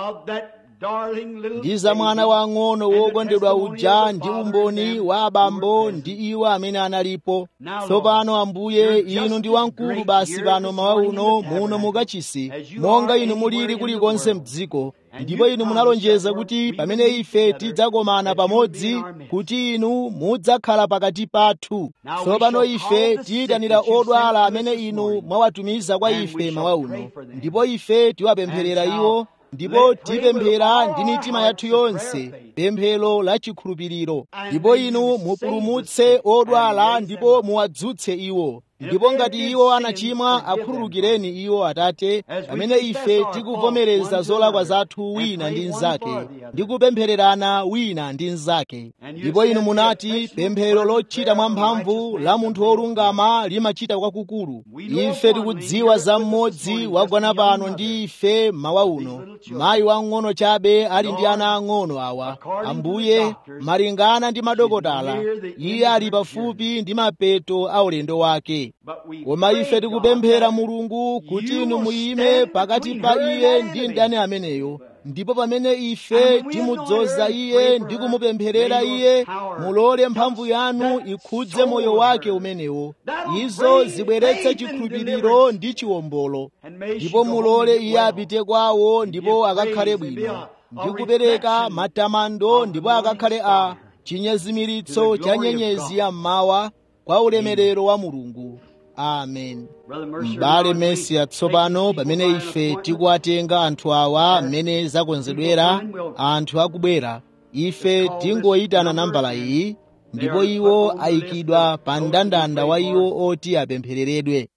Ndi za mwana wang'ono wokondedwa uja ndi umboni wa abambo ndi iwo amene analipo. Tsopano Ambuye, inu ndi wamkulu basi pano mawa uno muno mukachisi, monga inu mulili kulikonse m'dziko. Ndipo inu munalonjeza kuti pamene ife tidzakomana pamodzi, kuti inu mudzakhala pakati pathu. Tsopano ife tiyitanira odwala amene inu mwawatumiza kwa ife mawa uno, ndipo ife tiwapempherera iwo, ndipo tipemphera ndi mitima yathu yonse pemphero la chikhulupiriro. Ndipo inu mupulumutse odwala ndipo muwadzutse iwo. Ndipo ngati iwo anachimwa, akhululukireni iwo Atate, pamene ife tikuvomereza zolakwa zathu wina ndi mnzake ndi kupemphererana wina ndi mnzake. Ndipo inu munati pemphero lochita mwamphamvu la munthu wolungama limachita kwakukulu. Ife tikudziwa za mmodzi wagona pano ndi ife mawa uno, mayi wang'ono chabe ali ndi ana ang'ono awa. Ambuye, malingana ndi madokotala, iye ali pafupi ndi mapeto a ulendo wake. Koma ife tikupemphera Mulungu kuti inu muyime pakati pa iye ndi mdani ameneyo, ndipo pamene ife timudzoza iye ndi kumupempherera iye, mulole mphamvu yanu ikhudze moyo wake umenewo, izo zibweretse chikhulupiriro ndi chiwombolo, ndipo mulole iye apite kwawo ndipo akakhale bwino, ndi kupereka matamando ndipo akakhale a chinyezimiritso cha nyenyezi ya mmawa kwa ulemerero wa Mulungu. Amen. M'bale Mesiya, tsopano pamene ife tikuwatenga anthu awa amene zakonzedwera, anthu akubwera, ife tingoyitana nambala iyi, ndipo iwo ayikidwa pa mndandanda wa iwo oti apemphereredwe.